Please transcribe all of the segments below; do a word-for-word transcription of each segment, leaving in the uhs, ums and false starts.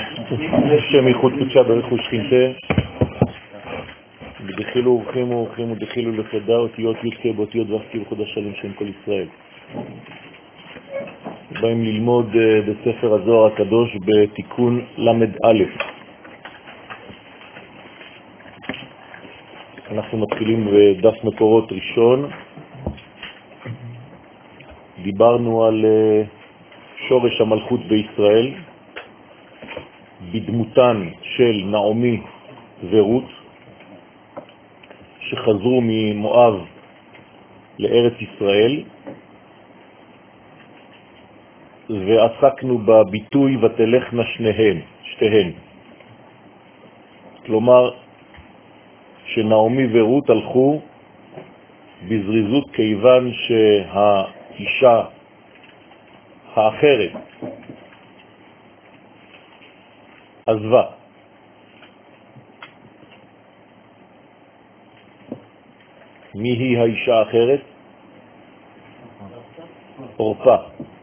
השם ייחוד קודשה ברכו שכינתה בדחילו ורחימו ורחימו דחילו לפדה אותיות י"ק באותיות ואף כבחוד השלים שם כל ישראל. באים ללמוד בספר הזוהר הקדוש בתיקון למד א'. אנחנו מתחילים בדף מקורות ראשון. דיברנו על שורש המלכות בישראל בדמותן של נעמי ורות שחזרו ממואב לארץ ישראל, ועסקנו בביטוי ותלכנה שניהן, שתיהן. כלומר שנעמי ורות הלכו בזריזות כיוון שהאישה האחרת עזבה. מי היא האישה האחרת? אורפה.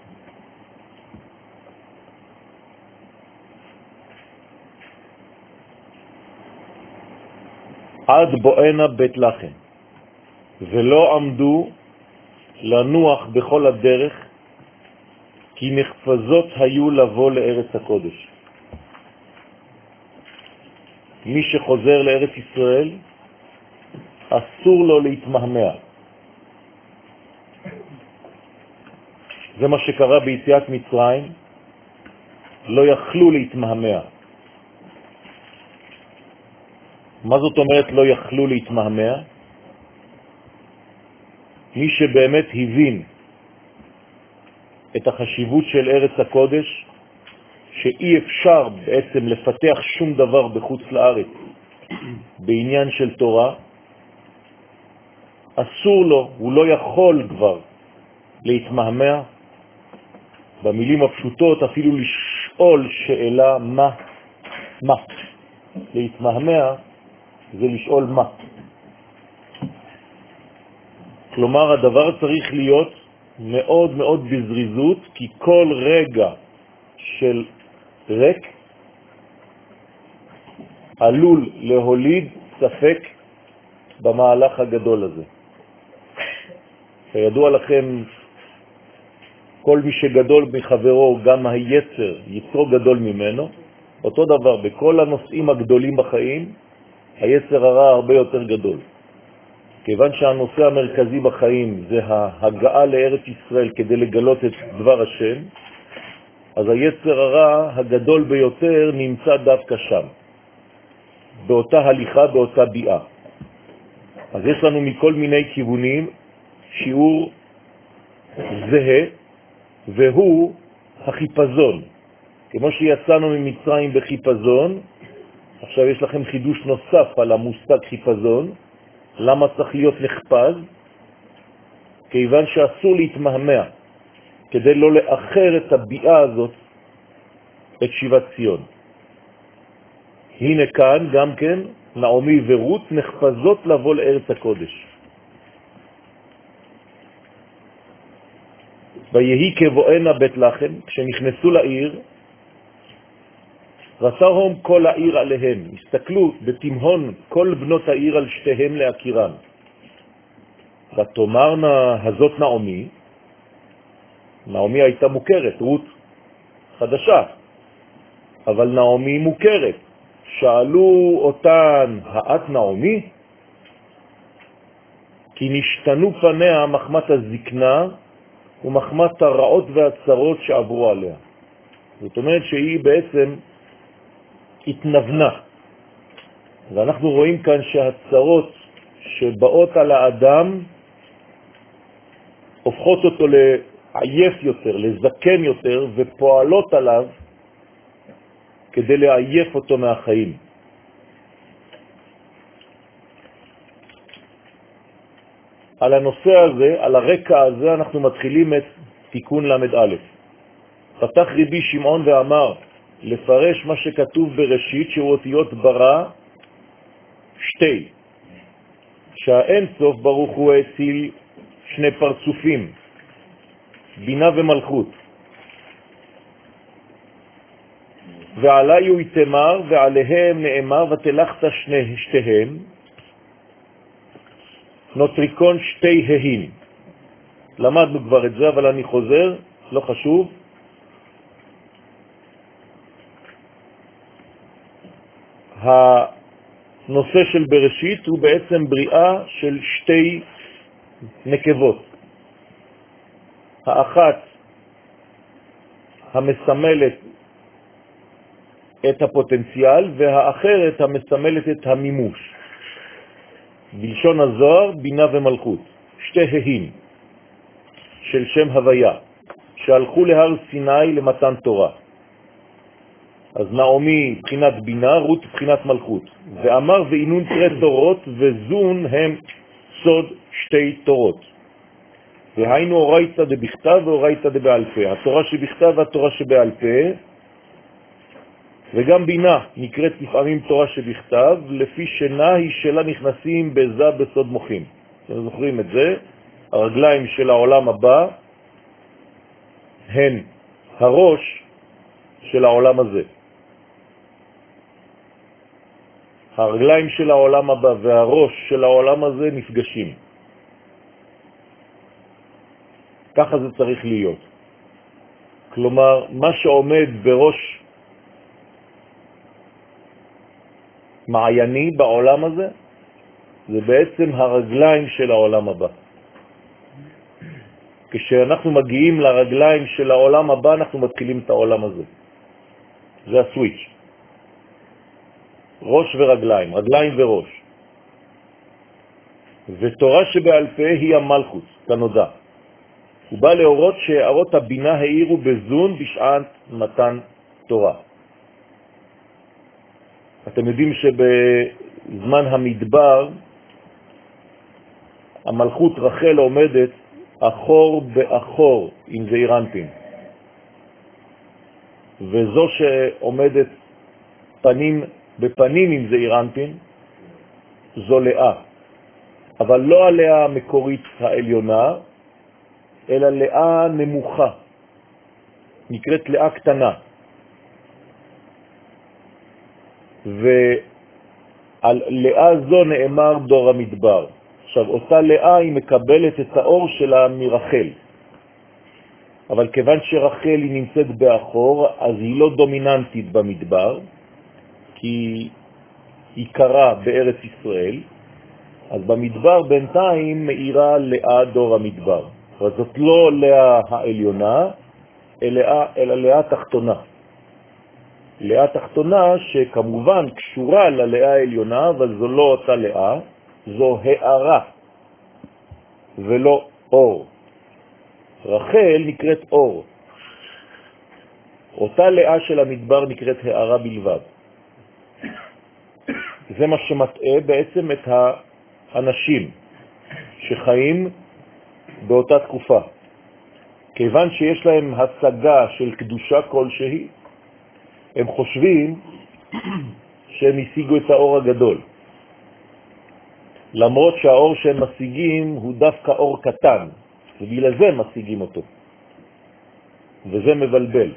עד בואנה בית לחם, ולא עמדו לנוח בכל הדרך, כי נחפזות היו לבוא לארץ הקודש. מי שחוזר לארץ ישראל אסור לו להתמהמה. זה מה שקרה ביציאת מצרים, לא יכלו להתמהמה. מה זאת אומרת לא יכלו להתמהמה? מי שבאמת הבין את החשיבות של ארץ הקודש, שאי אפשר בעצם לפתח שום דבר בחוץ לארץ בעניין של תורה, אסור לו, הוא לא יכול כבר להתמהמה. במילים הפשוטות אפילו לשאול שאלה מה, מה. להתמהמה זה לשאול מה. כלומר הדבר צריך להיות מאוד מאוד בזריזות, כי כל רגע של ריק עלול להוליד ספק במהלך הגדול הזה. כידוע לכם, כל מי שגדול מחברו, גם היצר, יצרו גדול ממנו. אותו דבר, בכל הנושאים הגדולים בחיים, היצר הרע הרבה יותר גדול. כיוון שהנושא המרכזי בחיים זה ההגעה לארץ ישראל כדי לגלות את דבר השם, אז היצר הרע הגדול ביותר נמצא דווקא שם, באותה הליכה, באותה ביאה. אז יש לנו מכל מיני כיוונים שיעור זהה, והוא החיפזון. כמו שיצאנו ממצרים בחיפזון, עכשיו יש לכם חידוש נוסף על המושג חיפזון. למה צריך להיות נחפז? כיוון שאסור להתמהמה, כדי לא לאחר את הביאה הזאת, את שיבת ציון. הנה כאן גם כן נעמי ורות נחפזות לבוא לארץ הקודש. ויהי כבואנה בית לחם, כשנכנסו לעיר, רצרהם כל העיר עליהם, הסתכלו בתמהון כל בנות העיר על שתיהם להכירן. ותאמרנה הזאת נעמי, נעמי הייתה מוכרת, רות חדשה, אבל נעמי מוכרת. שאלו אותן, האת נעמי? כי נשתנו פניה מחמת הזקנה ומחמת הרעות והצרות שעברו עליה. זאת אומרת שהיא בעצם התנבנה. ואנחנו רואים כאן שהצרות שבאות על האדם הופכות אותו לעייף יותר, לזקן יותר, ופועלות עליו כדי לעייף אותו מהחיים. על הנושא הזה, על הרקע הזה, אנחנו מתחילים את תיקון למד א'. פתח רבי שמעון ואמר, לפרש מה שכתוב בראשית, שהוא אותיות ברא שתי, שהאין סוף ברוך הוא הציל שני פרצופים, בינה ומלכות. ועלי הוא יתמר, ועליהם נאמר, ותלכת שני שתיהם, נוטריקון שתי ההים. למדנו כבר את זה, אבל אני חוזר, לא חשוב. הנושא של בראשית הוא בעצם בריאה של שתי נקבות. האחת המסמלת את הפוטנציאל, והאחרת המסמלת את המימוש. בלשון הזוהר, בינה ומלכות. שתי ההים של שם הוויה, שהלכו להר סיני למתן תורה. אז נעמי בחינת בינה, רות בחינת מלכות. ואמר ואינון תרי תורות, וזון הם סוד שתי תורות. והיינו אורייתא דבכתב ואורייתא דבעל פה. התורה שבכתב והתורה שבעל פה, וגם בינה נקראת לפעמים תורה שבכתב, לפי שנה היא שלה נכנסים בזה בסוד מוחים. אתם זוכרים את זה? הרגליים של העולם הבא הן הראש של העולם הזה. הרגליים של העולם הבא והראש של העולם הזה נפגשים. ככה זה צריך להיות. כלומר, מה שעומד בראש מעייני בעולם הזה, זה בעצם הרגליים של העולם הבא. כשאנחנו מגיעים לרגליים של העולם הבא, אנחנו מתחילים את העולם הזה. זה הסוויץ'. ראש ורגליים, רגליים וראש. ותורה שבעל פה היא המלכות, כנודע. הוא בא להורות שהערות הבינה העירו בזון בשעת מתן תורה. אתם יודעים שבזמן המדבר המלכות רחל עומדת אחור באחור עם זעיר אנפין, וזו שעומדת פנים בפנים עם זעיר אנפין זו לאה, אבל לא הלאה המקורית העליונה, אלא לאה נמוכה, נקראת לאה קטנה. ועל לאה זו נאמר דור המדבר. עכשיו, אותה לאה היא מקבלת את האור שלה מרחל. אבל כיוון שרחל היא נמצאת באחור, אז היא לא דומיננטית במדבר, כי היא קרה בארץ ישראל, אז במדבר בינתיים מאירה לאה דור המדבר. אבל זאת לא לאה העליונה, אלא, אלא לאה תחתונה. לאה תחתונה שכמובן קשורה ללאה העליונה, אבל זו לא אותה לאה, זו הערה ולא אור. רחל נקראת אור. אותה לאה של המדבר נקראת הערה בלבד. זה מה שמטעה בעצם את האנשים שחיים באותה תקופה. כיוון שיש להם השגה של קדושה כלשהי, הם חושבים שהם השיגו את האור הגדול. למרות שהאור שהם משיגים הוא דווקא אור קטן, ובגלל זה משיגים אותו. וזה מבלבל.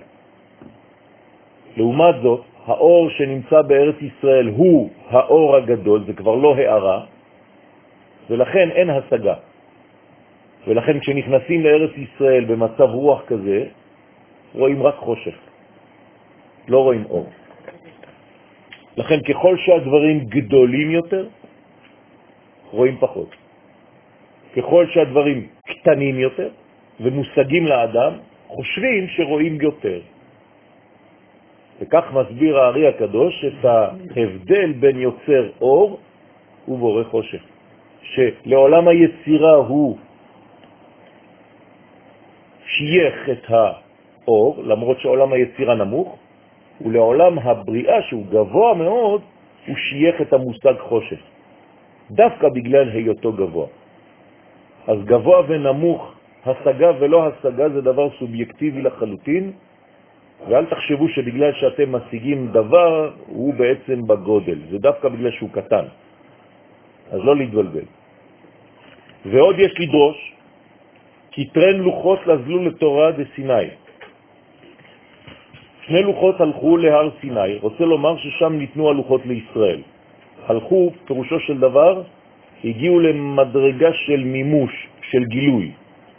לעומת זאת, האור שנמצא בארץ ישראל הוא האור הגדול, זה כבר לא הערה, ולכן אין השגה. ולכן כשנכנסים לארץ ישראל במצב רוח כזה, רואים רק חושך. לא רואים אור. לכן ככל שהדברים גדולים יותר, רואים פחות. ככל שהדברים קטנים יותר ומושגים לאדם, חושבים שרואים יותר. וכך מסביר הארי הקדוש את ההבדל בין יוצר אור ובורא חושך. שלעולם היצירה הוא שייך את האור, למרות שעולם היצירה נמוך, ולעולם הבריאה שהוא גבוה מאוד, הוא שייך את המושג חושך. דווקא בגלל היותו גבוה. אז גבוה ונמוך, השגה ולא השגה, זה דבר סובייקטיבי לחלוטין, ואל תחשבו שבגלל שאתם משיגים דבר, הוא בעצם בגודל. זה דווקא בגלל שהוא קטן. אז לא להתבלבל. ועוד יש לדרוש, כי טרן לוחות לזלו לתורה דסיני. שני לוחות הלכו להר סיני, רוצה לומר ששם ניתנו הלוחות לישראל. הלכו, פירושו של דבר, הגיעו למדרגה של מימוש, של גילוי.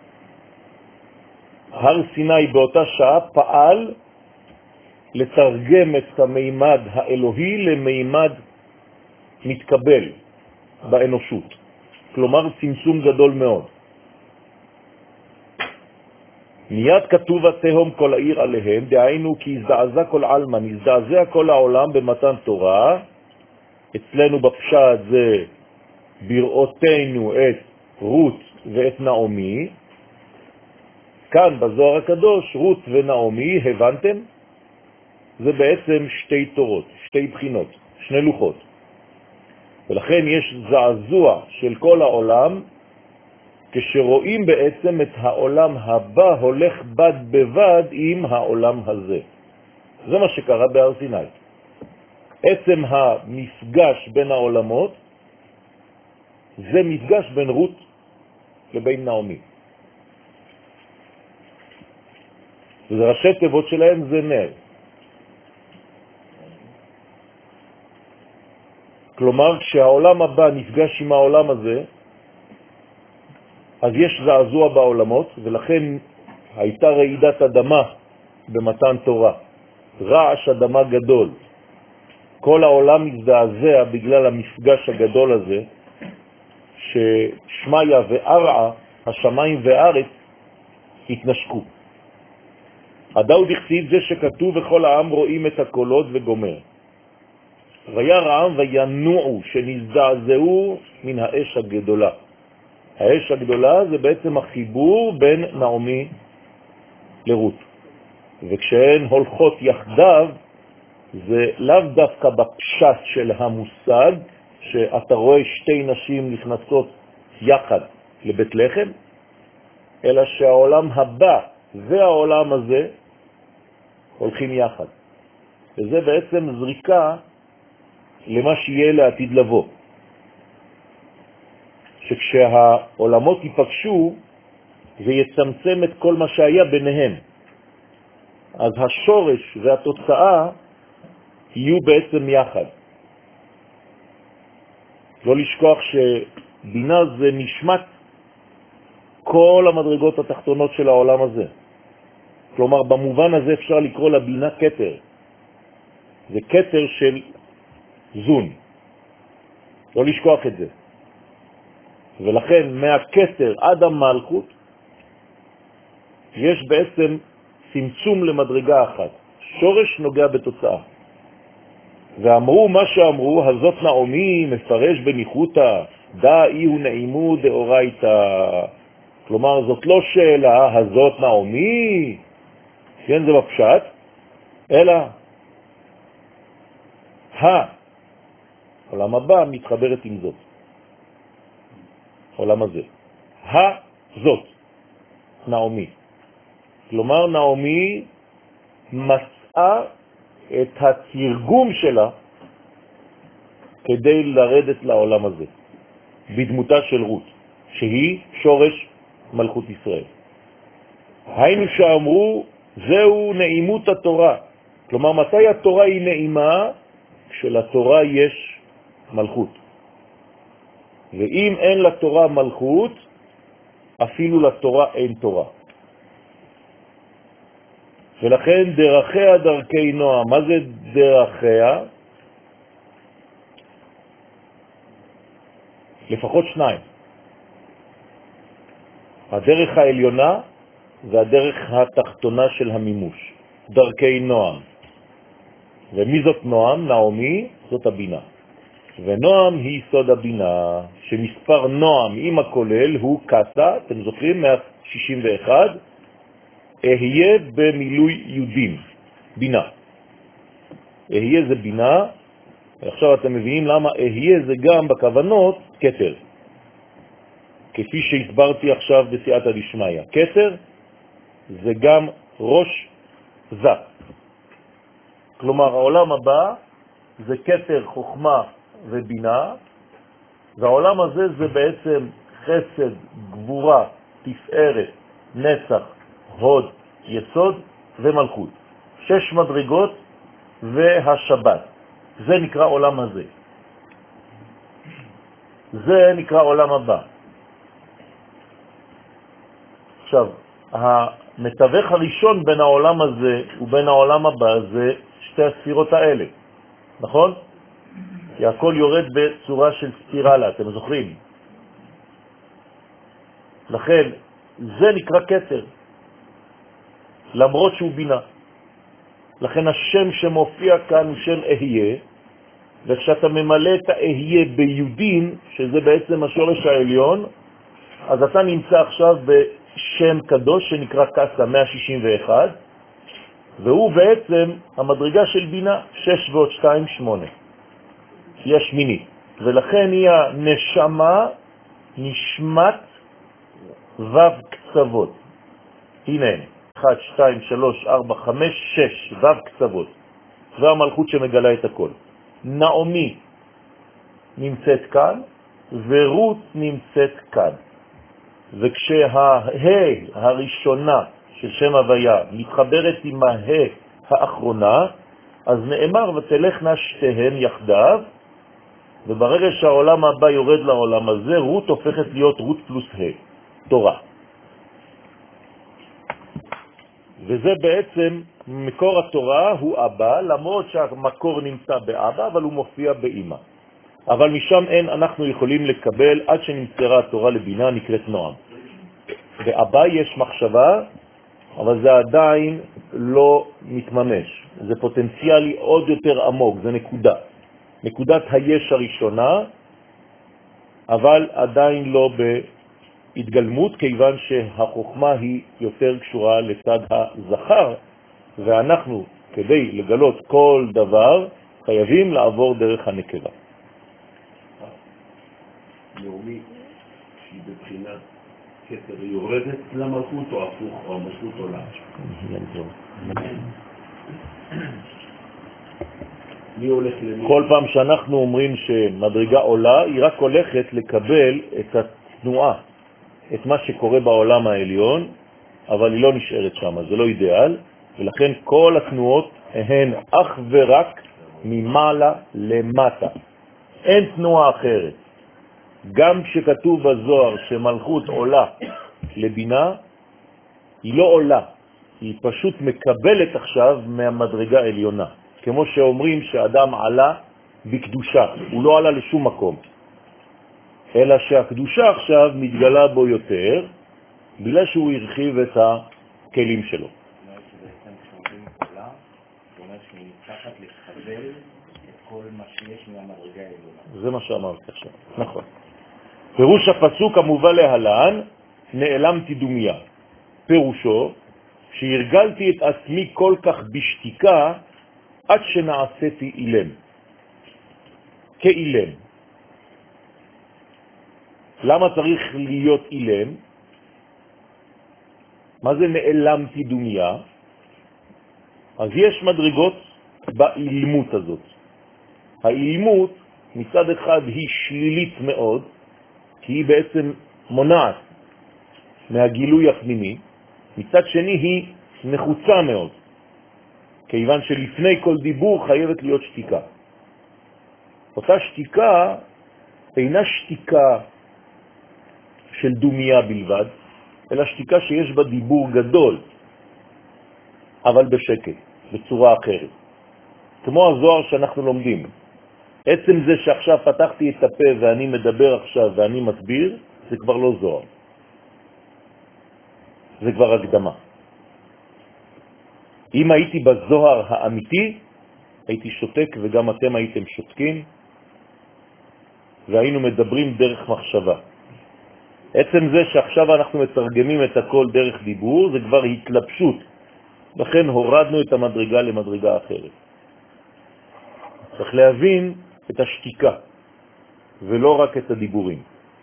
הר סיני באותה שעה פעל לתרגם את המימד האלוהי למימד מתקבל באנושות. כלומר, צמצום גדול מאוד. מיד כתוב התהום כל העיר עליהם, דהיינו כי הזדעזע כל עלמא, הזדעזע כל העולם במתן תורה. אצלנו בפשט זה בראותנו את רות ואת נעמי. כאן בזוהר הקדוש, רות ונעמי, הבנתם? זה בעצם שתי תורות, שתי בחינות, שני לוחות. ולכן יש זעזוע של כל העולם, כשרואים בעצם את העולם הבא הולך בד בבד עם העולם הזה. זה מה שקרה בהר סיני. עצם המפגש בין העולמות, זה מפגש בין רות לבין נעמי. וזה ראשי תיבות שלהם, זה נר. כלומר, כשהעולם הבא נפגש עם העולם הזה, אז יש זעזוע בעולמות, ולכן הייתה רעידת אדמה במתן תורה. רעש אדמה גדול. כל העולם מזדעזע בגלל המפגש הגדול הזה, ששמיה וארעה, השמיים וארץ, התנשקו. הדאוד הכתיב זה שכתוב וכל העם רואים את הקולות וגומר. וירא העם וינועו, שנזדעזעו מן האש הגדולה. האש הגדולה זה בעצם החיבור בין נעמי לרות. וכשהן הולכות יחדיו, זה לאו דווקא בפשט של המושג, שאתה רואה שתי נשים נכנסות יחד לבית לחם, אלא שהעולם הבא והעולם הזה הולכים יחד. וזה בעצם זריקה למה שיהיה לעתיד לבוא. שכשהעולמות ייפגשו, זה יצמצם את כל מה שהיה ביניהם. אז השורש והתוצאה יהיו בעצם יחד. לא לשכוח שבינה זה נשמת כל המדרגות התחתונות של העולם הזה. כלומר, במובן הזה אפשר לקרוא לבינה כתר. זה כתר של זון. לא לשכוח את זה. ולכן מהכתר עד המלכות יש בעצם צמצום למדרגה אחת. שורש נוגע בתוצאה. ואמרו מה שאמרו, הזאת נעמי מפרש בניחותא, דאי הוא נעימו דאורייתא. כלומר, זאת לא שאלה, הזאת נעמי, כן, זה בפשט, אלא העולם הבא מתחברת עם זאת. העולם הזה. הזאת, נעמי. כלומר, נעמי מצאה את התרגום שלה כדי לרדת לעולם הזה, בדמותה של רות, שהיא שורש מלכות ישראל. היינו שאמרו, זהו נעימות התורה. כלומר, מתי התורה היא נעימה? כשלתורה יש מלכות. ואם אין לתורה מלכות, אפילו לתורה אין תורה. ולכן דרכיה דרכי נועם. מה זה דרכיה? לפחות שניים. הדרך העליונה והדרך התחתונה של המימוש. דרכי נועם. ומי זאת נועם? נעמי, זאת הבינה. ונועם היא סוד הבינה, שמספר נועם עם הכולל הוא קסה, אתם זוכרים? מאה שישים ואחת, אהיה במילוי יודים, בינה. אהיה זה בינה, ועכשיו אתם מבינים למה אהיה זה גם בכוונות כתר. כפי שהסברתי עכשיו בסייעתא דשמיא. כתר זה גם ראש זה. כלומר, העולם הבא זה כתר חוכמה ובינה, והעולם הזה זה בעצם חסד, גבורה, תפארת, נצח, הוד, יסוד ומלכות. שש מדרגות והשבת. זה נקרא עולם הזה. זה נקרא עולם הבא. עכשיו, המתווך הראשון בין העולם הזה ובין העולם הבא זה שתי הספירות האלה, נכון? כי הכל יורד בצורה של ספירלה, אתם זוכרים? לכן, זה נקרא כתר, למרות שהוא בינה. לכן השם שמופיע כאן הוא שם אהיה, וכשאתה ממלא את האהיה ביודין, שזה בעצם השורש העליון, אז אתה נמצא עכשיו בשם קדוש שנקרא קסה מאה שישים ואחת, והוא בעצם המדרגה של בינה, שש ועוד שתיים, שמונה. היא השמינית, ולכן היא הנשמה נשמת וו קצוות. הנה, אחת, שתיים, שלוש, ארבע, חמש, שש, וו קצוות. זו המלכות שמגלה את הכל. נעמי נמצאת כאן, ורות נמצאת כאן. וכשה הראשונה של שם הוויה מתחברת עם ה האחרונה, אז נאמר ותלכנה שתיהן יחדיו, וברגע שהעולם הבא יורד לעולם הזה, רות הופכת להיות רות פלוס ה, תורה. וזה בעצם מקור התורה הוא אבא, למרות שהמקור נמצא באבא, אבל הוא מופיע באמא. אבל משם אין אנחנו יכולים לקבל עד שנמסרה התורה לבינה נקראת נועם. באבא יש מחשבה, אבל זה עדיין לא מתממש. זה פוטנציאלי עוד יותר עמוק, זה נקודה. נקודת היש הראשונה, אבל עדיין לא בהתגלמות, כיוון שהחוכמה היא יותר קשורה לצד הזכר, ואנחנו, כדי לגלות כל דבר, חייבים לעבור דרך הנקבה. נעמי, שהיא בבחינת כתר, היא יורדת למלכות או הפוך, או המלכות עולה? מי הולך למי? כל פעם שאנחנו אומרים שמדרגה עולה, היא רק הולכת לקבל את התנועה, את מה שקורה בעולם העליון, אבל היא לא נשארת שם, זה לא אידיאל, ולכן כל התנועות הן אך ורק ממעלה למטה. אין תנועה אחרת. גם כשכתוב בזוהר שמלכות עולה לבינה, היא לא עולה, היא פשוט מקבלת עכשיו מהמדרגה העליונה. כמו שאומרים שאדם עלה בקדושה, הוא לא עלה לשום מקום, אלא שהקדושה עכשיו מתגלה בו יותר, בגלל שהוא הרחיב את הכלים שלו. שבעצם כשאומרים עולה, זה אומר שהיא נצטרכת לקבל את כל מה שיש מהמדרגה העליונה. זה מה שאמרתי עכשיו, נכון. פירוש הפסוק המובא להלן, נעלמתי דומיה. פירושו, שהרגלתי את עצמי כל כך בשתיקה, עד שנעשיתי אילם. כאילם. למה צריך להיות אילם? מה זה נעלמתי דומיה? אז יש מדרגות באילמות הזאת. האילמות מצד אחד היא שלילית מאוד, כי היא בעצם מונעת מהגילוי הפנימי, מצד שני היא נחוצה מאוד, כיוון שלפני כל דיבור חייבת להיות שתיקה. אותה שתיקה אינה שתיקה של דומיה בלבד, אלא שתיקה שיש בה דיבור גדול, אבל בשקט, בצורה אחרת. כמו הזוהר שאנחנו לומדים. עצם זה שעכשיו פתחתי את הפה ואני מדבר עכשיו ואני מסביר, זה כבר לא זוהר. זה כבר הקדמה. אם הייתי בזוהר האמיתי, הייתי שותק וגם אתם הייתם שותקים, והיינו מדברים דרך מחשבה. עצם זה שעכשיו אנחנו מתרגמים את הכל דרך דיבור, זה כבר התלבשות. לכן הורדנו את המדרגה למדרגה אחרת. צריך להבין את השתיקה, ולא רק את הדיבורים.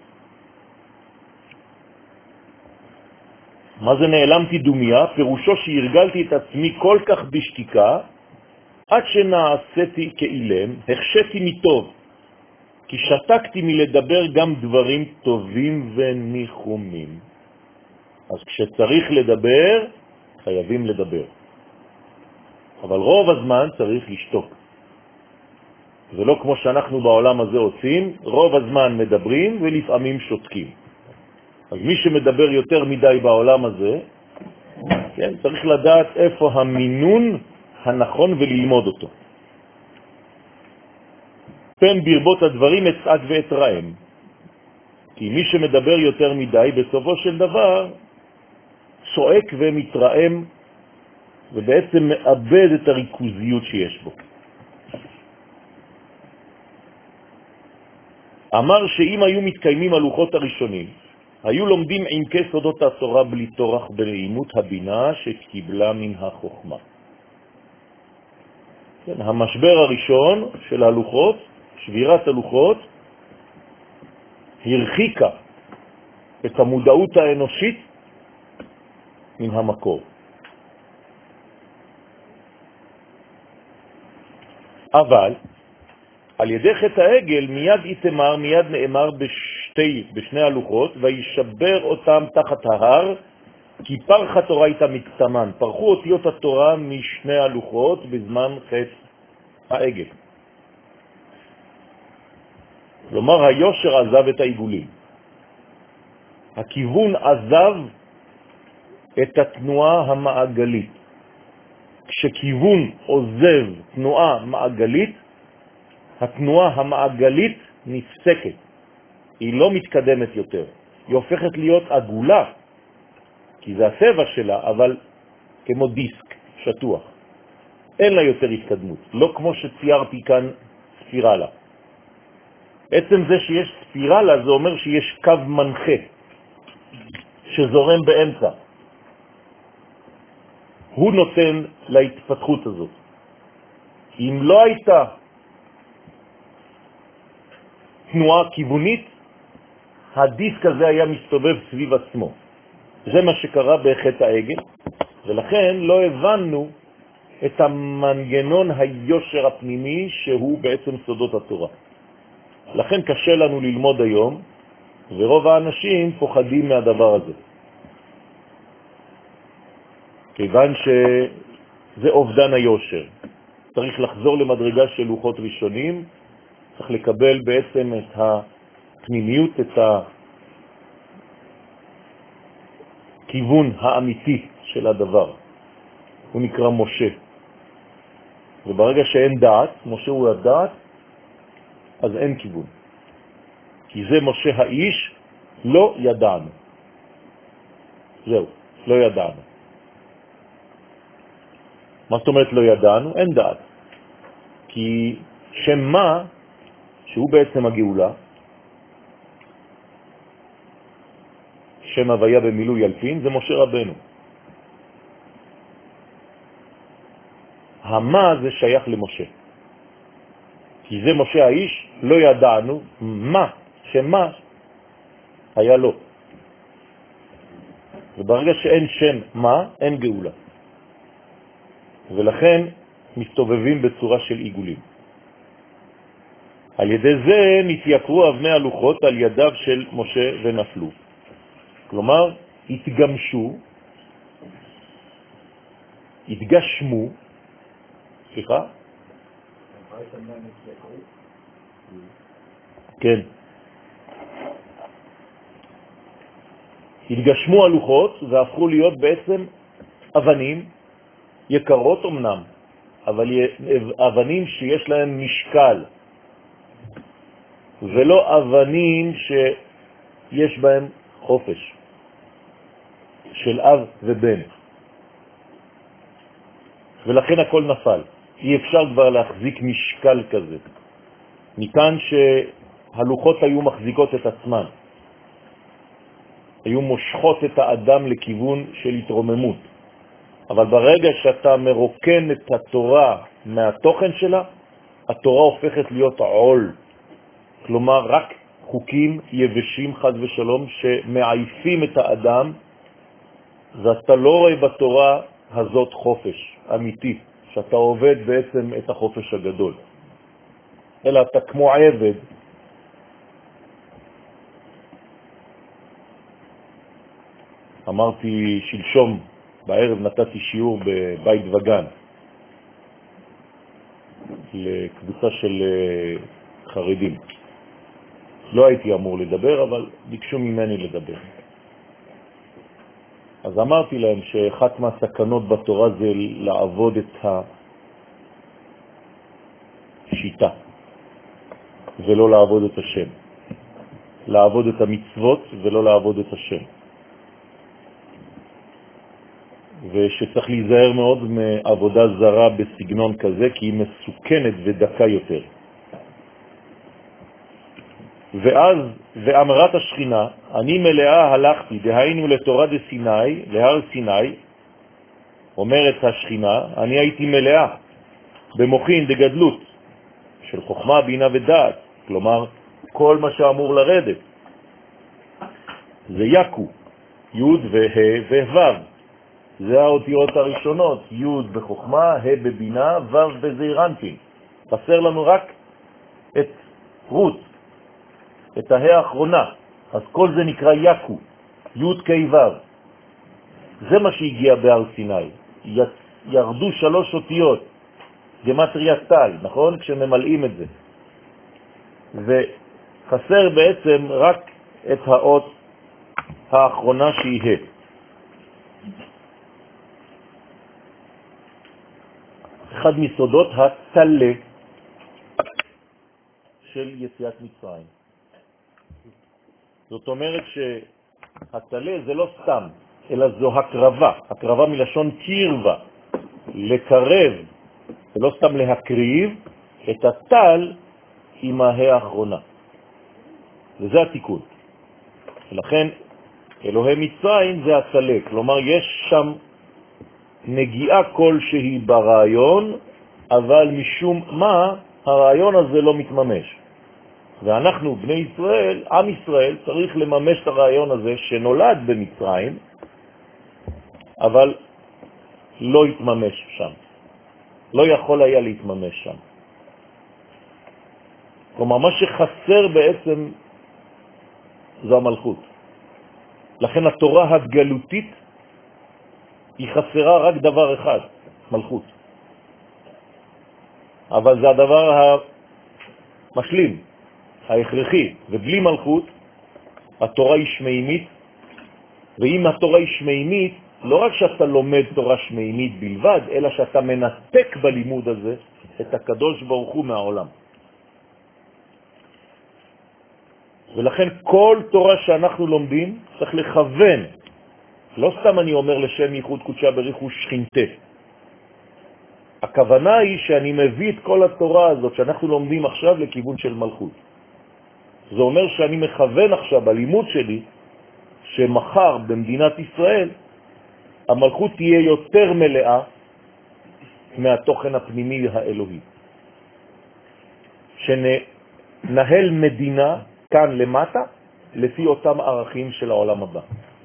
מה זה נעלמתי דומיה? פירושו שהרגלתי את עצמי כל כך בשתיקה, עד שנעשיתי כאילם, החשתי מטוב, כי שתקתי מלדבר גם דברים טובים וניחומים. אז כשצריך לדבר, חייבים לדבר. אבל רוב הזמן צריך לשתוק. זה לא כמו שאנחנו בעולם הזה עושים, רוב הזמן מדברים ולפעמים שותקים. אז מי שמדבר יותר מדי בעולם הזה, כן, צריך לדעת איפה המינון הנכון וללמוד אותו. פן ברבות הדברים אצעק ואתרעם. כי מי שמדבר יותר מדי, בסופו של דבר, צועק ומתרעם, ובעצם מאבד את הריכוזיות שיש בו. אמר שאם היו מתקיימים הלוחות הראשונים, היו לומדים עמקי סודות התורה בלי תורח ברעימות הבינה שקיבלה מן החוכמה. כן, המשבר הראשון של הלוחות, שבירת הלוחות, הרחיקה את המודעות האנושית מן המקור. אבל על ידי חטא העגל מיד יתמר, מיד נאמר בשתי, בשני הלוחות, וישבר אותם תחת ההר, כי פרח התורה הייתה מקטמן. פרחו אותיות התורה משני הלוחות בזמן חטא העגל. כלומר, היושר עזב את העיגולים. הכיוון עזב את התנועה המעגלית. כשכיוון עוזב תנועה מעגלית, התנועה המעגלית נפסקת. היא לא מתקדמת יותר. היא הופכת להיות עגולה, כי זה הטבע שלה, אבל כמו דיסק שטוח. אין לה יותר התקדמות. לא כמו שציירתי כאן ספירלה. עצם זה שיש ספירלה זה אומר שיש קו מנחה שזורם באמצע. הוא נותן להתפתחות הזאת. אם לא הייתה תנועה כיוונית, הדיסק הזה היה מסתובב סביב עצמו. זה מה שקרה בחטא העגל, ולכן לא הבנו את המנגנון היושר הפנימי שהוא בעצם סודות התורה. לכן קשה לנו ללמוד היום, ורוב האנשים פוחדים מהדבר הזה. כיוון שזה אובדן היושר. צריך לחזור למדרגה של לוחות ראשונים, צריך לקבל בעצם את הפנימיות, את הכיוון האמיתי של הדבר. הוא נקרא משה. וברגע שאין דעת, משה הוא הדעת, אז אין כיוון. כי זה משה האיש, לא ידענו. זהו, לא ידענו. מה זאת אומרת לא ידענו? אין דעת. כי שם מה, שהוא בעצם הגאולה, שם הוויה במילוי אלפין, זה משה רבנו. המה זה שייך למשה. כי זה משה האיש, לא ידענו מה, שמה היה לו. וברגע שאין שם מה, אין גאולה. ולכן מסתובבים בצורה של עיגולים. על ידי זה נתייקרו אבני הלוחות על ידיו של משה ונפלו. כלומר, התגמשו, התגשמו, סליחה? כן. התגשמו הלוחות והפכו להיות בעצם אבנים יקרות אמנם, אבל אבנים שיש להם משקל, ולא אבנים שיש בהם חופש של אב ובן. ולכן הכל נפל. אי אפשר כבר להחזיק משקל כזה. מכאן שהלוחות היו מחזיקות את עצמן. היו מושכות את האדם לכיוון של התרוממות. אבל ברגע שאתה מרוקן את התורה מהתוכן שלה, התורה הופכת להיות עול. כלומר, רק חוקים יבשים חד ושלום שמעייפים את האדם, ואתה לא רואה בתורה הזאת חופש אמיתי, שאתה עובד בעצם את החופש הגדול. אלא אתה כמו עבד. אמרתי שלשום, בערב נתתי שיעור בבית וגן. לקבוצה של חרדים. לא הייתי אמור לדבר, אבל ביקשו ממני לדבר. אז אמרתי להם שאחת מהסכנות בתורה זה לעבוד את השיטה, ולא לעבוד את השם. לעבוד את המצוות ולא לעבוד את השם. ושצריך להיזהר מאוד מעבודה זרה בסגנון כזה, כי היא מסוכנת ודקה יותר. ואז, ואמרת השכינה, אני מלאה הלכתי, דהיינו לתורה דסיני, להר סיני, אומרת השכינה, אני הייתי מלאה במוחין דגדלות של חוכמה, בינה ודעת, כלומר, כל מה שאמור לרדת. זה יקו, י' וה' וה'. זה האותיות הראשונות, י' בחוכמה, ה' בבינה, ו' בזעירנטין. חסר לנו רק את רות, את הה' האחרונה. אז כל זה נקרא יקו, י' כ' ו'. זה מה שהגיע בהר סיני. ירדו שלוש אותיות, גמטריה טל, נכון? כשממלאים את זה. וחסר בעצם רק את האות האחרונה שהיא ה'. אחד מסודות התלה של יציאת מצרים. זאת אומרת שהתלה זה לא סתם, אלא זו הקרבה, הקרבה מלשון קרבה, לקרב, זה לא סתם להקריב את התל עם ההא האחרונה. וזה התיקון. ולכן אלוהי מצרים זה התלה, כלומר יש שם נגיעה כלשהי ברעיון, אבל משום מה הרעיון הזה לא מתממש. ואנחנו, בני ישראל, עם ישראל, צריך לממש את הרעיון הזה שנולד במצרים, אבל לא התממש שם. לא יכול היה להתממש שם. כלומר, מה שחסר בעצם זו המלכות. לכן התורה הגלותית היא חסרה רק דבר אחד, מלכות. אבל זה הדבר המשלים, ההכרחי, ובלי מלכות התורה היא שמימית, ואם התורה היא שמימית, לא רק שאתה לומד תורה שמימית בלבד, אלא שאתה מנתק בלימוד הזה את הקדוש ברוך הוא מהעולם. ולכן כל תורה שאנחנו לומדים צריך לכוון. לא סתם אני אומר לשם ייחוד קודשה בריחו שכינתה. הכוונה היא שאני מביא את כל התורה הזאת שאנחנו לומדים עכשיו לכיוון של מלכות. זה אומר שאני מכוון עכשיו בלימוד שלי שמחר במדינת ישראל המלכות תהיה יותר מלאה מהתוכן הפנימי האלוהי. שנהל מדינה כאן למטה לפי אותם ערכים של העולם הבא.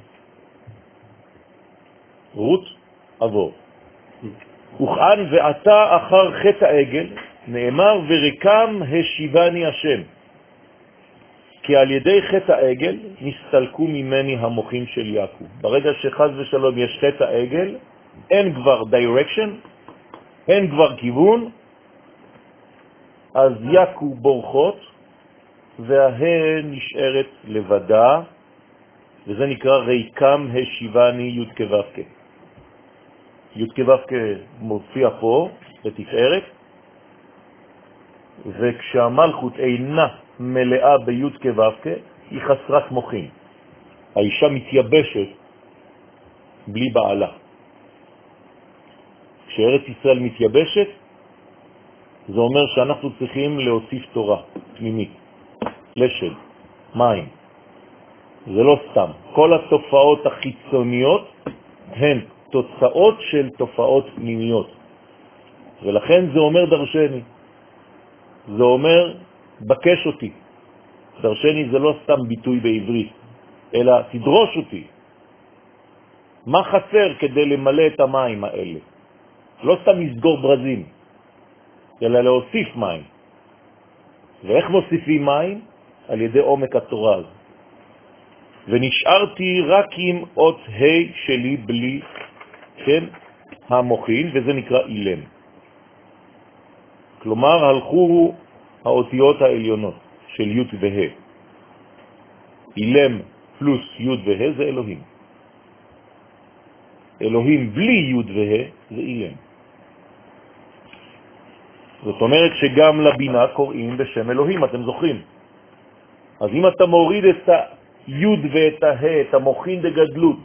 רות עבור. וכאן ועתה אחר חטא העגל נאמר ורקם השיבני השם. כי על ידי חטא העגל נסתלקו ממני המוחים של יעקב. ברגע שחז ושלום יש חטא העגל, אין כבר direction, אין כבר כיוון, אז יעקב בורחות והה נשארת לבדה, וזה נקרא ריקם השיבני י' כו' י' כו' מופיע פה בתפארת, וכשהמלכות אינה מלאה בי' כו' היא חסרת מוחין. האישה מתייבשת בלי בעלה. כשארץ ישראל מתייבשת, זה אומר שאנחנו צריכים להוסיף תורה פנימית, לשל, מים. זה לא סתם. כל התופעות החיצוניות הן תוצאות של תופעות פנימיות. ולכן זה אומר דרשני. זה אומר בקש אותי. דרשני זה לא סתם ביטוי בעברית, אלא תדרוש אותי. מה חסר כדי למלא את המים האלה? לא סתם לסגור ברזים, אלא להוסיף מים. ואיך מוסיפים מים? על ידי עומק התורה הזאת. ונשארתי רק עם אות ה' שלי בלי, כן, המוחין, וזה נקרא אילם. כלומר, הלכו האותיות העליונות של י' וה'. אילם פלוס י' וה' זה אלוהים. אלוהים בלי י' וה' זה אילם. זאת אומרת שגם לבינה קוראים בשם אלוהים, אתם זוכרים. אז אם אתה מוריד את הי' ואת ה', את המוחין דגדלות,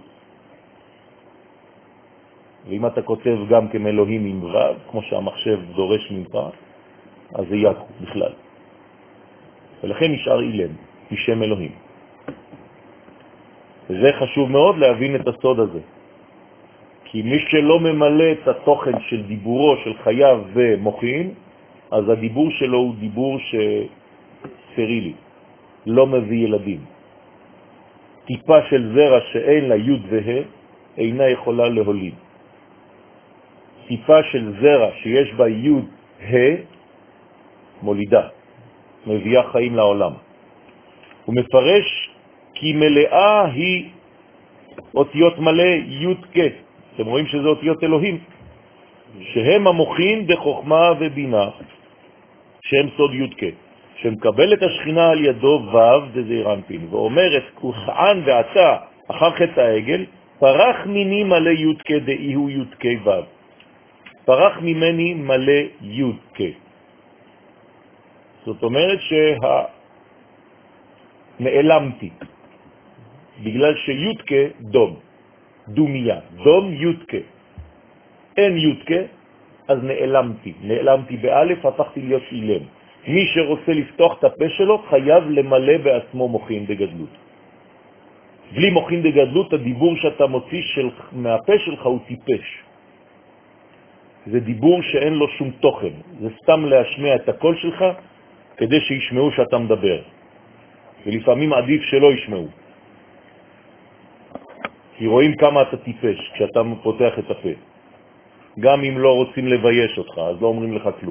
ואם אתה כותב גם כאלוהים עם ו', כמו שהמחשב דורש ממך, אז זה יקו בכלל. ולכן נשאר אילם, משם אלוהים. וזה חשוב מאוד להבין את הסוד הזה. כי מי שלא ממלא את התוכן של דיבורו של חייו ומוחין, אז הדיבור שלו הוא דיבור סטרילי, לא מביא ילדים. טיפה של זרע שאין לה י' וה' אינה יכולה להוליד. טיפה של זרע שיש בה י' ה' מולידה, מביאה חיים לעולם. הוא מפרש כי מלאה היא אותיות מלא י' כ'. אתם רואים שזה אותיות אלוהים, שהם המוחין בחוכמה ובינה, שהם סוד י' כ', שמקבל את השכינה על ידו ו' דזעיר אנפין, ואומרת כוסען ועתה אחר חטא העגל, פרח מיני מלא י' כ' דאי הוא י' כ' ו'. פרח ממני מלא י' כ'. זאת אומרת שנעלמתי, בגלל שי' כ' דום, דומיה, דום י' כ'. אין י' כ', אז נעלמתי. נעלמתי באלף, הפכתי להיות אילם. מי שרוצה לפתוח את הפה שלו חייב למלא בעצמו מוחין דגדלות. בלי מוחין דגדלות, הדיבור שאתה מוציא של, מהפה שלך הוא טיפש. זה דיבור שאין לו שום תוכן. זה סתם להשמיע את הקול שלך כדי שישמעו שאתה מדבר. ולפעמים עדיף שלא ישמעו. כי רואים כמה אתה טיפש כשאתה פותח את הפה. גם אם לא רוצים לבייש אותך, אז לא אומרים לך כלום.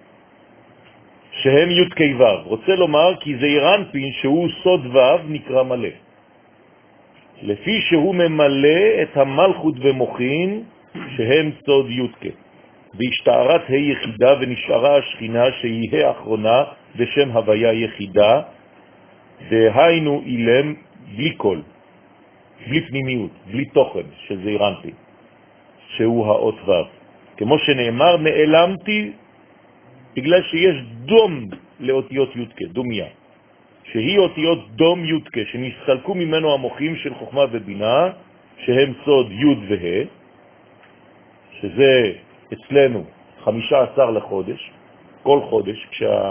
שהם י' כ' ו'. רוצה לומר כי זעיר אנפין שהוא סוד ו' נקרא מלא. לפי שהוא ממלא את המלכות ומוחין שהם סוד י' כ'. והשתערת ה' יחידה ונשארה השכינה שהיא האחרונה בשם הוויה יחידה, דהיינו אילם בלי קול, בלי פנימיות, בלי תוכן של זעיר אנפין, שהוא האות ו'. כמו שנאמר, נעלמתי בגלל שיש דום לאותיות י' כ', דומיה, שהיא אותיות דום י' כ', שנסתלקו ממנו המוחים של חוכמה ובינה, שהם סוד י' וה', שזה אצלנו חמישה עשר לחודש, כל חודש,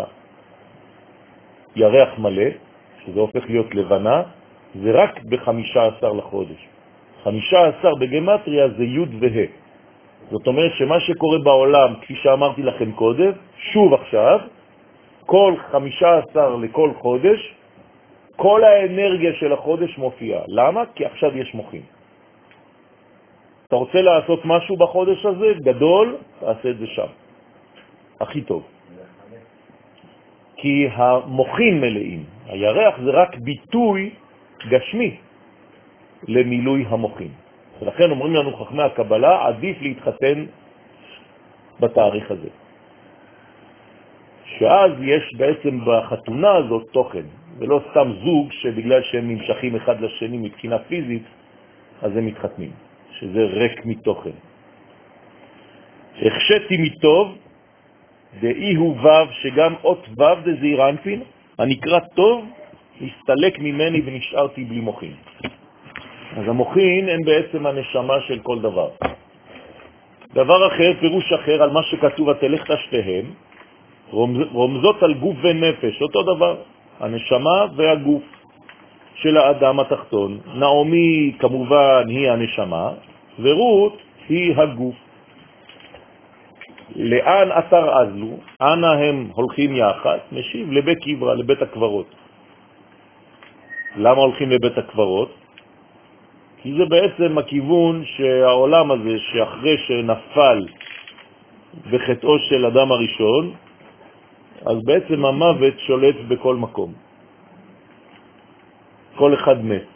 כשהירח מלא, שזה הופך להיות לבנה, זה רק בחמישה עשר לחודש. חמישה עשר בגמטריה זה י' וה'. זאת אומרת שמה שקורה בעולם, כפי שאמרתי לכם קודם, שוב עכשיו, כל חמישה עשר לכל חודש, כל האנרגיה של החודש מופיעה. למה? כי עכשיו יש מוחים. אתה רוצה לעשות משהו בחודש הזה, גדול, תעשה את זה שם. הכי טוב. כי המוחים מלאים. הירח זה רק ביטוי גשמי למילוי המוחים. ולכן אומרים לנו חכמי הקבלה, עדיף להתחתן בתאריך הזה. שאז יש בעצם בחתונה הזאת תוכן, ולא סתם זוג שבגלל שהם נמשכים אחד לשני מבחינה פיזית, אז הם מתחתנים, שזה ריק מתוכן. החשתי מטוב, דאי הוא ו', שגם אות ו' דזעיר אנפין, הנקרא טוב, הסתלק ממני ונשארתי בלי מוחין. אז המוחין הם בעצם הנשמה של כל דבר. דבר אחר, פירוש אחר על מה שכתוב, תלך תשתיהם, רומזות על גוף ונפש, אותו דבר, הנשמה והגוף של האדם התחתון. נעמי כמובן היא הנשמה, ורות היא הגוף. לאן אתר אזלו, אנה הם הולכים יחד, משיב לבית קברה, לבית הקברות. למה הולכים לבית הקברות? כי זה בעצם הכיוון שהעולם הזה, שאחרי שנפל בחטאו של אדם הראשון, אז בעצם המוות שולט בכל מקום. כל אחד מת.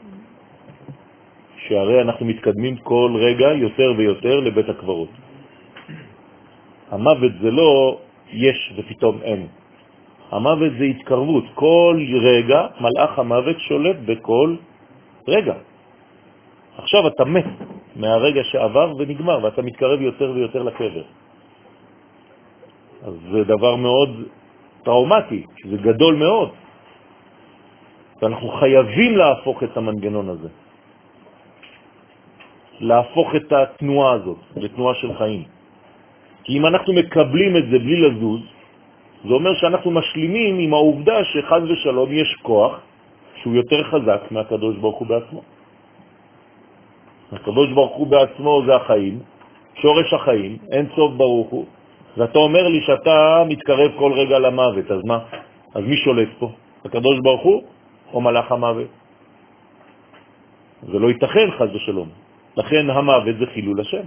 שהרי אנחנו מתקדמים כל רגע יותר ויותר לבית הקברות. המוות זה לא יש ופתאום אין. המוות זה התקרבות. כל רגע מלאך המוות שולט בכל רגע. עכשיו אתה מת מהרגע שעבר ונגמר, ואתה מתקרב יותר ויותר לקבר. אז זה דבר מאוד טראומטי, זה גדול מאוד. ואנחנו חייבים להפוך את המנגנון הזה. להפוך את התנועה הזאת לתנועה של חיים. כי אם אנחנו מקבלים את זה בלי לזוז, זה אומר שאנחנו משלימים עם העובדה שחד ושלום יש כוח שהוא יותר חזק מהקדוש ברוך הוא בעצמו. הקדוש ברוך הוא בעצמו זה החיים, שורש החיים, אין סוף ברוך הוא. ואתה אומר לי שאתה מתקרב כל רגע למוות, אז מה? אז מי שולט פה? הקדוש ברוך הוא או מלאך המוות? זה לא ייתכן חד ושלום. לכן המוות זה חילול השם.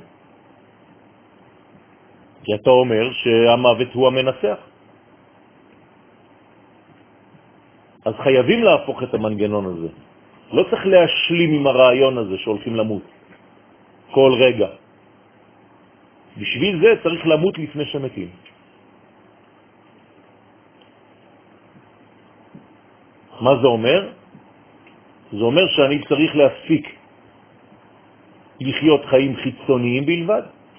כי אתה אומר שהמוות הוא המנצח. אז חייבים להפוך את המנגנון הזה. לא צריך להשלים עם הרעיון הזה שהולכים למות כל רגע. בשביל זה צריך למות לפני שמתים. מה זה אומר? זה אומר שאני צריך להפסיק לחיות חיים חיצוניים בלבד,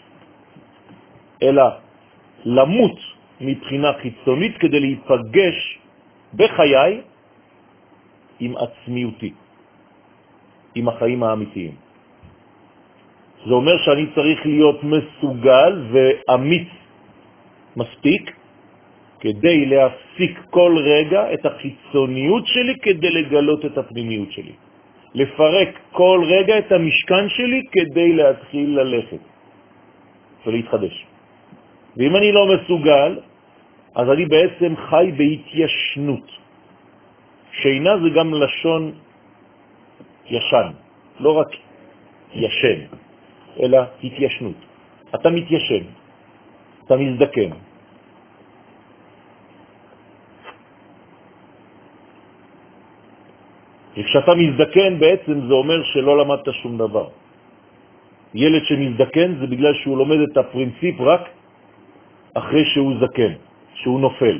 אלא למות מבחינה חיצונית כדי להיפגש בחיי עם עצמיותי, עם החיים האמיתיים. זה אומר שאני צריך להיות מסוגל ואמיץ מספיק כדי להפסיק כל רגע את החיצוניות שלי כדי לגלות את הפנימיות שלי. לפרק כל רגע את המשכן שלי כדי להתחיל ללכת ולהתחדש. ואם אני לא מסוגל, אז אני בעצם חי בהתיישנות. שינה זה גם לשון ישן, לא רק ישן, אלא התיישנות. אתה מתיישן, אתה מזדקן. וכשאתה מזדקן בעצם זה אומר שלא למדת שום דבר. ילד שמזדקן זה בגלל שהוא לומד את הפרינציפ רק אחרי שהוא זקן, שהוא נופל.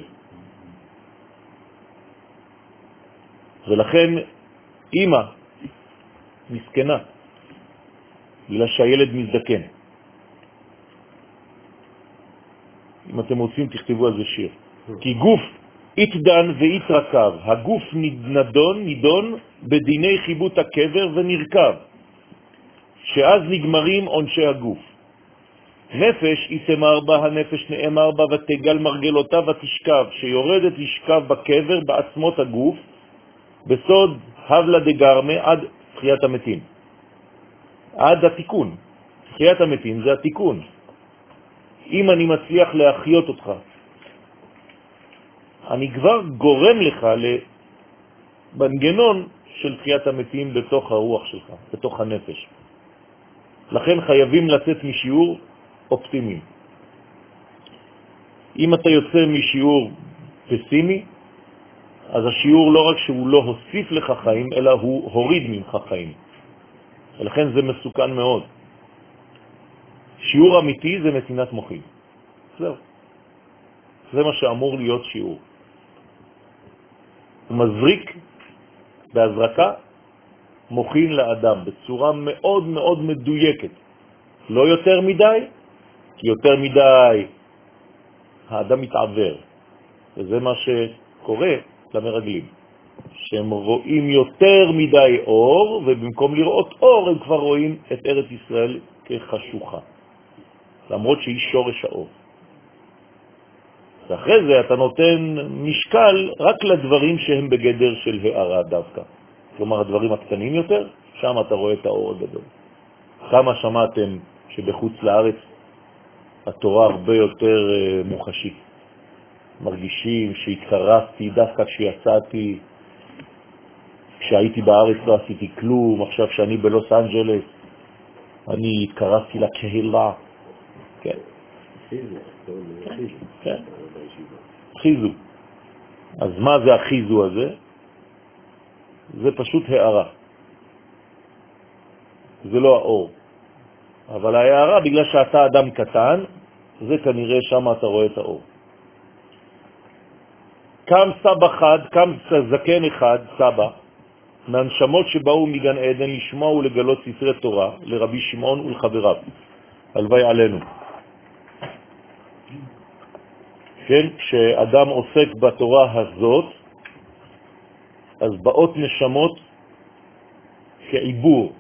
ולכן אמא מסכנה, בגלל שהילד מזדקן. אם אתם רוצים תכתבו על זה שיר. כי גוף התדן והתרכב, הגוף נדון, נידון בדיני חיבות הקבר ונרכב, שאז נגמרים עונשי הגוף. נפש יתמר בה, הנפש נאמר בה, ותגל מרגלותה ותשכב, שיורדת לשכב בקבר בעצמות הגוף, בסוד הבלה דגרמה עד תחיית המתים. עד התיקון. תחיית המתים זה התיקון. אם אני מצליח להחיות אותך, אני כבר גורם לך למנגנון של תחיית המתים בתוך הרוח שלך, בתוך הנפש. לכן חייבים לצאת משיעור אופטימי. אם אתה יוצא משיעור פסימי, אז השיעור לא רק שהוא לא הוסיף לך חיים, אלא הוא הוריד ממך חיים. ולכן זה מסוכן מאוד. שיעור אמיתי זה נתינת מוחין. זהו. זה מה שאמור להיות שיעור. הוא מזריק בהזרקה מוחין לאדם בצורה מאוד מאוד מדויקת. לא יותר מדי, כי יותר מדי האדם מתעבר. וזה מה שקורה למרגלים. שהם רואים יותר מדי אור, ובמקום לראות אור הם כבר רואים את ארץ ישראל כחשוכה. למרות שהיא שורש האור. ואחרי זה אתה נותן משקל רק לדברים שהם בגדר של הערה דווקא. כלומר, הדברים הקטנים יותר, שם אתה רואה את האור הגדול. כמה שמעתם שבחוץ לארץ התורה הרבה יותר מוחשית. מרגישים שהתקרבתי דווקא כשיצאתי, כשהייתי בארץ לא עשיתי כלום, עכשיו שאני בלוס אנג'לס, אני התקרבתי לקהילה. כן. כן. חיזו. אז מה זה החיזו הזה? זה פשוט הערה. זה לא האור. אבל ההערה, בגלל שאתה אדם קטן, זה כנראה שם אתה רואה את האור. קם סבא חד, קם זקן אחד, סבא, מהנשמות שבאו מגן עדן לשמוע ולגלות ספרי תורה לרבי שמעון ולחבריו. הלוואי עלינו. כן, כשאדם עוסק בתורה הזאת, אז באות נשמות כעיבור,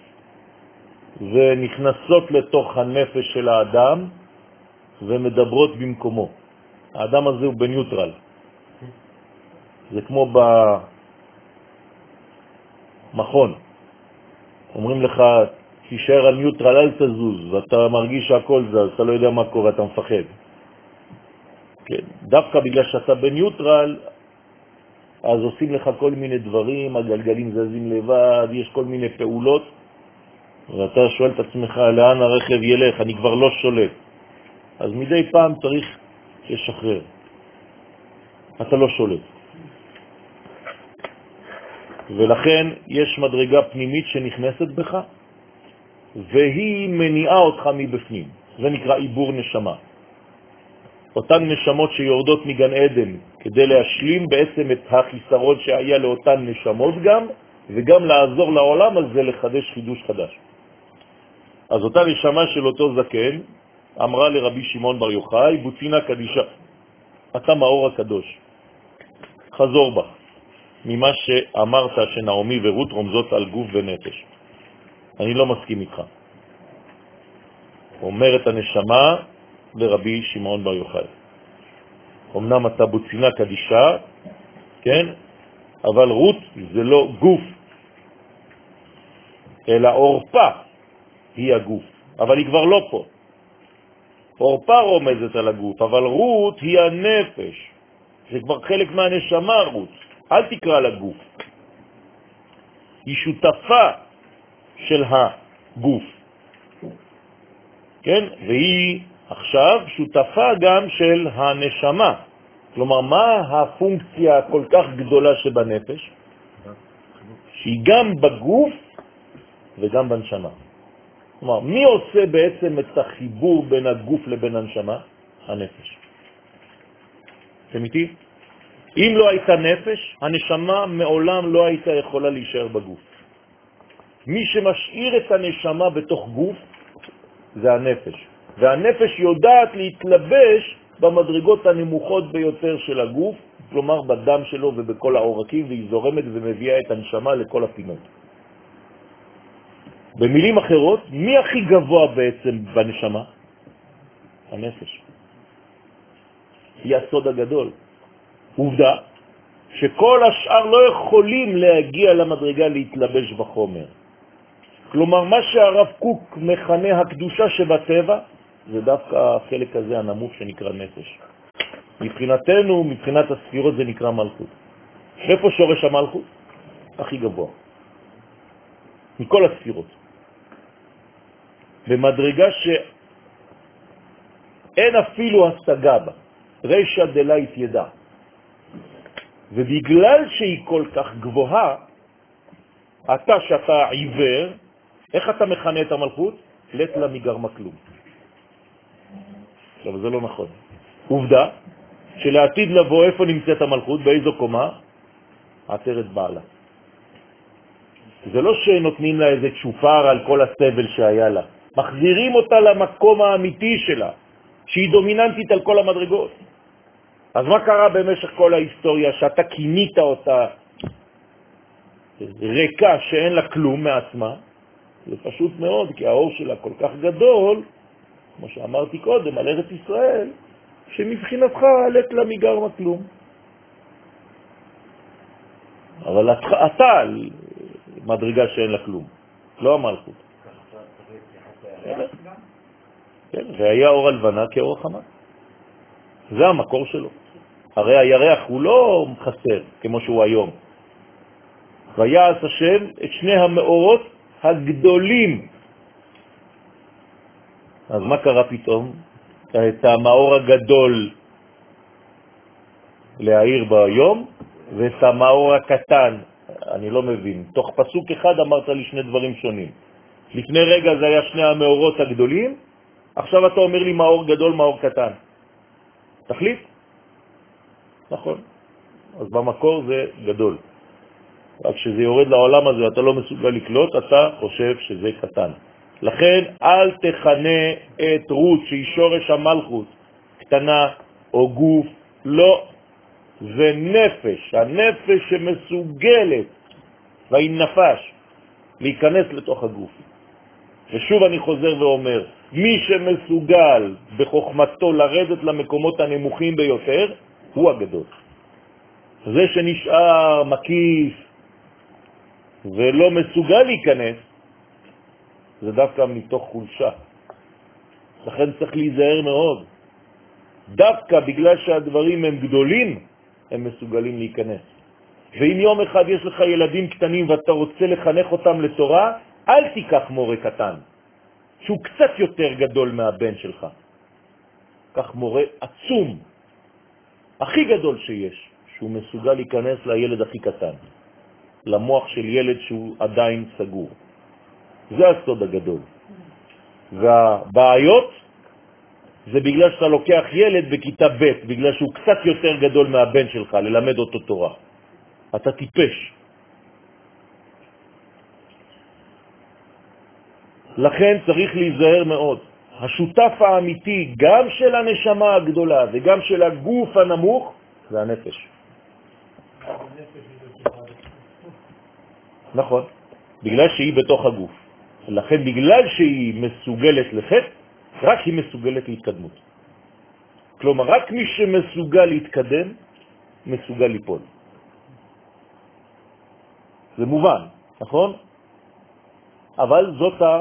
ונכנסות לתוך הנפש של האדם, ומדברות במקומו. האדם הזה הוא בניוטרל. זה כמו במכון. אומרים לך, תישאר על ניוטרל, אל תזוז, ואתה מרגיש שהכל זז, אתה לא יודע מה קורה, אתה מפחד. כן. דווקא בגלל שאתה בניוטרל, אז עושים לך כל מיני דברים, הגלגלים זזים לבד, יש כל מיני פעולות, ואתה שואל את עצמך, לאן הרכב ילך, אני כבר לא שולט. אז מדי פעם צריך לשחרר. אתה לא שולט. ולכן יש מדרגה פנימית שנכנסת בך, והיא מניעה אותך מבפנים. זה נקרא עיבור נשמה. אותן נשמות שיורדות מגן עדן, כדי להשלים בעצם את החיסרון שהיה לאותן נשמות גם, וגם לעזור לעולם הזה לחדש חידוש חדש. אז אותה נשמה של אותו זקן אמרה לרבי שמעון בר יוחאי, בוצינה קדישה, אתה מאור הקדוש, חזור בה ממה שאמרת שנעמי ורות רומזות על גוף ונפש. אני לא מסכים איתך. אומרת הנשמה לרבי שמעון בר יוחאי, אמנם אתה בוצינה קדישה, כן, אבל רות זה לא גוף, אלא אורפה היא הגוף, אבל היא כבר לא פה. אורפה רומזת על הגוף, אבל רות היא הנפש. זה כבר חלק מהנשמה רות. אל תקרא לגוף. היא שותפה של הגוף. כן? והיא עכשיו שותפה גם של הנשמה. כלומר, מה הפונקציה כל כך גדולה שבנפש? שהיא גם בגוף וגם בנשמה. כלומר, מי עושה בעצם את החיבור בין הגוף לבין הנשמה? הנפש. אתם איתי? אם לא הייתה נפש, הנשמה מעולם לא הייתה יכולה להישאר בגוף. מי שמשאיר את הנשמה בתוך גוף זה הנפש. והנפש יודעת להתלבש במדרגות הנמוכות ביותר של הגוף, כלומר בדם שלו ובכל העורקים, והיא זורמת ומביאה את הנשמה לכל הפינות. במילים אחרות, מי הכי גבוה בעצם בנשמה? הנפש. היא הסוד הגדול. עובדה שכל השאר לא יכולים להגיע למדרגה להתלבש בחומר. כלומר, מה שהרב קוק מכנה הקדושה שבטבע, זה דווקא החלק הזה הנמוך שנקרא נפש. מבחינתנו, מבחינת הספירות זה נקרא מלכות. איפה שורש המלכות? הכי גבוה. מכל הספירות. במדרגה שאין אפילו השגה בה. רשע דלית ידע. ובגלל שהיא כל כך גבוהה, אתה שאתה עיוור, איך אתה מכנה את המלכות? לית לה מגרמה כלום. אבל זה לא נכון. עובדה שלעתיד לבוא איפה נמצאת המלכות, באיזו קומה? עטרת בעלה. זה לא שנותנים לה איזה צ'ופר על כל הסבל שהיה לה. מחזירים אותה למקום האמיתי שלה, שהיא דומיננטית על כל המדרגות. אז מה קרה במשך כל ההיסטוריה שאתה כינית אותה ריקה שאין לה כלום מעצמה? זה פשוט מאוד, כי האור שלה כל כך גדול, כמו שאמרתי קודם, על ארץ ישראל, שמבחינתך עלת לה מגרמה כלום. אבל אתה על מדרגה שאין לה כלום, לא המלכות. כן, והיה אור הלבנה כאור החמה. זה המקור שלו. הרי הירח הוא לא חסר כמו שהוא היום. ויעש השם את שני המאורות הגדולים. אז מה קרה פתאום? את המאור הגדול להעיר ביום, ואת המאור הקטן, אני לא מבין. תוך פסוק אחד אמרת לי שני דברים שונים. לפני רגע זה היה שני המאורות הגדולים, עכשיו אתה אומר לי מאור גדול, מאור קטן. תחליף? נכון. אז במקור זה גדול. רק כשזה יורד לעולם הזה אתה לא מסוגל לקלוט, אתה חושב שזה קטן. לכן אל תכנה את רות שהיא שורש המלכות קטנה או גוף, לא, זה נפש, הנפש שמסוגלת והיא נפש להיכנס לתוך הגוף. ושוב אני חוזר ואומר, מי שמסוגל בחוכמתו לרדת למקומות הנמוכים ביותר הוא הגדול. זה שנשאר מקיף ולא מסוגל להיכנס זה דווקא מתוך חולשה. לכן צריך להיזהר מאוד. דווקא בגלל שהדברים הם גדולים הם מסוגלים להיכנס. ואם יום אחד יש לך ילדים קטנים ואתה רוצה לחנך אותם לתורה, אל תיקח מורה קטן שהוא קצת יותר גדול מהבן שלך. קח מורה עצום, הכי גדול שיש, שהוא מסוגל להיכנס לילד הכי קטן, למוח של ילד שהוא עדיין סגור. זה הסוד הגדול. והבעיות זה בגלל שאתה לוקח ילד בכיתה ב' בגלל שהוא קצת יותר גדול מהבן שלך, ללמד אותו תורה. אתה טיפש. לכן צריך להיזהר מאוד. השותף האמיתי גם של הנשמה הגדולה וגם של הגוף הנמוך זה הנפש. נכון, בגלל שהיא בתוך הגוף. לכן בגלל שהיא מסוגלת לחטא, רק היא מסוגלת להתקדמות. כלומר, רק מי שמסוגל להתקדם, מסוגל ליפול. זה מובן, נכון? אבל זאת ה...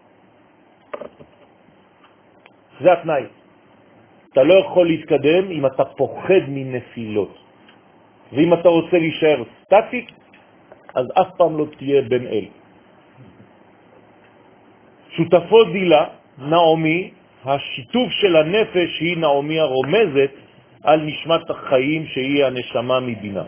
זה התנאי. אתה לא יכול להתקדם אם אתה פוחד מנפילות. ואם אתה רוצה להישאר סטטיק, אז אף פעם לא תהיה בן אל. שותפו דילה, נעמי, השיתוף של הנפש היא נעמי הרומזת על נשמת החיים שהיא הנשמה מבינה.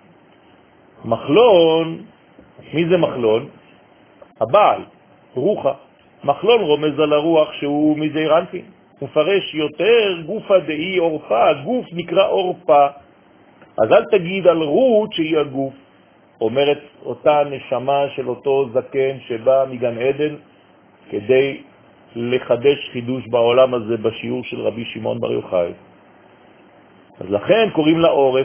מחלון, מי זה מחלון? הבעל, רוחה. מחלון רומז על הרוח שהוא מזעיר אנפין. מפרש יותר גופה דאי אורפה, הגוף נקרא אורפה. אז אל תגיד על רות שהיא הגוף. אומרת אותה נשמה של אותו זקן שבא מגן עדן כדי לחדש חידוש בעולם הזה בשיעור של רבי שמעון בר יוחאי. אז לכן קוראים לה עורף,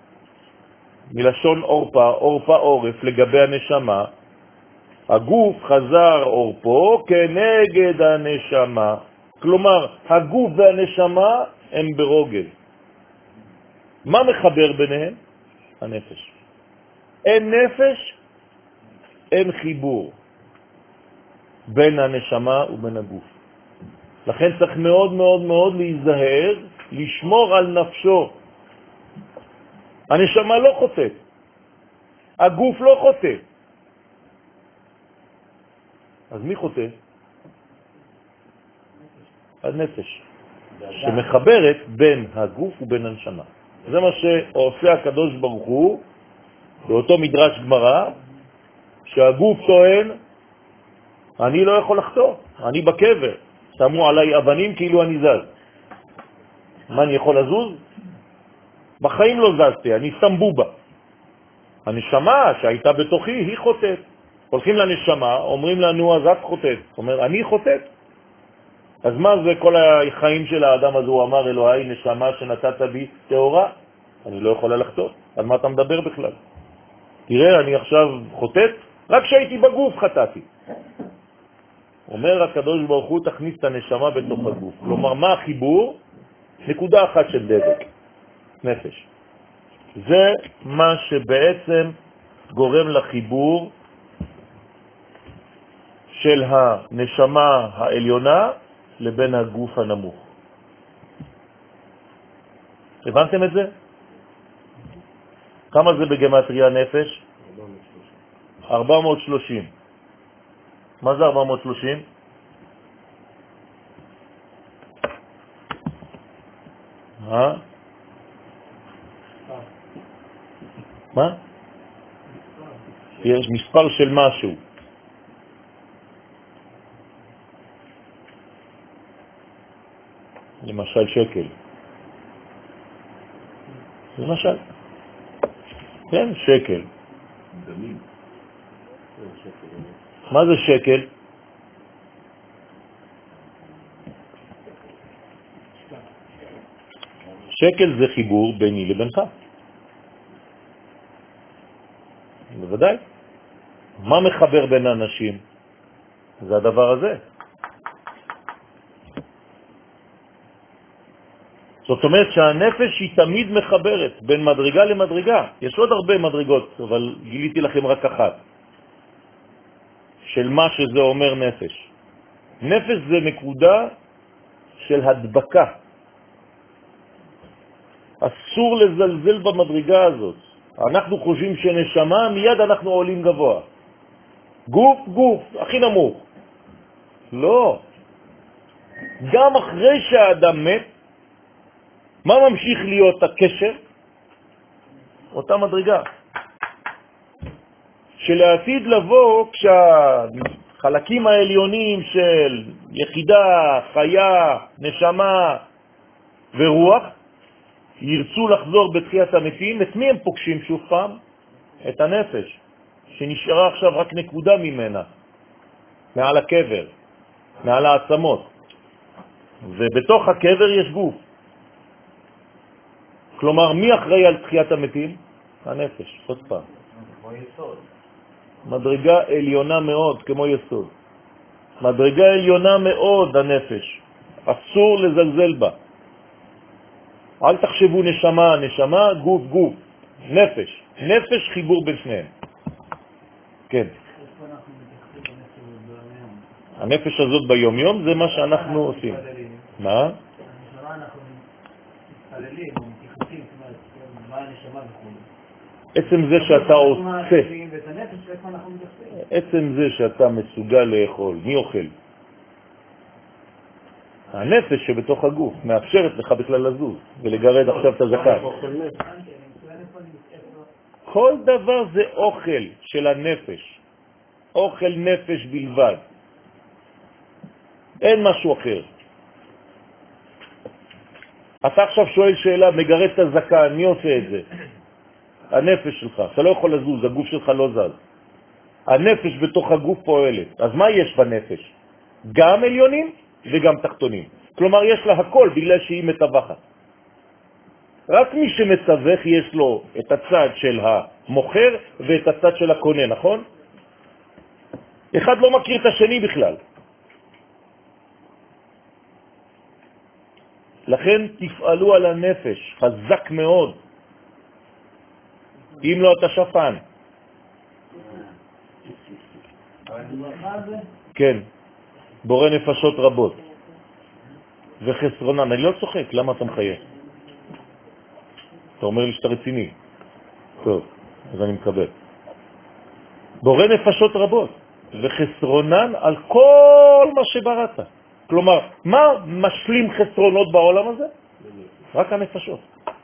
מלשון אורפה, אורפה עורף לגבי הנשמה. הגוף חזר אורפו כנגד הנשמה. כלומר, הגוף והנשמה הם ברוגל. מה מחבר ביניהם? הנפש. אין נפש, אין חיבור בין הנשמה ובין הגוף. לכן צריך מאוד מאוד מאוד להיזהר, לשמור על נפשו. הנשמה לא חוטאת, הגוף לא חוטא. אז מי חוטא? הנפש, שמחברת בין הגוף ובין הנשמה. זה מה שעושה הקדוש ברוך הוא באותו מדרש גמרא, שהגוף טוען, אני לא יכול לחתור, אני בקבר, שמו עליי אבנים כאילו אני זז. מה, אני יכול לזוז? בחיים לא זזתי, אני שם בובה. הנשמה שהייתה בתוכי היא חוטאת. הולכים לנשמה, אומרים לנו, אז את חוטאת. אומר, אני חוטאת. אז מה זה כל החיים של האדם הזה? הוא אמר, אלוהי, נשמה שנתת בי תאורה, אני לא יכולה לחטוא. על מה אתה מדבר בכלל? תראה, אני עכשיו חוטאת, רק שהייתי בגוף חטאתי. אומר הקדוש ברוך הוא, תכניס את הנשמה בתוך הגוף. כלומר, מה החיבור? נקודה אחת של דבק, נפש. זה מה שבעצם גורם לחיבור של הנשמה העליונה לבין הגוף הנמוך. הבנתם את זה? כמה זה בגמטריה נפש? ארבע מאות ושלושים. מה זה ארבע מאות ושלושים? אה? מה? יש מספר של משהו. למשל שקל. למשל. כן, שקל. דמים. מה זה שקל? שקל זה חיבור ביני לבינך. בוודאי. מה מחבר בין אנשים? זה הדבר הזה. זאת אומרת שהנפש היא תמיד מחברת בין מדרגה למדרגה. יש עוד הרבה מדרגות, אבל גיליתי לכם רק אחת. של מה שזה אומר נפש. נפש זה נקודה של הדבקה. אסור לזלזל במדרגה הזאת. אנחנו חושבים שנשמה, מיד אנחנו עולים גבוה. גוף, גוף, הכי נמוך. לא. גם אחרי שהאדם מת, מה ממשיך להיות הקשר? אותה מדרגה. שלעתיד לבוא, כשהחלקים העליונים של יחידה, חיה, נשמה ורוח, ירצו לחזור בתחיית המתים, את מי הם פוגשים שוב פעם? את הנפש, שנשארה עכשיו רק נקודה ממנה, מעל הקבר, מעל העצמות. ובתוך הקבר יש גוף. כלומר, מי אחראי על תחיית המתים? הנפש, עוד פעם. כמו יסוד. מדרגה עליונה מאוד, כמו יסוד. מדרגה עליונה מאוד, הנפש. אסור לזלזל בה. אל תחשבו נשמה, נשמה, גוף, גוף. נפש. נפש חיבור בין שניהם. כן. הנפש הזאת ביום יום זה מה שאנחנו עושים. מה? הנשמה אנחנו מתפללים, מתייחסים, זאת אומרת, מה הנשמה וכו'. עצם זה שאתה עושה, אנחנו עצם זה שאתה מסוגל לאכול, מי אוכל? הנפש שבתוך הגוף מאפשרת לך בכלל לזוז ולגרד עכשיו את הזקן. כל דבר זה אוכל של הנפש, אוכל נפש בלבד, אין משהו אחר. אתה עכשיו שואל שאלה, מגרד את הזקן, מי עושה את זה? הנפש שלך, אתה לא יכול לזוז, הגוף שלך לא זז. הנפש בתוך הגוף פועלת. אז מה יש בנפש? גם עליונים וגם תחתונים. כלומר, יש לה הכל בגלל שהיא מתווכת. רק מי שמתווך יש לו את הצד של המוכר ואת הצד של הקונה, נכון? אחד לא מכיר את השני בכלל. לכן תפעלו על הנפש, חזק מאוד. אם לא אתה שפן. כן, בורא נפשות רבות וחסרונן. אני לא צוחק, למה אתה מחייך? אתה אומר לי שאתה רציני. טוב, אז אני מקבל. בורא נפשות רבות וחסרונן על כל מה שבראת. כלומר, מה משלים חסרונות בעולם הזה? רק הנפשות.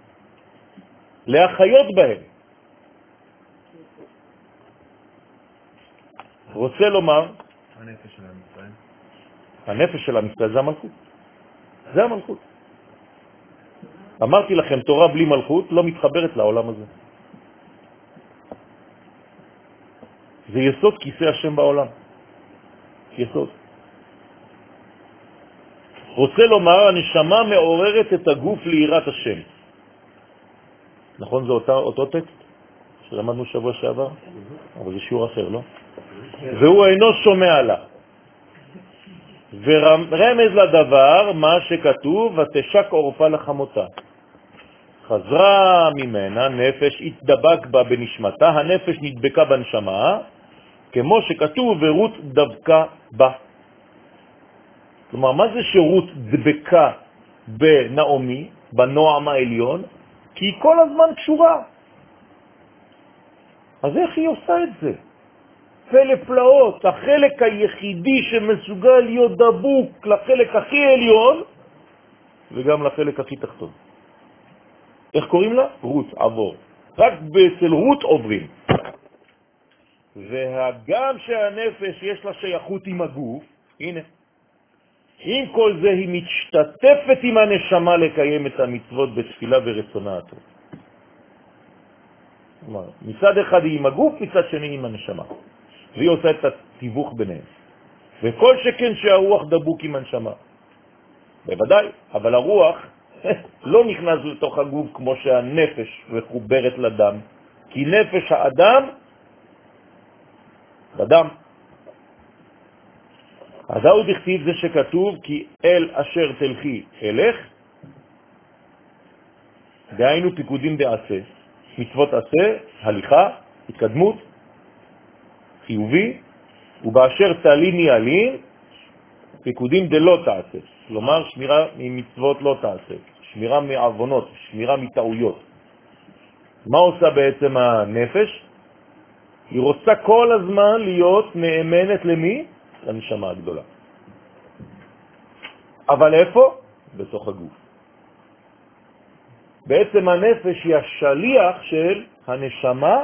להחיות בהם. רוצה לומר, הנפש של המצרים. הנפש של המצרים זה המלכות. זה המלכות. אמרתי לכם, תורה בלי מלכות לא מתחברת לעולם הזה. זה יסוד כיסא השם בעולם. יסוד. רוצה לומר, הנשמה מעוררת את הגוף ליראת השם. נכון, זה אותו, אותו טקסט שלמדנו שבוע שעבר? אבל זה שיעור אחר, לא? והוא אינו שומע לה. ורמז לדבר מה שכתוב, ותשק עורפה לחמותה. חזרה ממנה, נפש התדבק בה בנשמתה, הנפש נדבקה בנשמה, כמו שכתוב, ורות דבקה בה. כלומר, מה זה שרות דבקה בנעמי, בנועם העליון? כי היא כל הזמן קשורה. אז איך היא עושה את זה? פלא פלאות, החלק היחידי שמסוגל להיות דבוק לחלק הכי עליון, וגם לחלק הכי תחתון. איך קוראים לה? רות, עבור. רק אצל רות עוברים. והגם שהנפש יש לה שייכות עם הגוף, הנה, עם כל זה היא משתתפת עם הנשמה לקיים את המצוות בתפילה ורצונה הטוב. מצד אחד היא עם הגוף, מצד שני עם הנשמה. והיא עושה את התיווך ביניהם. וכל שכן שהרוח דבוק עם הנשמה. בוודאי, אבל הרוח לא נכנס לתוך הגוף כמו שהנפש מחוברת לדם, כי נפש האדם בדם. אז הוא דכתיב זה שכתוב כי אל אשר תלכי אלך, דהיינו פיקודים בעשה, מצוות עשה, הליכה, התקדמות, חיובי, ובאשר תליני עלין, פיקודים דלא תעשה, כלומר שמירה ממצוות לא תעשה, שמירה מעוונות, שמירה מטעויות. מה עושה בעצם הנפש? היא רוצה כל הזמן להיות נאמנת למי? לנשמה הגדולה. אבל איפה? בתוך הגוף. בעצם הנפש היא השליח של הנשמה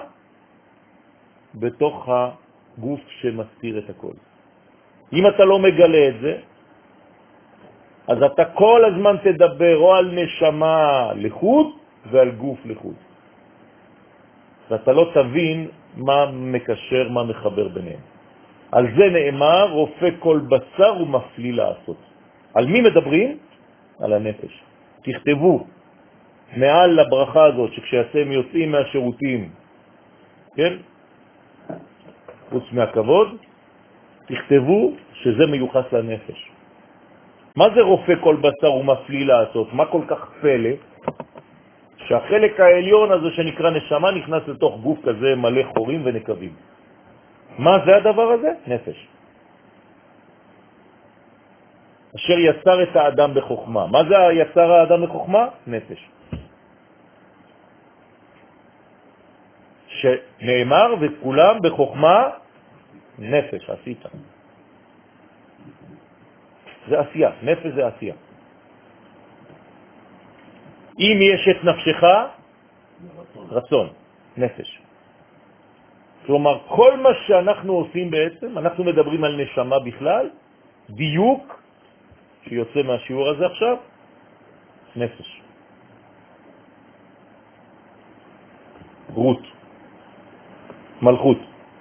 בתוך הגוף שמסתיר את הכל. אם אתה לא מגלה את זה, אז אתה כל הזמן תדבר או על נשמה לחוד ועל גוף לחוד. ואתה לא תבין מה מקשר, מה מחבר ביניהם. על זה נאמר, רופא כל בשר ומפליא לעשות. על מי מדברים? על הנפש. תכתבו מעל לברכה הזאת, שכשאתם יוצאים מהשירותים, כן? חוץ מהכבוד, תכתבו שזה מיוחס לנפש. מה זה רופא כל בשר ומפליא לעשות? מה כל כך פלא? שהחלק העליון הזה שנקרא נשמה נכנס לתוך גוף כזה מלא חורים ונקבים. מה זה הדבר הזה? נפש. אשר יצר את האדם בחוכמה. מה זה יצר האדם בחוכמה? נפש. שנאמר וכולם בחוכמה נפש, עשית. זה עשייה, נפש זה עשייה. אם יש את נפשך, רצון, נפש. כלומר, כל מה שאנחנו עושים בעצם, אנחנו מדברים על נשמה בכלל, דיוק, שיוצא מהשיעור הזה עכשיו, נפש. רות, מלכות.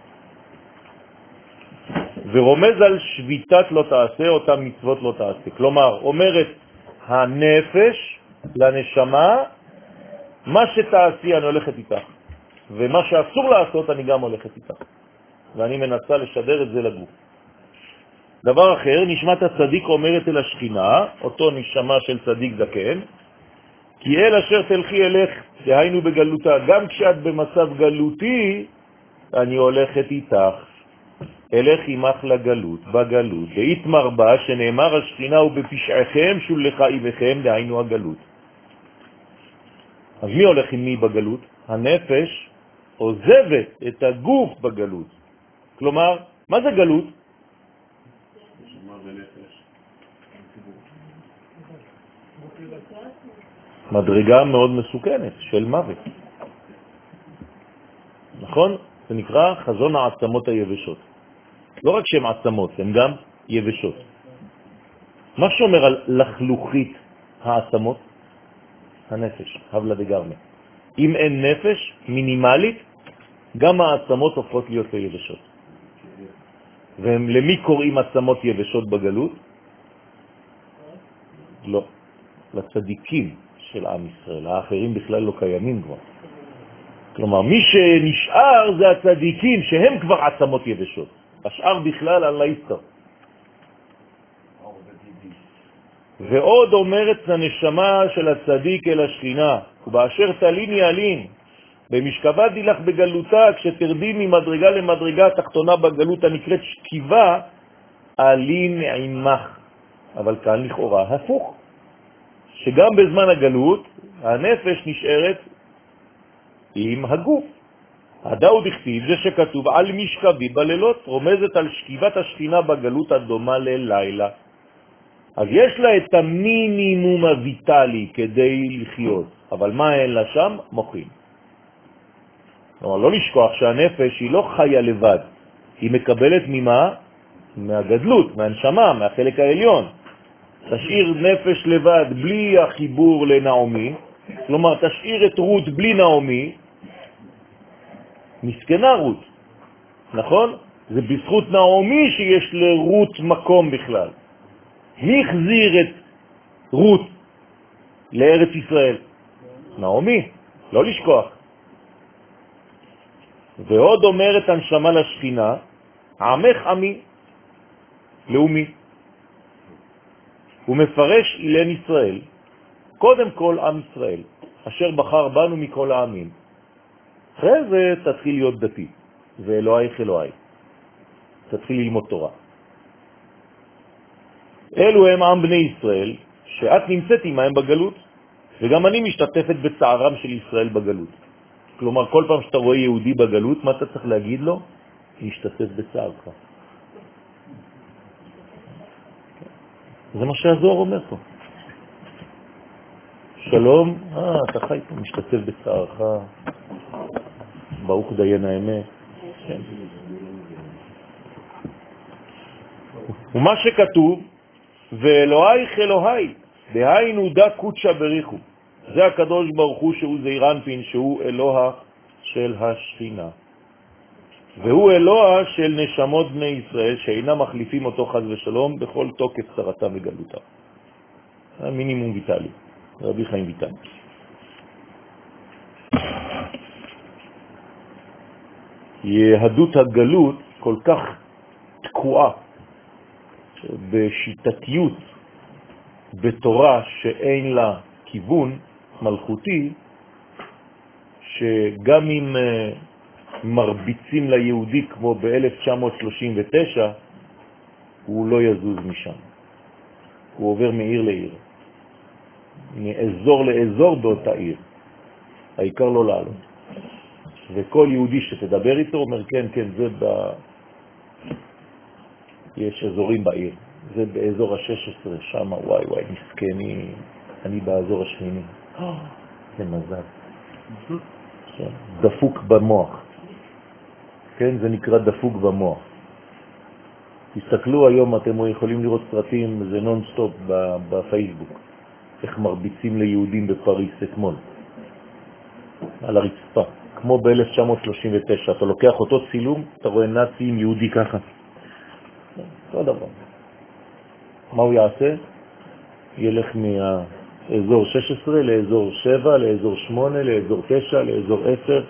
ורומז על שביטת לא תעשה, אותם מצוות לא תעשה. כלומר, אומרת הנפש לנשמה, מה שתעשי אני הולכת איתך, ומה שאסור לעשות אני גם הולכת איתך. ואני מנסה לשדר את זה לגוף. דבר אחר, נשמת הצדיק אומרת אל השכינה, אותו נשמה של צדיק זקן, כי אל אשר תלכי אלך, דהיינו בגלותה, גם כשאת במצב גלותי, אני הולכת איתך. אלך עמך לגלות, בגלות, והתמר בה שנאמר השכינה ובפשעכם שולחה איבכם, דהיינו הגלות. אז מי הולך עם מי בגלות? הנפש עוזבת את הגוף בגלות. כלומר, מה זה גלות? מדרגה מאוד מסוכנת של מוות. נכון? זה נקרא חזון העצמות היבשות. לא רק שהן עצמות, הן גם יבשות. מה שאומר על לחלוכית העצמות? הנפש, הבלה דגרמה. אם אין נפש מינימלית, גם העצמות הופכות להיות יבשות. ולמי קוראים עצמות יבשות בגלות? לא, לצדיקים של עם ישראל. האחרים בכלל לא קיימים כבר. כלומר, מי שנשאר זה הצדיקים שהם כבר עצמות יבשות. השאר בכלל על להיסטר. ועוד אומרת הנשמה של הצדיק אל השכינה, ובאשר תליני עלין, במשכבה דילך בגלותה, כשתרדי ממדרגה למדרגה תחתונה בגלות הנקראת שכיבה, עלין עמך. אבל כאן לכאורה הפוך, שגם בזמן הגלות הנפש נשארת עם הגוף. הדאוד הכתיב, זה שכתוב על משכבי בלילות, רומזת על שכיבת השכינה בגלות הדומה ללילה. אז יש לה את המינימום הויטלי כדי לחיות, אבל מה אין לה שם? מוחים. כלומר, לא לשכוח שהנפש היא לא חיה לבד, היא מקבלת ממה? מהגדלות, מהנשמה, מהחלק העליון. תשאיר נפש לבד בלי החיבור לנעמי, כלומר תשאיר את רות בלי נעמי, מסכנה רות, נכון? זה בזכות נעמי שיש לרות מקום בכלל. מי החזיר את רות לארץ ישראל? נעמי, לא לשכוח. ועוד אומרת הנשמה לשכינה, עמך עמי, לאומי. הוא מפרש אילן ישראל, קודם כל עם ישראל, אשר בחר בנו מכל העמים. אחרי זה תתחיל להיות דתי, ואלוהיך אלוהי. תתחיל ללמוד תורה. אלו הם עם בני ישראל, שאת נמצאת עמהם בגלות, וגם אני משתתפת בצערם של ישראל בגלות. כלומר, כל פעם שאתה רואה יהודי בגלות, מה אתה צריך להגיד לו? להשתתף בצערך. זה מה שהזוהר אומר פה. שלום, אה, אתה חי פה, משתתף בצערך, ברוך דיין האמת. כן. ומה שכתוב, ואלוהיך אלוהי, דהיינו דה קודשה בריחו. זה הקדוש ברוך הוא שהוא זעיר אנפין, שהוא אלוה של השכינה. והוא אלוה של נשמות בני ישראל, שאינם מחליפים אותו חז ושלום בכל תוקף צרתם וגלותם. זה מינימום ויטלי, רבי חיים ויטלי. יהדות הגלות כל כך תקועה בשיטתיות, בתורה שאין לה כיוון מלכותי, שגם אם מרביצים ליהודי כמו ב-אלף תשע מאות שלושים ותשע, הוא לא יזוז משם. הוא עובר מעיר לעיר, מאזור לאזור באותה עיר. העיקר לא לעלות. וכל יהודי שתדבר איתו אומר, כן, כן, זה ב... יש אזורים בעיר. זה באזור ה-שש עשרה, שם, וואי וואי, מסכני, אני באזור השמיני. זה מזל. דפוק במוח. כן, זה נקרא דפוק במוח. תסתכלו היום, אתם יכולים לראות סרטים, זה נון-סטופ בפייסבוק. איך מרביצים ליהודים בפריס אתמול. על הרצפה. כמו ב-אלף תשע מאות שלושים ותשע. אתה לוקח אותו צילום, אתה רואה נאצי עם יהודי ככה. אותו דבר. מה הוא יעשה? ילך מהאזור שש עשרה לאזור שבע, לאזור שמונה, לאזור תשע, לאזור עשר.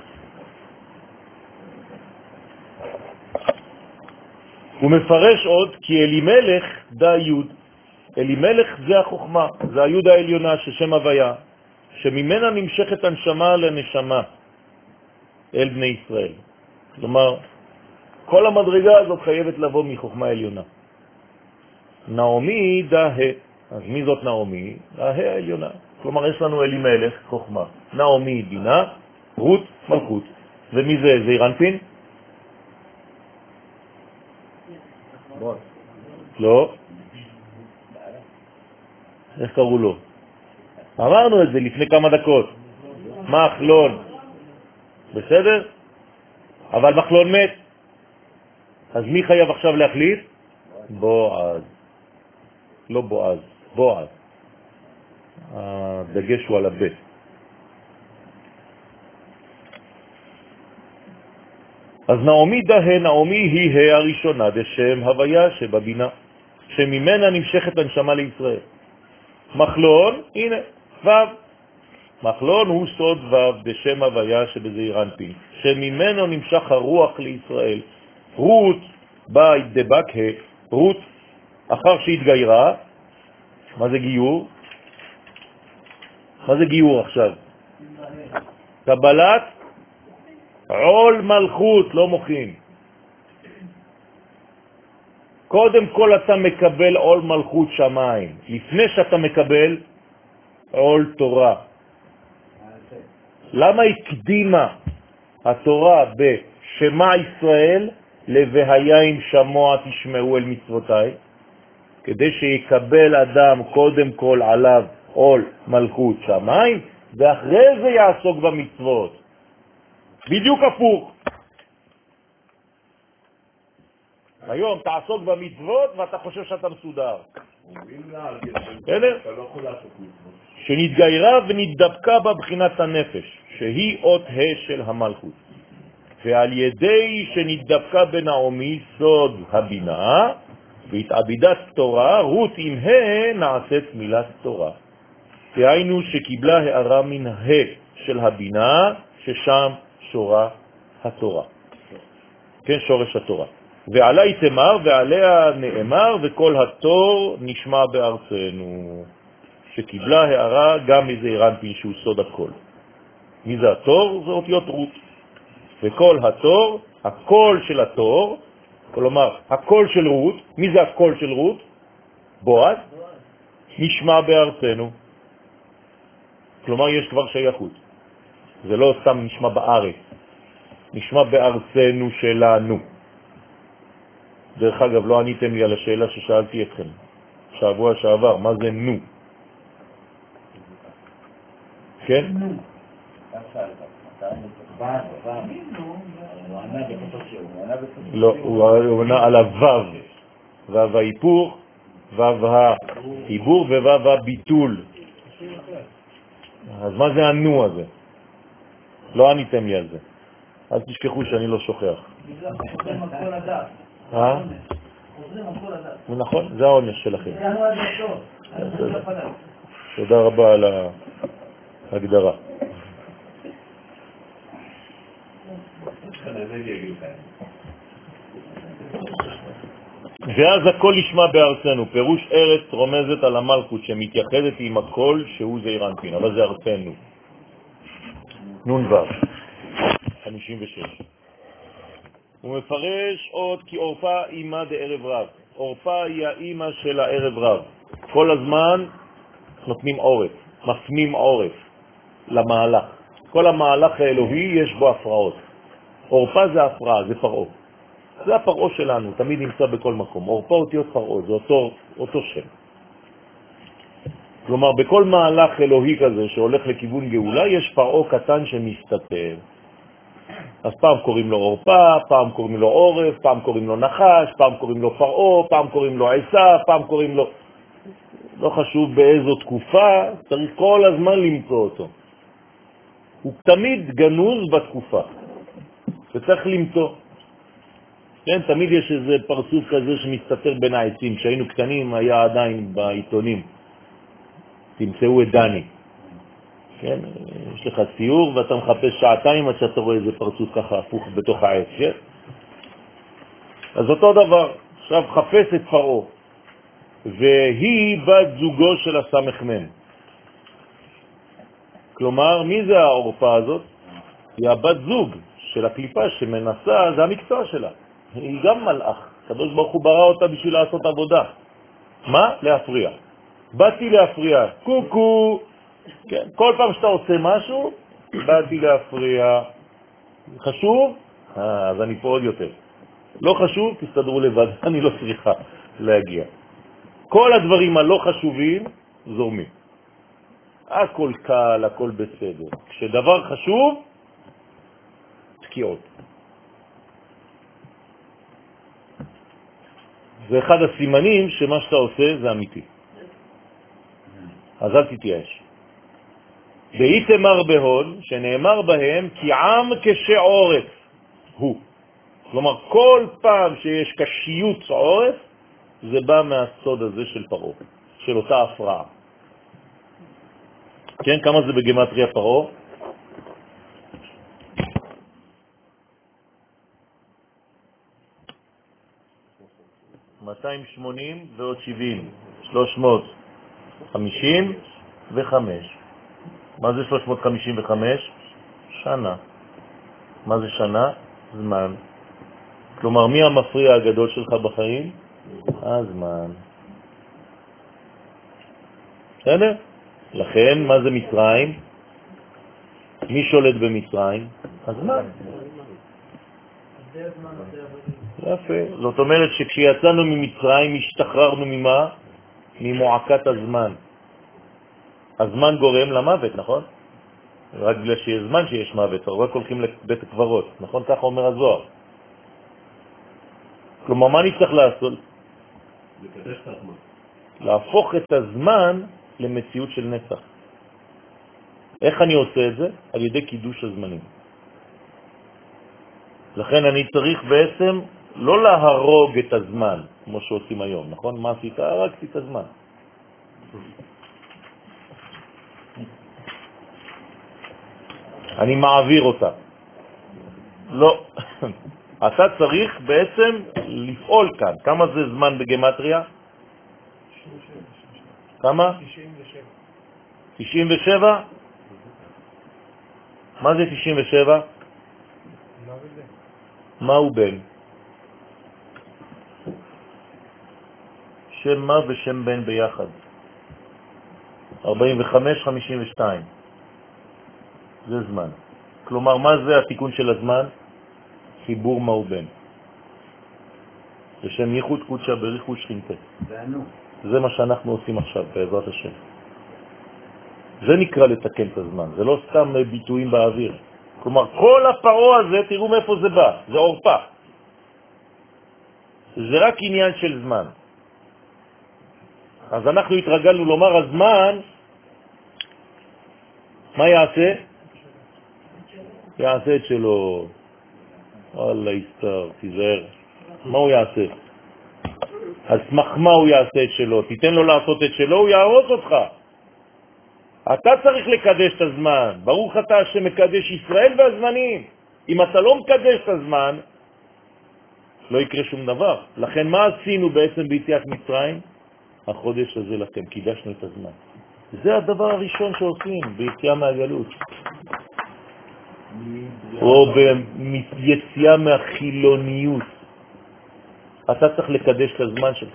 הוא מפרש עוד כי אלימלך דה יוד. אלימלך זה החוכמה, זה היוד העליונה ששם הוויה, שממנה נמשכת הנשמה לנשמה אל בני ישראל. כלומר, כל המדרגה הזאת חייבת לבוא מחוכמה עליונה. נעמי דה ה. אז מי זאת נעמי? דה ה העליונה. כלומר, יש לנו אלימלך, חוכמה. נעמי בינה, רות מלכות. ומי זה? זעיר אנפין? לא. איך קראו לו? אמרנו את זה לפני כמה דקות. מחלון. בסדר? אבל מחלון מת. אז מי חייב עכשיו להחליף? בועז. לא בועז, בועז. הדגש הוא על הבית. אז נעמי דה, נעמי היא הראשונה בשם הוויה שבבינה, שממנה נמשכת הנשמה לישראל. מחלון, הנה, ו'. מחלון הוא סוד ו' בשם הוויה שבזעיר אנפין, שממנו נמשך הרוח לישראל. רות בית דבק ה, רות אחר שהתגיירה. מה זה גיור? מה זה גיור עכשיו? קבלת עול מלכות, לא מוכין. קודם כל אתה מקבל עול מלכות שמיים, לפני שאתה מקבל עול תורה. למה הקדימה התורה בשמע ישראל לווהיה עם שמוע תשמעו אל מצוותיי? כדי שיקבל אדם קודם כל עליו עול מלכות שמיים, ואחרי זה יעסוק במצוות. בדיוק הפוך. היום תעסוק במצוות ואתה חושב שאתה מסודר. בסדר? שנתגיירה ונתדבקה בבחינת הנפש, שהיא אות ה' של המלכות. ועל ידי שנתדבקה בנעמי סוד הבינה, והתעבידת תורה, רות עם ה' נעשית מילת תורה. דהיינו שקיבלה הערה מן ה' של הבינה, ששם שורה התורה. כן, שורש התורה. ועלי תמר ועליה נאמר, וכל התור נשמע בארצנו. שקיבלה הערה גם מזעיר אנפין שהוא סוד הכל. מי זה התור? זה אותיות רות. וכל התור, הקול של התור, כלומר, הקול של רות, מי זה הקול של רות? בועז, נשמע בארצנו. כלומר, יש כבר שייכות. זה לא סתם נשמע בארץ, נשמע בארצנו שלנו. דרך אגב, לא עניתם לי על השאלה ששאלתי אתכם. שבוע שעבר, מה זה נו? כן? נו. לא, הוא ענה על הוו, וו ההיפוך, וו החיבור ווו הביטול. אז מה זה הנו הזה? לא עניתם לי על זה. אז תשכחו שאני לא שוכח. חוזרים על כל הדת. אה? חוזרים על כל הדת. נכון, זה העונש שלכם. זה הנועד לטוב. תודה רבה על ההגדרה. ואז הכל נשמע בארצנו, פירוש ארץ רומזת על המלכות שמתייחדת עם הכל שהוא זעיר אנפין, אבל זה ארצנו. נון וו, חמישים ושש. הוא מפרש עוד כי אורפה אימה דערב רב. אורפה היא האימא של הערב רב. כל הזמן נותנים עורף, מפנים עורף למהלך. כל המהלך האלוהי יש בו הפרעות. אורפה זה הפרעה, זה פרעה. זה הפרעה שלנו, תמיד נמצא בכל מקום. אורפה אותיות פרעה, זה אותו, אותו שם. כלומר, בכל מהלך אלוהי כזה שהולך לכיוון גאולה, יש פרעה קטן שמסתתר. אז פעם קוראים לו אורפה, פעם קוראים לו עורף, פעם קוראים לו נחש, פעם קוראים לו פרעה, פעם קוראים לו עיסה, פעם קוראים לו... לא חשוב באיזו תקופה, צריך כל הזמן למצוא אותו. הוא תמיד גנוז בתקופה, וצריך למצוא. כן, תמיד יש איזה פרצוף כזה שמסתתר בין העצים. כשהיינו קטנים היה עדיין בעיתונים. תמצאו את דני. כן, יש לך ציור ואתה מחפש שעתיים עד שאתה רואה איזה פרצוף ככה הפוך בתוך העץ. כן? אז אותו דבר. עכשיו חפש את פרעה. והיא בת זוגו של הסמ"ם. כלומר, מי זה העורפה הזאת? היא הבת זוג של הקליפה שמנסה, זה המקצוע שלה. היא גם מלאך. הקדוש ברוך הוא ברא אותה בשביל לעשות עבודה. מה? להפריע. באתי להפריע. קוקו. כן. כל פעם שאתה עושה משהו, באתי להפריע. חשוב? אה, אז אני פה עוד יותר. לא חשוב, תסתדרו לבד. אני לא צריכה להגיע. כל הדברים הלא חשובים זורמים. הכל קל, הכל בסדר. כשדבר חשוב, תקיעות. זה אחד הסימנים שמה שאתה עושה זה אמיתי. אז אל תתייאש. ואיתמר בהוד, שנאמר בהם, כי עם כשעורף הוא. כלומר, כל פעם שיש קשיות עורף, זה בא מהסוד הזה של פרעה, של אותה הפרעה. כן, כמה זה בגמטריה פרעה? מאתיים שמונים ועוד שבעים, שלוש מאות חמישים וחמש. מה זה שלוש מאות חמישים וחמש? שנה. מה זה שנה? זמן. כלומר, מי המפריע הגדול שלך בחיים? הזמן. בסדר? לכן, מה זה מצרים? מי שולט במצרים? הזמן. יפה. זאת אומרת שכשיצאנו ממצרים השתחררנו ממה? ממועקת הזמן. הזמן גורם למוות, נכון? רק בגלל שיש זמן שיש מוות, רק הולכים לבית הקברות, נכון? ככה אומר הזוהר. כלומר, מה אני צריך לעשות? לקדש את הזמן. להפוך את הזמן למציאות של נצח. איך אני עושה את זה? על ידי קידוש הזמנים. לכן אני צריך בעצם לא להרוג את הזמן, כמו שעושים היום, נכון? מה עשית? הרגתי את הזמן. אני מעביר אותה. לא. אתה צריך בעצם לפעול כאן. כמה זה זמן בגמטריה? כמה? תשעים ושבע. מה זה תשעים ושבע? מה הוא בן? שם מה ושם בן ביחד? ארבעים וחמש חמישים ושתיים. זה זמן. כלומר, מה זה התיקון של הזמן? חיבור מה הוא בן. בשם ייחוד קודשה בריחוד שכינתה. זה מה שאנחנו עושים עכשיו בעזרת השם. זה נקרא לתקן את הזמן, זה לא סתם ביטויים באוויר. כלומר, כל הפרעה הזה, תראו מאיפה זה בא, זה אורפה. זה רק עניין של זמן. אז אנחנו התרגלנו לומר, הזמן, מה יעשה? יעשה את שלו. וואלה, יסתר, תיזהר. מה הוא יעשה? אז מה הוא יעשה את שלו? תיתן לו לעשות את שלו, הוא יהרוס אותך. אתה צריך לקדש את הזמן. ברוך אתה שמקדש ישראל והזמנים. אם אתה לא מקדש את הזמן, לא יקרה שום דבר. לכן מה עשינו בעצם ביציאת מצרים? החודש הזה לכם, קידשנו את הזמן. זה הדבר הראשון שעושים ביציאה מהגלות. או ביציאה מהחילוניות. אתה צריך לקדש את הזמן שלך.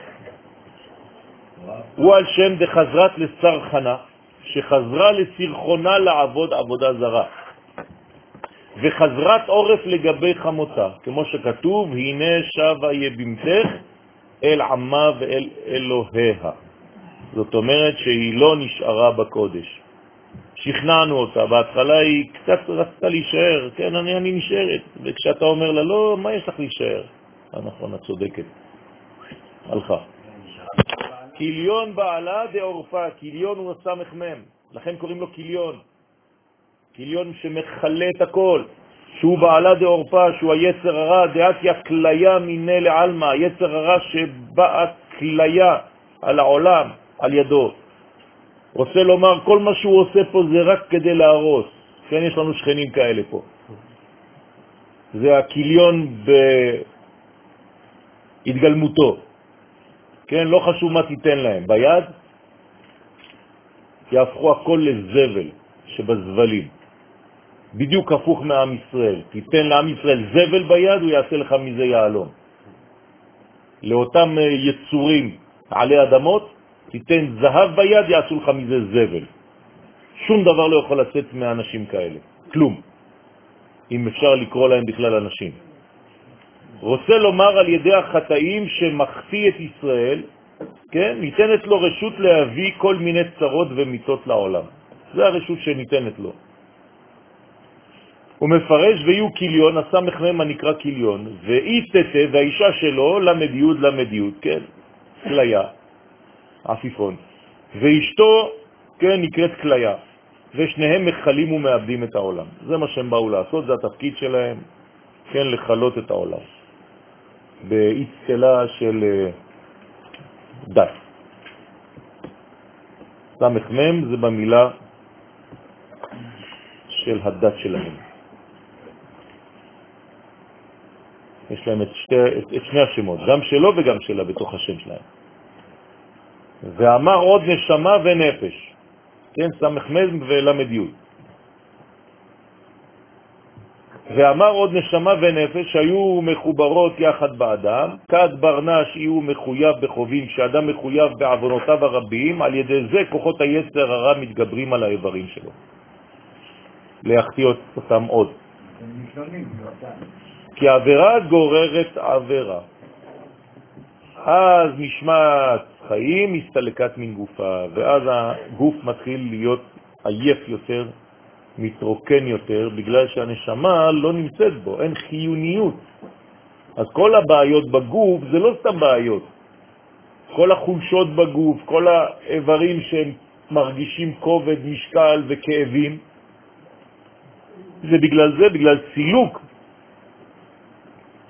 הוא על שם דחזרת לסרחנה, שחזרה לסרחונה לעבוד עבודה זרה. וחזרת עורף לגבי חמותה, כמו שכתוב, הנה שבה יבימתך אל עמה ואל אלוהיה. זאת אומרת שהיא לא נשארה בקודש. שכנענו אותה, בהתחלה היא קצת רצתה להישאר, כן, אני, אני נשארת. וכשאתה אומר לה, לא, מה יש לך להישאר? נכון, את צודקת. הלכה. קיליון בעלה דעורפה, קיליון הוא סמך מם, לכן קוראים לו קיליון. קיליון שמחלה את הכל, שהוא בעלה דעורפה, שהוא היצר הרע, דעתיה כליה מיני לעלמה, היצר הרע שבאה כליה על העולם, על ידו. רוצה לומר, כל מה שהוא עושה פה זה רק כדי להרוס. כן, יש לנו שכנים כאלה פה. זה הקיליון בהתגלמותו. כן, לא חשוב מה תיתן להם. ביד יהפכו הכל לזבל שבזבלים. בדיוק הפוך מעם ישראל. תיתן לעם ישראל זבל ביד, הוא יעשה לך מזה יעלום. לאותם יצורים עלי אדמות, תיתן זהב ביד, יעשו לך מזה זבל. שום דבר לא יכול לצאת מאנשים כאלה. כלום. אם אפשר לקרוא להם בכלל אנשים. רוצה לומר על ידי החטאים שמחטיא את ישראל, כן, ניתנת לו רשות להביא כל מיני צרות ומיתות לעולם. זה הרשות שניתנת לו. הוא מפרש ויהיו קיליון, הסמך מם הנקרא קיליון, ואי תתה והאישה שלו למד יוד למד יוד, כן, כליה, עפיפון, ואשתו, כן, נקראת כליה, ושניהם מחלים ומאבדים את העולם. זה מה שהם באו לעשות, זה התפקיד שלהם, כן, לחלות את העולם. באצטלה של דת. סמך מם זה במילה של הדת שלהם. יש להם את, שתי, את, את שני השמות, גם שלו וגם שלה בתוך השם שלהם. ואמר עוד נשמה ונפש, כן, סמך מם ולמד יוד. ואמר עוד נשמה ונפש שהיו מחוברות יחד באדם, כד ברנש יהיו מחויב בחובים, כשאדם מחויב בעוונותיו הרבים, על ידי זה כוחות היצר הרע מתגברים על האיברים שלו. להחטיא אותם עוד. כי עבירה גוררת עבירה. אז נשמעת חיים מסתלקת מן גופה, ואז הגוף מתחיל להיות עייף יותר, מתרוקן יותר, בגלל שהנשמה לא נמצאת בו, אין חיוניות. אז כל הבעיות בגוף זה לא סתם בעיות. כל החולשות בגוף, כל האיברים שהם מרגישים כובד, משקל וכאבים, זה בגלל זה, בגלל סילוק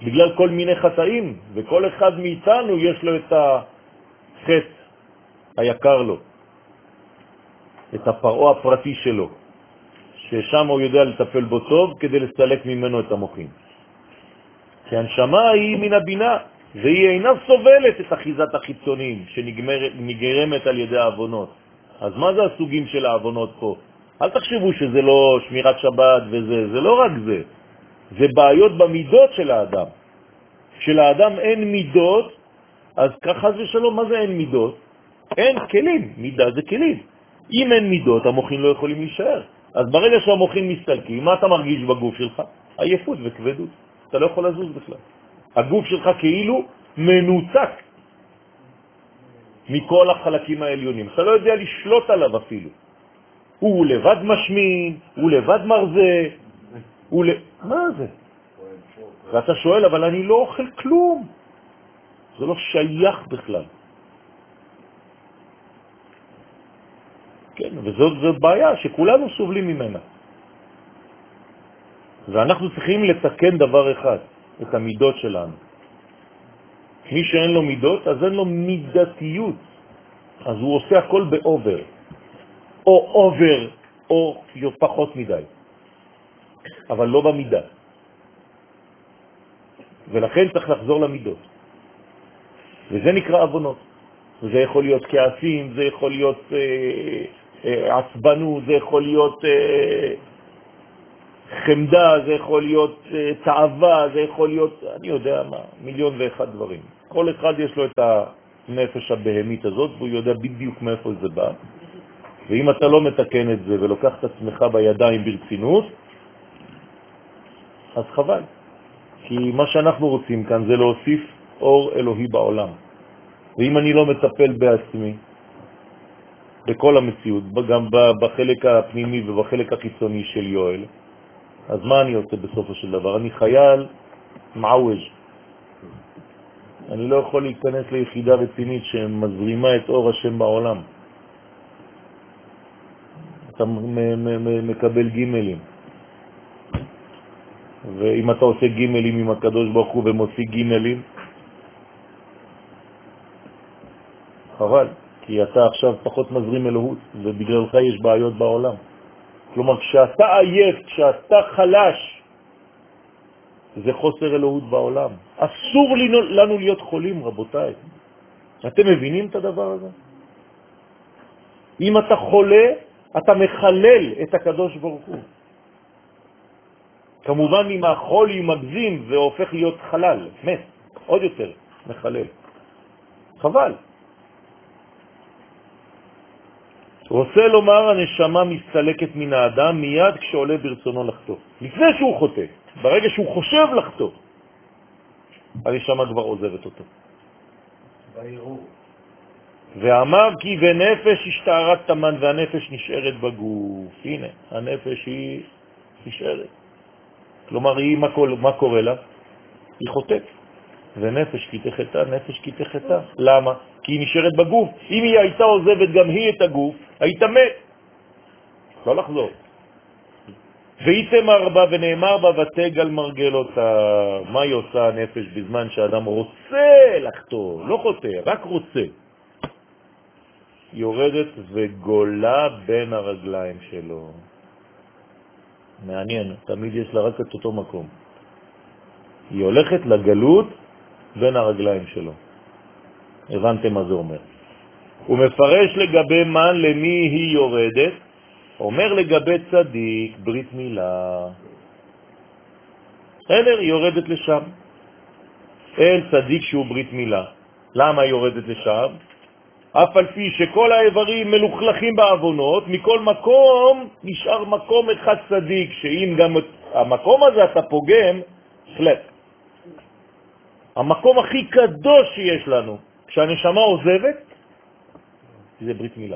בגלל כל מיני חטאים, וכל אחד מאיתנו יש לו את החטא היקר לו, את הפרעה הפרטי שלו, ששם הוא יודע לטפל בו טוב כדי לסלק ממנו את המוחים. כי הנשמה היא מן הבינה, והיא אינה סובלת את אחיזת החיצונים שנגרמת על ידי העוונות. אז מה זה הסוגים של העוונות פה? אל תחשבו שזה לא שמירת שבת וזה, זה לא רק זה. זה בעיות במידות של האדם. כשלאדם אין מידות, אז ככה זה שלום, מה זה אין מידות? אין כלים, מידה זה כלים. אם אין מידות, המוחים לא יכולים להישאר. אז ברגע שהמוחים מסתלקים, מה אתה מרגיש בגוף שלך? עייפות וכבדות. אתה לא יכול לזוז בכלל. הגוף שלך כאילו מנוצק מכל החלקים העליונים. אתה לא יודע לשלוט עליו אפילו. הוא לבד משמין, הוא לבד מרזה, הוא לב... מה זה? ואתה שואל, אבל אני לא אוכל כלום. זה לא שייך בכלל. כן, וזאת זאת בעיה שכולנו סובלים ממנה. ואנחנו צריכים לתקן דבר אחד, את המידות שלנו. מי שאין לו מידות, אז אין לו מידתיות. אז הוא עושה הכל באובר. או אובר, או פחות מדי. אבל לא במידה. ולכן צריך לחזור למידות. וזה נקרא אבונות. וזה יכול להיות כעסים, זה יכול להיות אה, אה, עצבנות, זה יכול להיות אה, חמדה, זה יכול להיות אה, תאווה, זה יכול להיות, אני יודע מה, מיליון ואחד דברים. כל אחד יש לו את הנפש הבהמית הזאת, והוא יודע בדיוק מאיפה זה בא. ואם אתה לא מתקן את זה ולוקח את עצמך בידיים ברצינות, אז חבל. כי מה שאנחנו רוצים כאן זה להוסיף אור אלוהי בעולם. ואם אני לא מטפל בעצמי, בכל המציאות, גם בחלק הפנימי ובחלק החיצוני של יואל, אז מה אני עושה בסופו של דבר? אני חייל מעווז. אני לא יכול להיכנס ליחידה רצינית שמזרימה את אור השם בעולם. אתה מקבל גימלים. ואם אתה עושה גימלים עם הקדוש ברוך הוא ומוציא גימלים, חבל, כי אתה עכשיו פחות מזרים אלוהות, ובגללך יש בעיות בעולם. כלומר, כשאתה עייף, כשאתה חלש, זה חוסר אלוהות בעולם. אסור לנו להיות חולים, רבותיי. אתם מבינים את הדבר הזה? אם אתה חולה, אתה מחלל את הקדוש ברוך הוא. כמובן, אם החולי מגזים והופך להיות חלל, מת, עוד יותר מחלל. חבל. רוצה לומר, הנשמה מסתלקת מן האדם מיד כשעולה ברצונו לחטוא. לפני שהוא חוטא, ברגע שהוא חושב לחטוא, הנשמה כבר עוזבת אותו. בעירוב. ואמר כי ונפש השתערת תמן, והנפש נשארת בגוף. הנה, הנפש היא נשארת. כלומר, היא, מה, מה קורה לה? היא חוטאת. ונפש כי תחתה, נפש כי תחתה. למה? כי היא נשארת בגוף. אם היא הייתה עוזבת גם היא את הגוף, היית מת. לא לחזור. והייתם ארבע ונאמר בה ותגל מרגל אותה. מה היא עושה הנפש בזמן שאדם רוצה לחתור? לא חוטא, רק רוצה. היא יורדת וגולה בין הרגליים שלו. מעניין, תמיד יש לה רק את אותו מקום. היא הולכת לגלות בין הרגליים שלו. הבנתם מה זה אומר. הוא מפרש לגבי מן למי היא יורדת, אומר לגבי צדיק ברית מילה. בסדר, היא יורדת לשם. אל צדיק שהוא ברית מילה. למה היא יורדת לשם? אף על פי שכל האיברים מלוכלכים בעוונות, מכל מקום נשאר מקום אחד צדיק, שאם גם המקום הזה אתה פוגם, חלק. המקום הכי קדוש שיש לנו, כשהנשמה עוזבת, זה ברית מילה.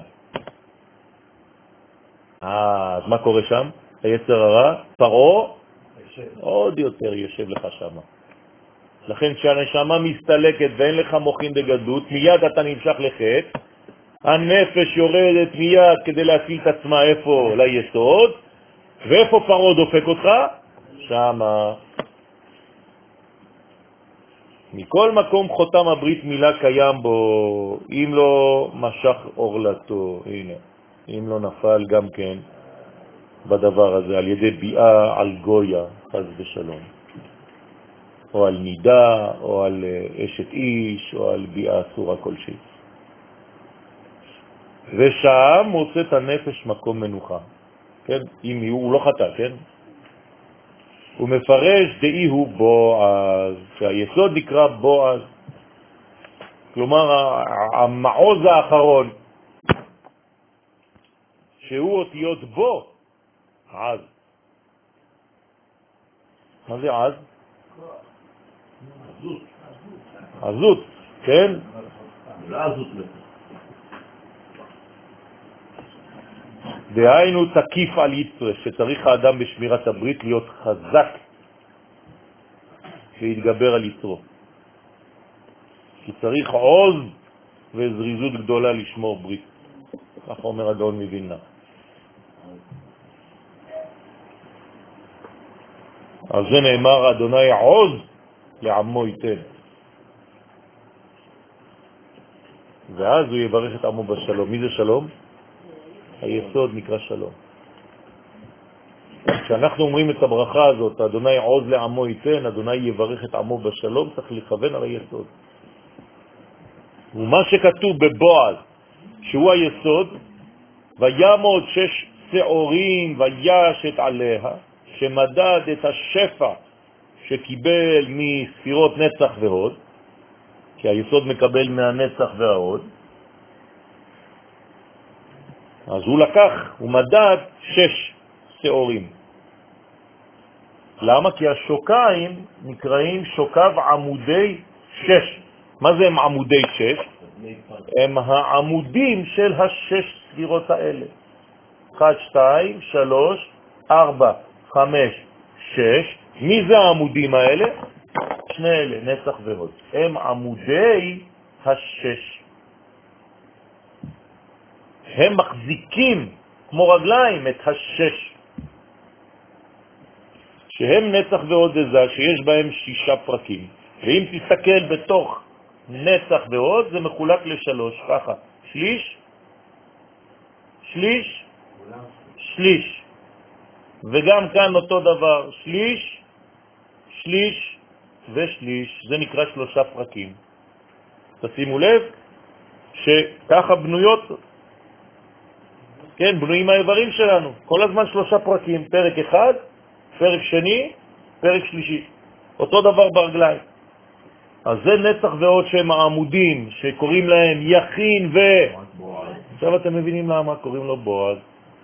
אה, אז מה קורה שם? היצר הרע, פרעה, עוד יותר יושב לך שם. לכן כשהנשמה מסתלקת ואין לך מוחין בגדלות, מיד אתה נמשך לחטא, הנפש יורדת מיד כדי להציל את עצמה איפה? ליסוד, ואיפה פרעה דופק אותך? שם. מכל מקום חותם הברית מילה קיים בו, אם לא משך אורלתו, הנה, אם לא נפל גם כן בדבר הזה, על ידי ביאה על גויה, חס ושלום, או על נידה, או על אשת איש, או על ביאה אסורה כלשהי. ושם מוצא את הנפש מקום מנוחה, כן? אם הוא לא חטא, כן? הוא מפרש דאי הוא בועז, שהיסוד נקרא בועז, כלומר המעוז האחרון, שהוא אותיות בו, עז. מה זה עז? עזות. עזות, כן? לא עזות לזה. דהיינו תקיף על יצרה, שצריך האדם בשמירת הברית להיות חזק להתגבר על יצרו. כי צריך עוז וזריזות גדולה לשמור ברית. כך אומר הגאון מווילנה. על זה נאמר אדוני עוז לעמו ייתן. ואז הוא יברך את עמו בשלום. מי זה שלום? היסוד נקרא שלום. כשאנחנו אומרים את הברכה הזאת, אדוני עוז לעמו ייתן, אדוני יברך את עמו בשלום, צריך לכוון על היסוד. ומה שכתוב בבועז, שהוא היסוד, וימוד שש שעורים וישת עליה, שמדד את השפע שקיבל מספירות נצח והוד, כי היסוד מקבל מהנצח וההוד, אז הוא לקח, הוא מדד שש שעורים. למה? כי השוקיים נקראים שוקיו עמודי שש. מה זה הם עמודי שש? הם העמודים של השש ספירות האלה. אחת, שתיים, שלוש, ארבע, חמש, שש. מי זה העמודים האלה? שני אלה, נצח והוד. הם עמודי השש. הם מחזיקים כמו רגליים את השש, שהם נצח והוד וזה, שיש בהם שישה פרקים. ואם תסתכל בתוך נצח והוד, זה מחולק לשלוש, ככה, שליש, שליש, שליש. וגם כאן אותו דבר, שליש, שליש ושליש. זה נקרא שלושה פרקים. תשימו לב שככה בנויות, כן, בנויים האיברים שלנו. כל הזמן שלושה פרקים, פרק אחד, פרק שני, פרק שלישי. אותו דבר ברגליים. אז זה נצח ועוד שהם העמודים, שקוראים להם יכין ו... עכשיו אתם מבינים למה קוראים לו בועז.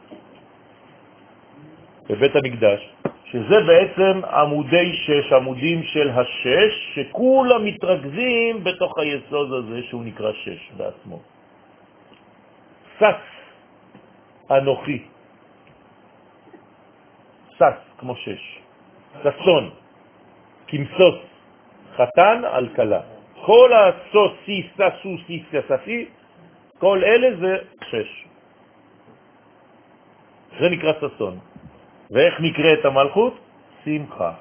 בבית המקדש, שזה בעצם עמודי שש, עמודים של השש, שכולם מתרכזים בתוך היסוד הזה שהוא נקרא שש בעצמו. סס אנוכי. סס כמו שש. ססון. כמסוס. חתן על כלה. כל הסוסי, ססו, סיסי, ססי, כל אלה זה שש. זה נקרא ססון. ואיך נקראת המלכות? שמחה.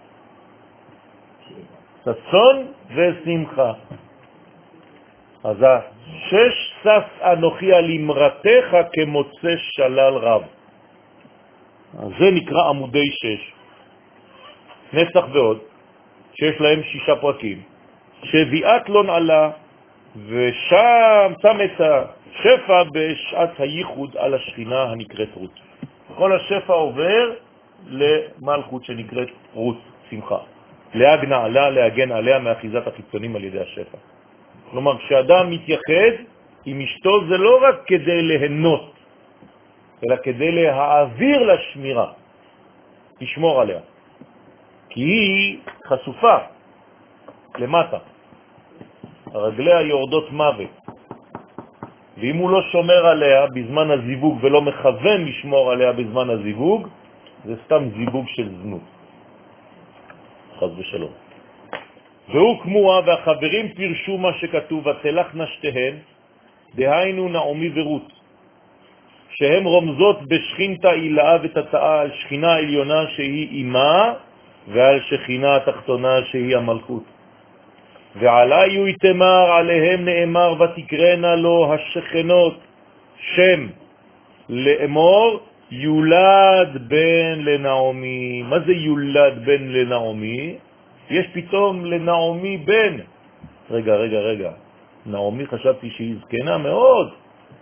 ססון ושמחה. אז השש סס אנוכי על אמרתך כמוצא שלל רב. אז זה נקרא עמודי שש. נצח ועוד, שיש להם שישה פרקים. שביעת לא נעלה, ושם שם את השפע בשעת הייחוד על השכינה הנקראת רות. כל השפע עובר למלכות שנקראת רות, שמחה. להג נעלה, להגן עליה מאחיזת החיצונים על ידי השפע. כלומר, כשאדם מתייחד עם אשתו, זה לא רק כדי להנות, אלא כדי להעביר לשמירה, לשמור עליה. כי היא חשופה למטה. הרגליה יורדות מוות. ואם הוא לא שומר עליה בזמן הזיווג ולא מכוון לשמור עליה בזמן הזיווג, זה סתם זיווג של זנות. חס ושלום. והוא כמוה, והחברים פירשו מה שכתוב, ותלכנה שתיהן, דהיינו נעמי ורות, שהם רומזות בשכינתה עילאה ותתאה על שכינה העליונה שהיא אימה, ועל שכינה התחתונה שהיא המלכות. ועלי הוא יתמר, עליהם נאמר ותקרנה לו השכנות שם לאמור יולד בן לנעמי. מה זה יולד בן לנעמי? יש פתאום לנעמי בן. רגע, רגע, רגע. נעמי חשבתי שהיא זקנה מאוד.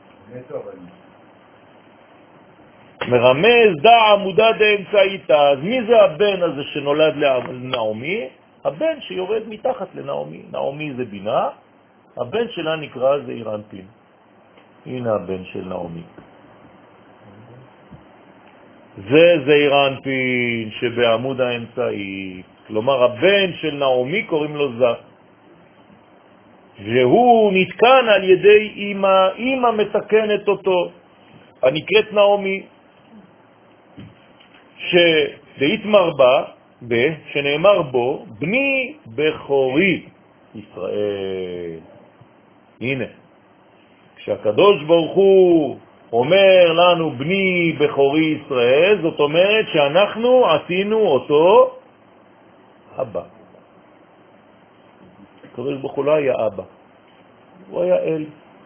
מרמז דע עמודה דאמצעיתא. אז מי זה הבן הזה שנולד לנעמי? הבן שיורד מתחת לנעמי. נעמי זה בינה, הבן שלה נקרא זעיר אנפין. הנה הבן של נעמי. זה זעיר אנפין שבעמוד האמצעי. כלומר הבן של נעמי קוראים לו זע. והוא נתקן על ידי אמא, אמא מתקנת אותו, הנקראת נעמי, שדהיתמר בה, ב, שנאמר בו, בני בכורי ישראל. הנה, כשהקדוש ברוך הוא אומר לנו בני בכורי ישראל, זאת אומרת שאנחנו עשינו אותו אבא. הקדוש ברוך הוא לא היה אבא, הוא היה אל.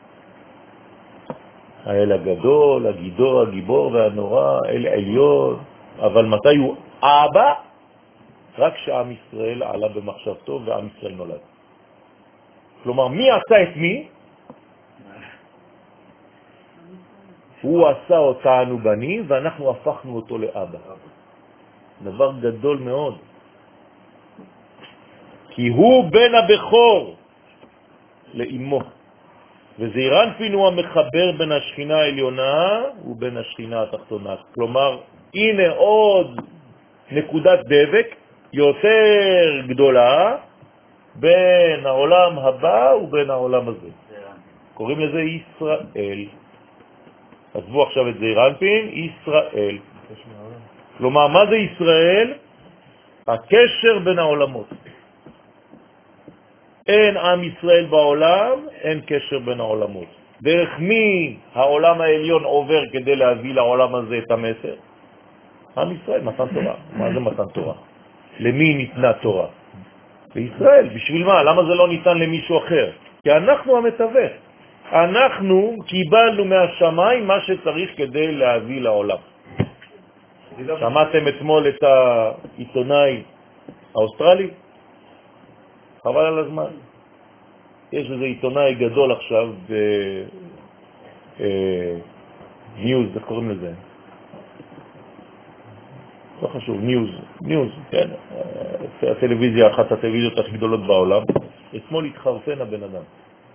האל הגדול, הגידור, הגיבור והנורא, אל עליון. אבל מתי הוא אבא? רק שעם ישראל עלה במחשבתו ועם ישראל נולד. כלומר, מי עשה את מי? הוא עשה אותנו בנים ואנחנו הפכנו אותו לאבא. דבר גדול מאוד. כי הוא בן הבכור לאמו. וזעיר אנפין הוא המחבר בין השכינה העליונה ובין השכינה התחתונה. כלומר, הנה עוד נקודת דבק יותר גדולה בין העולם הבא ובין העולם הזה. קוראים לזה ישראל. עזבו עכשיו את זעיר אנפין, ישראל. כלומר, מה זה ישראל? הקשר בין העולמות. אין עם ישראל בעולם, אין קשר בין העולמות. דרך מי העולם העליון עובר כדי להביא לעולם הזה את המסר? עם ישראל, מתן תורה. מה זה מתן תורה? למי ניתנה תורה? לישראל. בשביל מה? למה זה לא ניתן למישהו אחר? כי אנחנו המתווך. אנחנו קיבלנו מהשמיים מה שצריך כדי להביא לעולם. שמעתם אתמול את העיתונאי האוסטרלי? חבל על הזמן. יש איזה עיתונאי גדול עכשיו בניוז, איך קוראים לזה? לא חשוב, ניוז, ניוז, כן. הטלוויזיה, אחת הטלוויזיות הכי גדולות בעולם. אתמול התחרפן הבן אדם.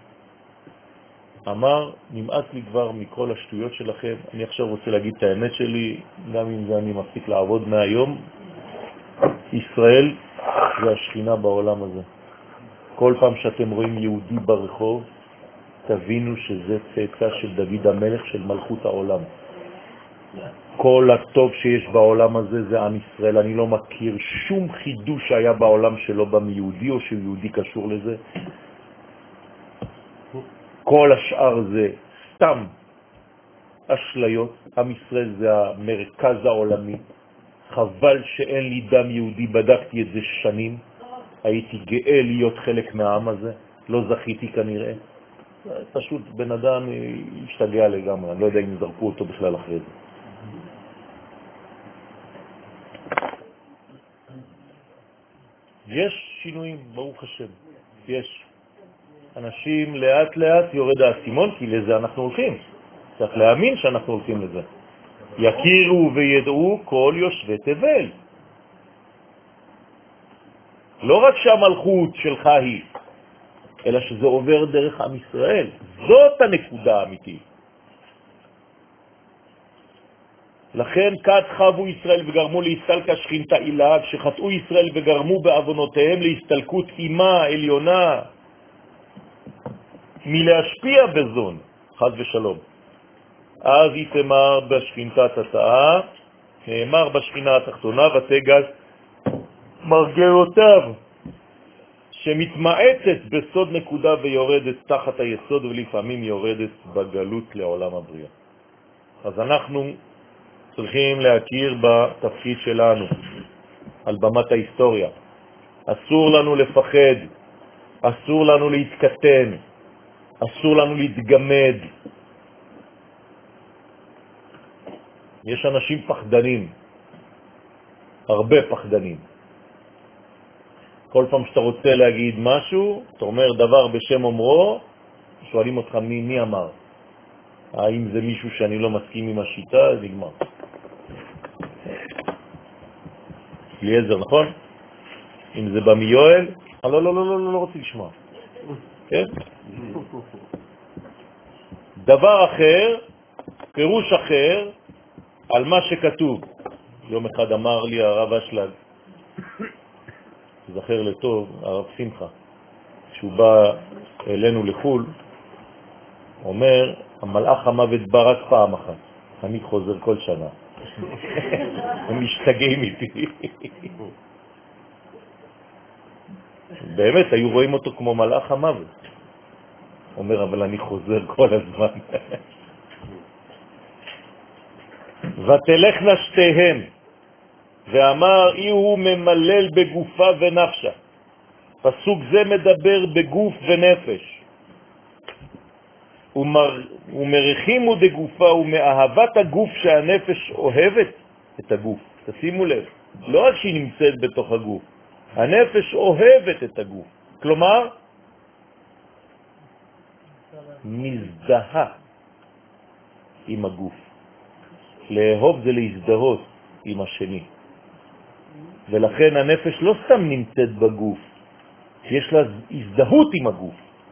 אמר, נמאס לי כבר מכל השטויות שלכם, אני עכשיו רוצה להגיד את האמת שלי, גם אם זה אני מפסיק לעבוד מהיום. ישראל זה השכינה בעולם הזה. כל פעם שאתם רואים יהודי ברחוב, תבינו שזה צאצא של דוד המלך של מלכות העולם. כל הטוב שיש בעולם הזה זה עם ישראל. אני לא מכיר שום חידוש שהיה בעולם שלא בא מיהודי או שיהודי קשור לזה. כל השאר זה סתם אשליות. עם ישראל זה המרכז העולמי. חבל שאין לי דם יהודי, בדקתי את זה שנים. הייתי גאה להיות חלק מהעם הזה, לא זכיתי כנראה. פשוט בן אדם השתגע לגמרי, אני לא יודע אם זרקו אותו בכלל אחרי זה. יש שינויים, ברוך השם, יש. אנשים לאט לאט יורד האסימון, כי לזה אנחנו הולכים. צריך להאמין שאנחנו הולכים לזה. יכירו וידעו כל יושבי תבל. לא רק שהמלכות שלך היא, אלא שזה עובר דרך עם ישראל. זאת הנקודה האמיתית. לכן כת חבו ישראל וגרמו להסתלקה שכינתה אילה, כשחטאו ישראל וגרמו בעוונותיהם להסתלקות אימה עליונה, מלהשפיע בזון, חד ושלום. אז יתמר בשכינתה תתאה, נאמר בשכינה התחתונה, ותגז מרגלותיו, שמתמעצת בסוד נקודה ויורדת תחת היסוד, ולפעמים יורדת בגלות לעולם הבריאה. אז אנחנו צריכים להכיר בתפקיד שלנו על במת ההיסטוריה. אסור לנו לפחד אסור לנו להתקטן, אסור לנו להתגמד. יש אנשים פחדנים, הרבה פחדנים. כל פעם שאתה רוצה להגיד משהו, אתה אומר דבר בשם אומרו, שואלים אותך מי, מי אמר. האם זה מישהו שאני לא מסכים עם השיטה? זה נגמר. אליעזר, נכון? אם זה בא מיואל, אה, לא, לא, לא, לא, לא רוצה לשמוע. כן? דבר אחר, פירוש אחר, על מה שכתוב. יום אחד אמר לי הרב אשלג, זכר לטוב, הרב שמחה, כשהוא בא אלינו לחול, אומר, המלאך המוות בא רק פעם אחת, אני חוזר כל שנה. הם משתגעים איתי. באמת, היו רואים אותו כמו מלאך המוות. אומר, אבל אני חוזר כל הזמן. ותלכנה שתיהן, ואמר, אי הוא ממלל בגופה ונפשה. פסוק זה מדבר בגוף ונפש. ומר, ומריחימו דגופה, ומאהבת הגוף שהנפש אוהבת את הגוף. תשימו לב, לא רק שהיא נמצאת בתוך הגוף, הנפש אוהבת את הגוף. כלומר, מזדהה עם הגוף. לאהוב זה להזדהות עם השני. ולכן הנפש לא סתם נמצאת בגוף, יש לה הזדהות עם הגוף.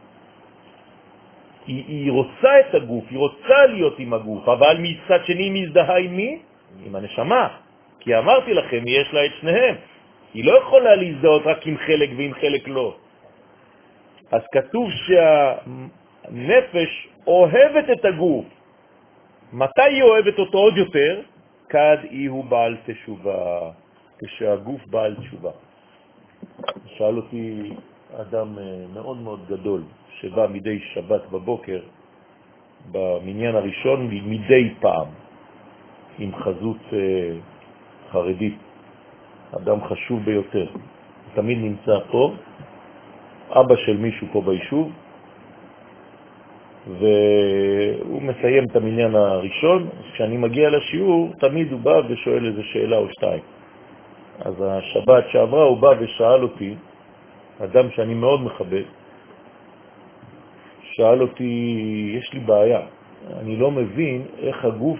היא, היא רוצה את הגוף, היא רוצה להיות עם הגוף, אבל מצד שני מזדהה עם מי? עם הנשמה. כי אמרתי לכם, יש לה את שניהם. היא לא יכולה להזדהות רק עם חלק ועם חלק לא. אז כתוב שהנפש אוהבת את הגוף. מתי היא אוהבת אותו עוד יותר? כד אי הוא בעל תשובה, כשהגוף בעל תשובה. שאל אותי אדם מאוד מאוד גדול, שבא מדי שבת בבוקר, במניין הראשון, מדי פעם, עם חזות חרדית, אדם חשוב ביותר. תמיד נמצא פה, אבא של מישהו פה ביישוב, והוא מסיים את המניין הראשון. כשאני מגיע לשיעור, תמיד הוא בא ושואל איזה שאלה או שתיים. אז השבת שעברה הוא בא ושאל אותי, אדם שאני מאוד מכבד, שאל אותי, יש לי בעיה, אני לא מבין איך הגוף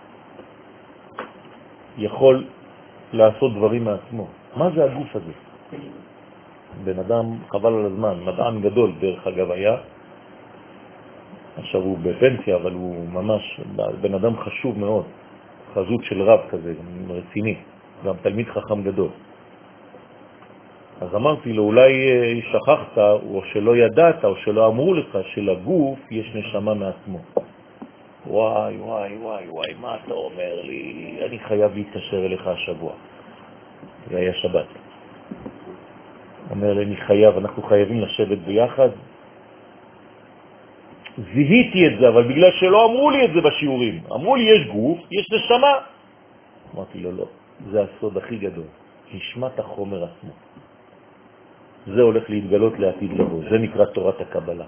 יכול לעשות דברים מעצמו. מה זה הגוף הזה? בן אדם חבל על הזמן, מדען גדול דרך אגב היה, עכשיו הוא בפנסיה, אבל הוא ממש בן אדם חשוב מאוד, חזות של רב כזה, רציני, גם תלמיד חכם גדול. אז אמרתי לו, אולי שכחת או שלא ידעת או שלא אמרו לך שלגוף יש נשמה מעצמו. וואי, וואי, וואי, וואי, מה אתה אומר לי? אני חייב להתקשר אליך השבוע. זה היה שבת. אומר לי, אני חייב, אנחנו חייבים לשבת ביחד. זיהיתי את זה, אבל בגלל שלא אמרו לי את זה בשיעורים. אמרו לי, יש גוף, יש נשמה. אמרתי לו, לא, זה הסוד הכי גדול. נשמת החומר עצמו. זה הולך להתגלות לעתיד לבוא. זה נקרא תורת הקבלה.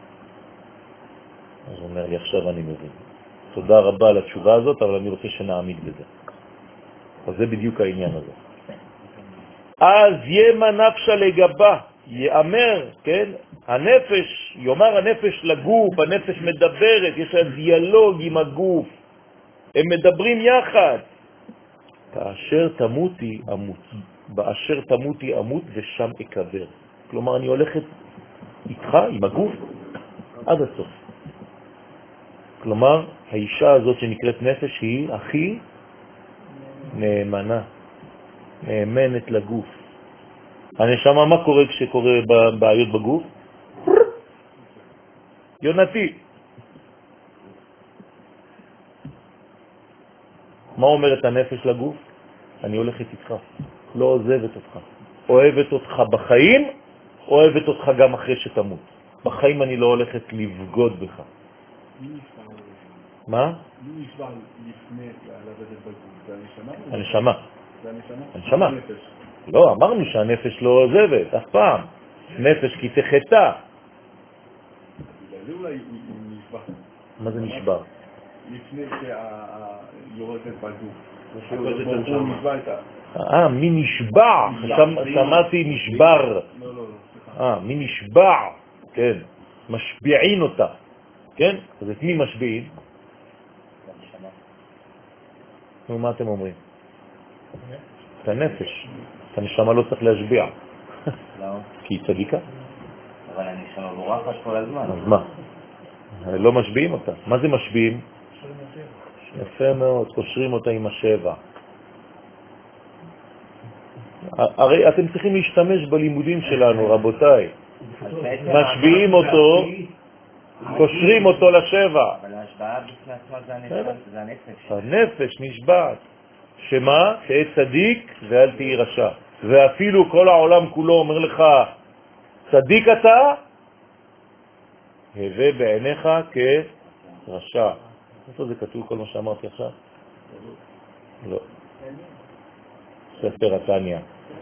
אז הוא אומר לי, עכשיו אני מבין. תודה רבה על התשובה הזאת, אבל אני רוצה שנעמיד בזה. אז זה בדיוק העניין הזה. אז ימה נפשה לגבה, יאמר, כן? הנפש, יאמר הנפש לגוף, הנפש מדברת, יש לה דיאלוג עם הגוף. הם מדברים יחד. כאשר תמותי אמות, באשר תמותי אמות ושם אקבר. כלומר, אני הולכת איתך, עם הגוף, עד הסוף. כלומר, האישה הזאת שנקראת נפש היא הכי נאמנה, נאמנת לגוף. הנשמה, מה קורה כשקורה בעיות בגוף? יונתי. מה אומרת הנפש לגוף? אני הולכת איתך, לא עוזבת אותך. אוהבת אותך בחיים, אוהבת אותך גם אחרי שתמות. בחיים אני לא הולכת לבגוד בך. מה? מי נשבר לפני לרדת בגוף? זה הנשמה? הנשמה. זה הנשמה? הנשמה. לא, אמרנו שהנפש לא עוזבת, אף פעם. נפש כי תחטא. זה אולי נשבר. מה זה נשבר? לפני שהיורדת בגוף. הוא נשבע את ה... אה, מי נשבע? שמעתי נשבר. לא, לא, לא, סליחה. אה, מי נשבע? כן, משביעין אותה. כן? אז את מי משביעין? נו, מה אתם אומרים? את הנפש. את הנשמה לא צריך להשביע. למה? כי היא צדיקה. אבל אני שם בורחת כל הזמן. אז מה? לא משביעים אותה. מה זה משביעים? יפה מאוד, קושרים אותה עם השבע. הרי אתם צריכים להשתמש בלימודים שלנו, רבותיי. משביעים אותו, קושרים אותו לשבע. אבל ההשבעה בפני עצמה זה הנפש. הנפש נשבעת. שמה? תהיה צדיק ואל תהי רשע. ואפילו כל העולם כולו אומר לך, צדיק אתה, הווה בעיניך כרשע. איפה זה כתוב כל מה שאמרתי עכשיו? לא. ספר התניה.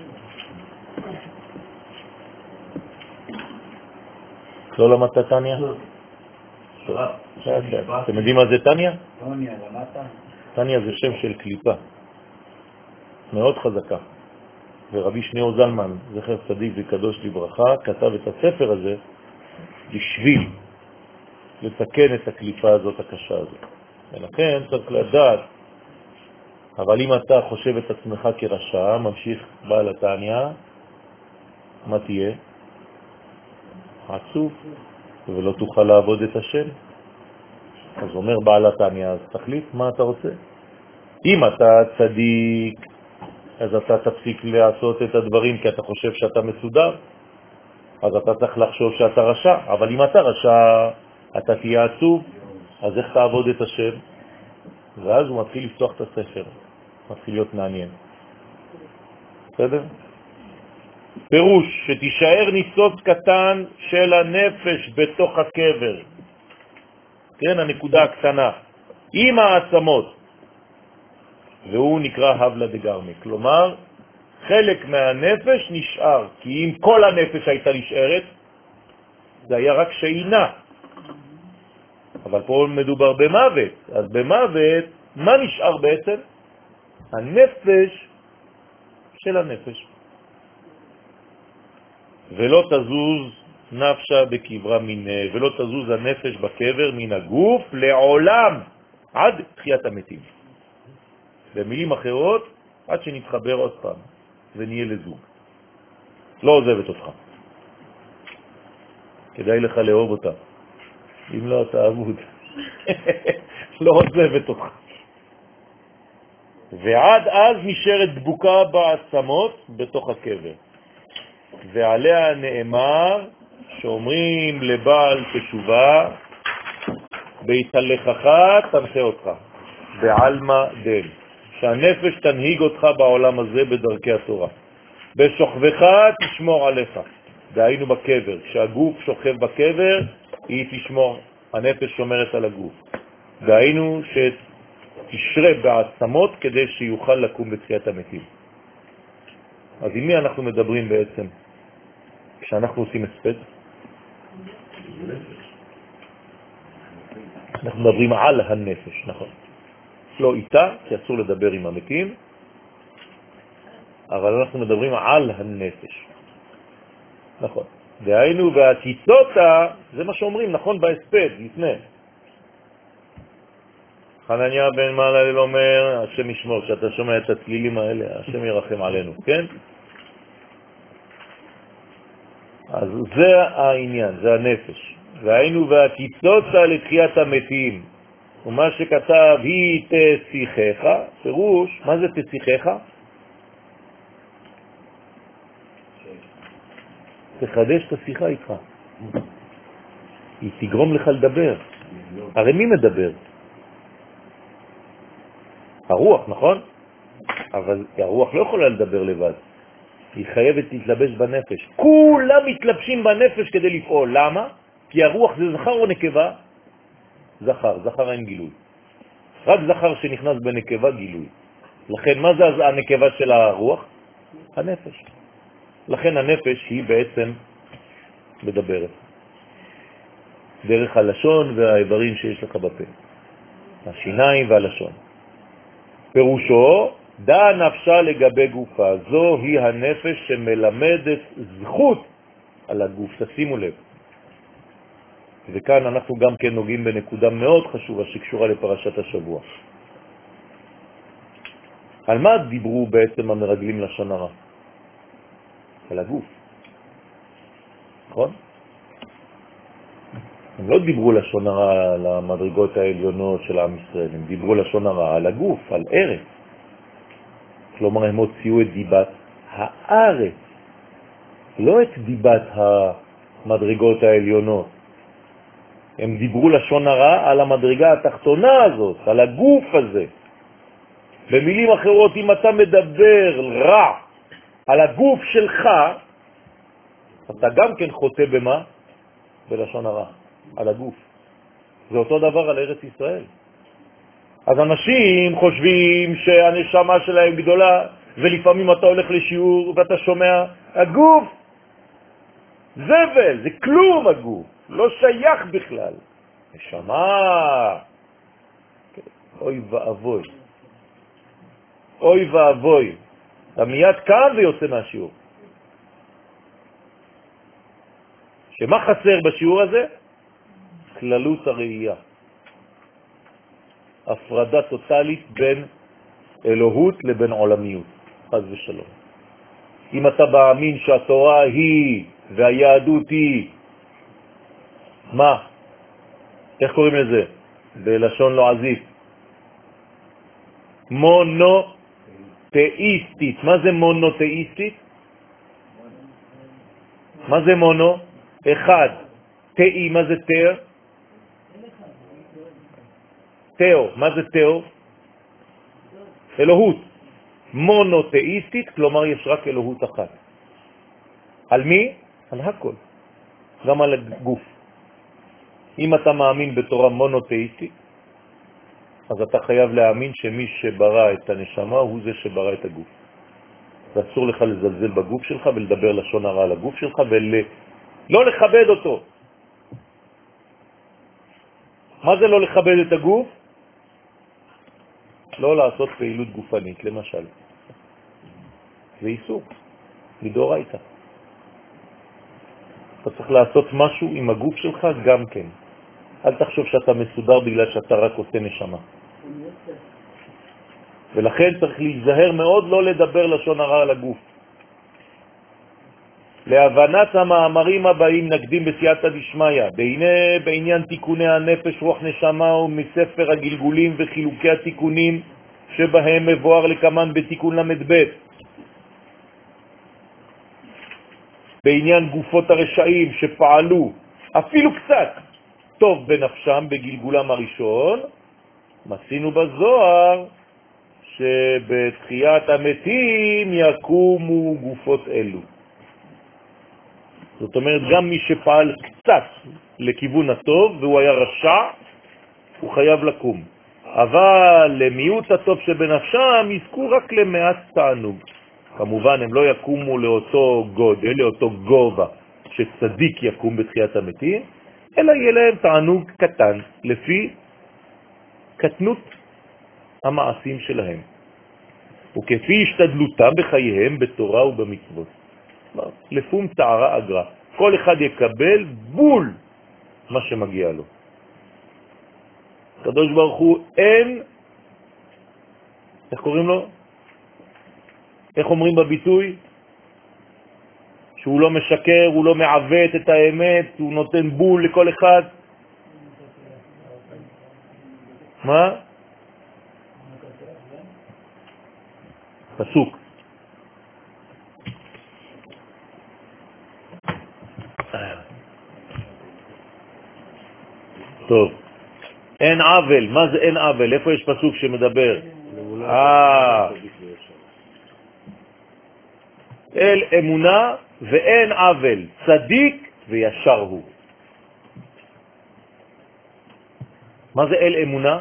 לא למדת תניה? אתם יודעים מה זה תניה? תניה, למדת? תניה זה שם של קליפה. מאוד חזקה. ורבי שניאור זלמן, זכר צדיק וקדוש לברכה, כתב את הספר הזה בשביל לתקן את הקליפה הזאת הקשה הזאת. ולכן צריך לדעת, אבל אם אתה חושב את עצמך כרשע, ממשיך בעל התניה, מה תהיה? עצוב, ולא תוכל לעבוד את השם. אז אומר בעל התניה, אז תחליט מה אתה רוצה. אם אתה צדיק, אז אתה תפסיק לעשות את הדברים כי אתה חושב שאתה מסודר, אז אתה צריך לחשוב שאתה רשע. אבל אם אתה רשע, אתה תהיה עצוב, אז איך תעבוד את השם? ואז הוא מתחיל לפתוח את הספר, מתחיל להיות מעניין. בסדר? פירוש, שתישאר ניצוץ קטן של הנפש בתוך הקבר. כן, הנקודה הקטנה. עם העצמות. והוא נקרא הבלה דגרמי. כלומר, חלק מהנפש נשאר, כי אם כל הנפש הייתה נשארת, זה היה רק שינה. אבל פה מדובר במוות. אז במוות, מה נשאר בעצם? הנפש של הנפש. ולא תזוז נפשה בקברה מינה, ולא תזוז הנפש בקבר מן הגוף לעולם, עד תחיית המתים. במילים אחרות, עד שנתחבר עוד פעם, ונהיה לזוג. לא עוזבת אותך. כדאי לך לאהוב אותה. אם לא, אתה עבוד. לא עוזבת אותך. ועד אז נשארת דבוקה בעצמות בתוך הקבר. ועליה נאמר שאומרים לבעל תשובה, בהתהלכך תנחה אותך, בעלמא דן, שהנפש תנהיג אותך בעולם הזה בדרכי התורה. בשוכבך תשמור עליך, דהיינו בקבר. כשהגוף שוכב בקבר, היא תשמור, הנפש שומרת על הגוף. דהיינו שתשרה בעצמות כדי שיוכל לקום בתחיית המתים. אז עם מי אנחנו מדברים בעצם? כשאנחנו עושים הספד? אנחנו מדברים על הנפש, נכון. לא איתה, כי אסור לדבר עם המתים, אבל אנחנו מדברים על הנפש. נכון. דהיינו, והציצותה, זה מה שאומרים, נכון, בהספד, לפני. חנניה בן מהללאל אומר, השם ישמור, כשאתה שומע את הצלילים האלה, השם ירחם עלינו, כן? אז זה העניין, זה הנפש. והיינו והציצותה לתחיית המתים. ומה שכתב, היא תשיחך, פירוש, מה זה תשיחך? תחדש את השיחה איתך. היא תגרום לך לדבר. הרי מי מדבר? הרוח, נכון? אבל הרוח לא יכולה לדבר לבד. היא חייבת להתלבש בנפש. כולם מתלבשים בנפש כדי לפעול. למה? כי הרוח זה זכר או נקבה? זכר. זכר אין גילוי. רק זכר שנכנס בנקבה גילוי. לכן מה זה הנקבה של הרוח? הנפש. לכן הנפש היא בעצם מדברת. דרך הלשון והאיברים שיש לך בפה. השיניים והלשון. פירושו, דע נפשה לגבי גופה. זו היא הנפש שמלמדת זכות על הגוף. תשימו לב. וכאן אנחנו גם כן נוגעים בנקודה מאוד חשובה שקשורה לפרשת השבוע. על מה דיברו בעצם המרגלים לשון הרע? על הגוף. נכון? הם לא דיברו לשון הרע על המדרגות העליונות של עם ישראל, הם דיברו לשון הרע על הגוף, על ארץ. כלומר, הם הוציאו את דיבת הארץ, לא את דיבת המדרגות העליונות. הם דיברו לשון הרע על המדרגה התחתונה הזאת, על הגוף הזה. במילים אחרות, אם אתה מדבר רע על הגוף שלך, אתה גם כן חוטא במה? בלשון הרע, על הגוף. זה אותו דבר על ארץ ישראל. אז אנשים חושבים שהנשמה שלהם גדולה, ולפעמים אתה הולך לשיעור ואתה שומע, הגוף זבל, זה כלום הגוף, לא שייך בכלל. נשמה, אוי ואבוי, אוי ואבוי, אתה מיד קם ויוצא מהשיעור. שמה חסר בשיעור הזה? כללות הראייה. הפרדה טוטלית בין אלוהות לבין עולמיות, חס ושלום. אם אתה מאמין שהתורה היא והיהדות היא, מה? איך קוראים לזה? בלשון לועזית. מונותאיסטית. מה זה מונותאיסטית? מה זה מונו? אחד. תאי, מה זה תאר? תאו, מה זה תאו? אלוהות. מונותאיסטית, כלומר יש רק אלוהות אחת. על מי? על הכל. גם על הגוף. אם אתה מאמין בתורה מונותאיסטית, אז אתה חייב להאמין שמי שברא את הנשמה הוא זה שברא את הגוף. ואסור לך לזלזל בגוף שלך ולדבר לשון הרע על הגוף שלך ולא לכבד אותו. מה זה לא לכבד את הגוף? לא לעשות פעילות גופנית, למשל. זה איסור, מדאורייתא. אתה צריך לעשות משהו עם הגוף שלך גם כן. אל תחשוב שאתה מסודר בגלל שאתה רק עושה נשמה. ולכן צריך להיזהר מאוד לא לדבר לשון הרע על הגוף. להבנת המאמרים הבאים נקדים בסייעתא דשמיא, והנה בעניין תיקוני הנפש רוח נשמה ומספר הגלגולים וחילוקי התיקונים שבהם מבואר לכמן בתיקון למד ב', בעניין גופות הרשעים שפעלו אפילו קצת טוב בנפשם בגלגולם הראשון, מסינו בזוהר שבתחיית המתים יקומו גופות אלו. זאת אומרת, גם מי שפעל קצת לכיוון הטוב והוא היה רשע, הוא חייב לקום. אבל למיעוט הטוב שבנפשם יזכו רק למעט תענוג. כמובן הם לא יקומו לאותו גודל, לאותו גובה שצדיק יקום בתחיית המתים, אלא יהיה להם תענוג קטן לפי קטנות המעשים שלהם, וכפי השתדלותם בחייהם בתורה ובמצוות. לפום תערה אגרה, כל אחד יקבל בול מה שמגיע לו. הקדוש ברוך הוא אין, איך קוראים לו? איך אומרים בביטוי? שהוא לא משקר, הוא לא מעוות את האמת, הוא נותן בול לכל אחד. מה? פסוק. טוב. אין עוול. מה זה אין עוול? איפה יש פסוק שמדבר? אה. אל אמונה ואין עוול, צדיק וישר הוא. מה זה אל אמונה?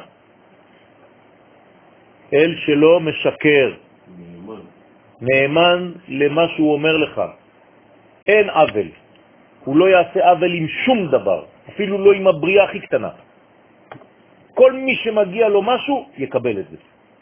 אל שלא משקר, נאמן, נאמן למה שהוא אומר לך. אין עוול. הוא לא יעשה עוול עם שום דבר, אפילו לא עם הבריאה הכי קטנה. כל מי שמגיע לו משהו יקבל את זה.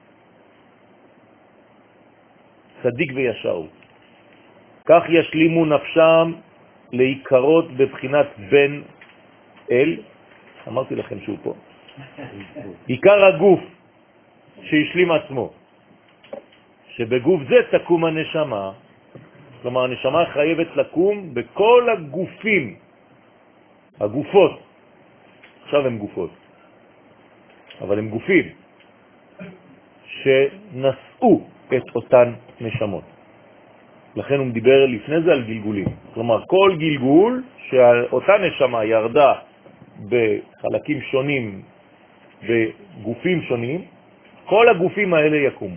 צדיק וישר. כך ישלימו נפשם להיקרות בבחינת בן אל. אמרתי לכם שהוא פה. עיקר הגוף שישלים עצמו, שבגוף זה תקום הנשמה. כלומר, הנשמה חייבת לקום בכל הגופים, הגופות. עכשיו הם גופות, אבל הם גופים שנשאו את אותן נשמות. לכן הוא מדבר לפני זה על גלגולים. כלומר, כל גלגול שאותה נשמה ירדה בחלקים שונים, בגופים שונים, כל הגופים האלה יקומו.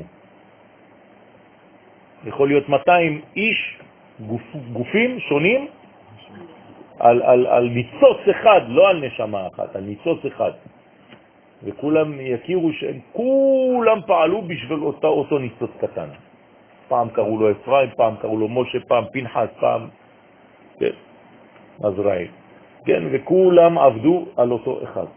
יכול להיות מאתיים איש, גופ, גופים שונים, על, על, על ניצוץ אחד, לא על נשמה אחת, על ניצוץ אחד. וכולם יכירו שהם כולם פעלו בשביל אותו, אותו ניצוץ קטן. פעם קראו לו אפרים, פעם קראו לו משה, פעם פנחס, פעם כן, עזראי. כן, וכולם עבדו על אותו אחד.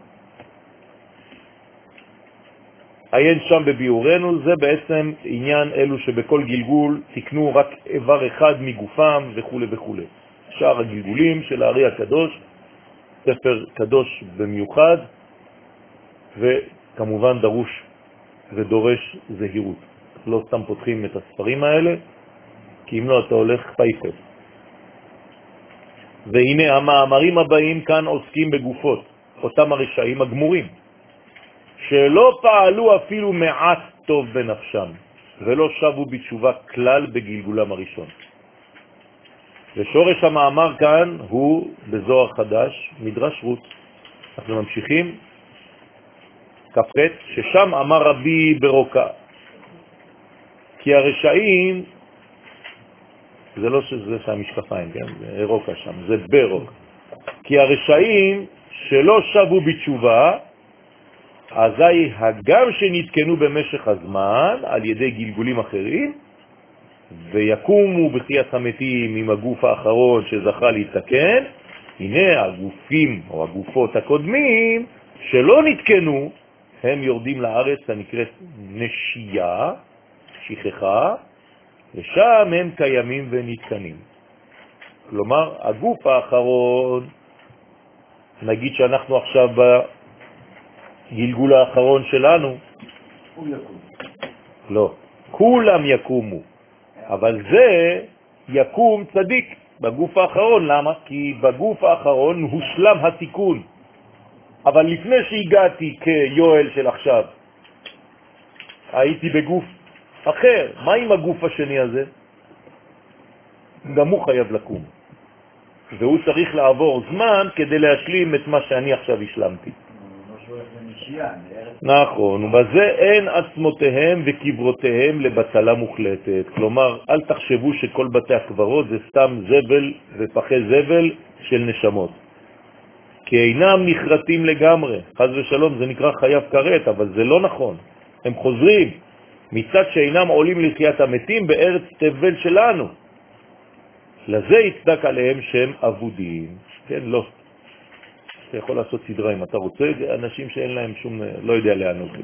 עיין שם בביורנו, זה בעצם עניין אלו שבכל גלגול תקנו רק איבר אחד מגופם וכו' וכו'. שאר הגלגולים של הארי הקדוש, ספר קדוש במיוחד, וכמובן דרוש ודורש זהירות. לא סתם פותחים את הספרים האלה, כי אם לא אתה הולך פייפס. והנה המאמרים הבאים כאן עוסקים בגופות, אותם הרשעים הגמורים, שלא פעלו אפילו מעט טוב בנפשם, ולא שבו בתשובה כלל בגלגולם הראשון. ושורש המאמר כאן הוא בזוהר חדש, מדרש רות. אנחנו ממשיכים, כפת, ששם אמר רבי ברוקה, כי הרשעים, זה לא שזה שהמשקפיים, כן? זה רוקה שם, זה ברוק. כי הרשעים שלא שבו בתשובה, אזי הגם שנתקנו במשך הזמן על ידי גלגולים אחרים, ויקומו בחיית המתים עם הגוף האחרון שזכה להתקן, הנה הגופים או הגופות הקודמים שלא נתקנו, הם יורדים לארץ הנקראת נשייה, שכחה, ושם הם קיימים ונתקנים. כלומר, הגוף האחרון, נגיד שאנחנו עכשיו בגלגול האחרון שלנו, הוא יקום. לא, כולם יקומו, אבל זה יקום צדיק בגוף האחרון. למה? כי בגוף האחרון הושלם התיקון. אבל לפני שהגעתי כיואל של עכשיו, הייתי בגוף אחר. מה עם הגוף השני הזה? גם הוא חייב לקום. והוא צריך לעבור זמן כדי להשלים את מה שאני עכשיו השלמתי. נכון, ובזה אין עצמותיהם וקברותיהם לבטלה מוחלטת. כלומר, אל תחשבו שכל בתי הקברות זה סתם זבל ופחי זבל של נשמות. כי אינם נחרטים לגמרי. חז ושלום, זה נקרא חייב כרת, אבל זה לא נכון. הם חוזרים מצד שאינם עולים לחיית המתים בארץ תבל שלנו. לזה יצדק עליהם שהם עבודים. כן, לא. אתה יכול לעשות סדרה אם אתה רוצה, אנשים שאין להם שום, לא יודע לאן אותי.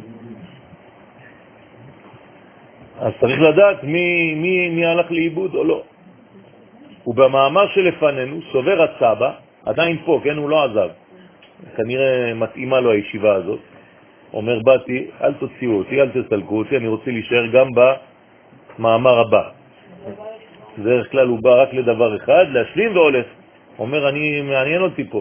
אז צריך לדעת מי, מי, מי הלך לאיבוד או לא. ובמאמר שלפנינו, סובר הצבא, עדיין פה, כן, הוא לא עזב. כנראה מתאימה לו הישיבה הזאת. אומר, באתי, אל תוציאו אותי, אל תסלקו אותי, אני רוצה להישאר גם במאמר הבא. בדרך כלל הוא בא רק לדבר אחד, להשלים והולך. אומר, אני מעניין אותי פה.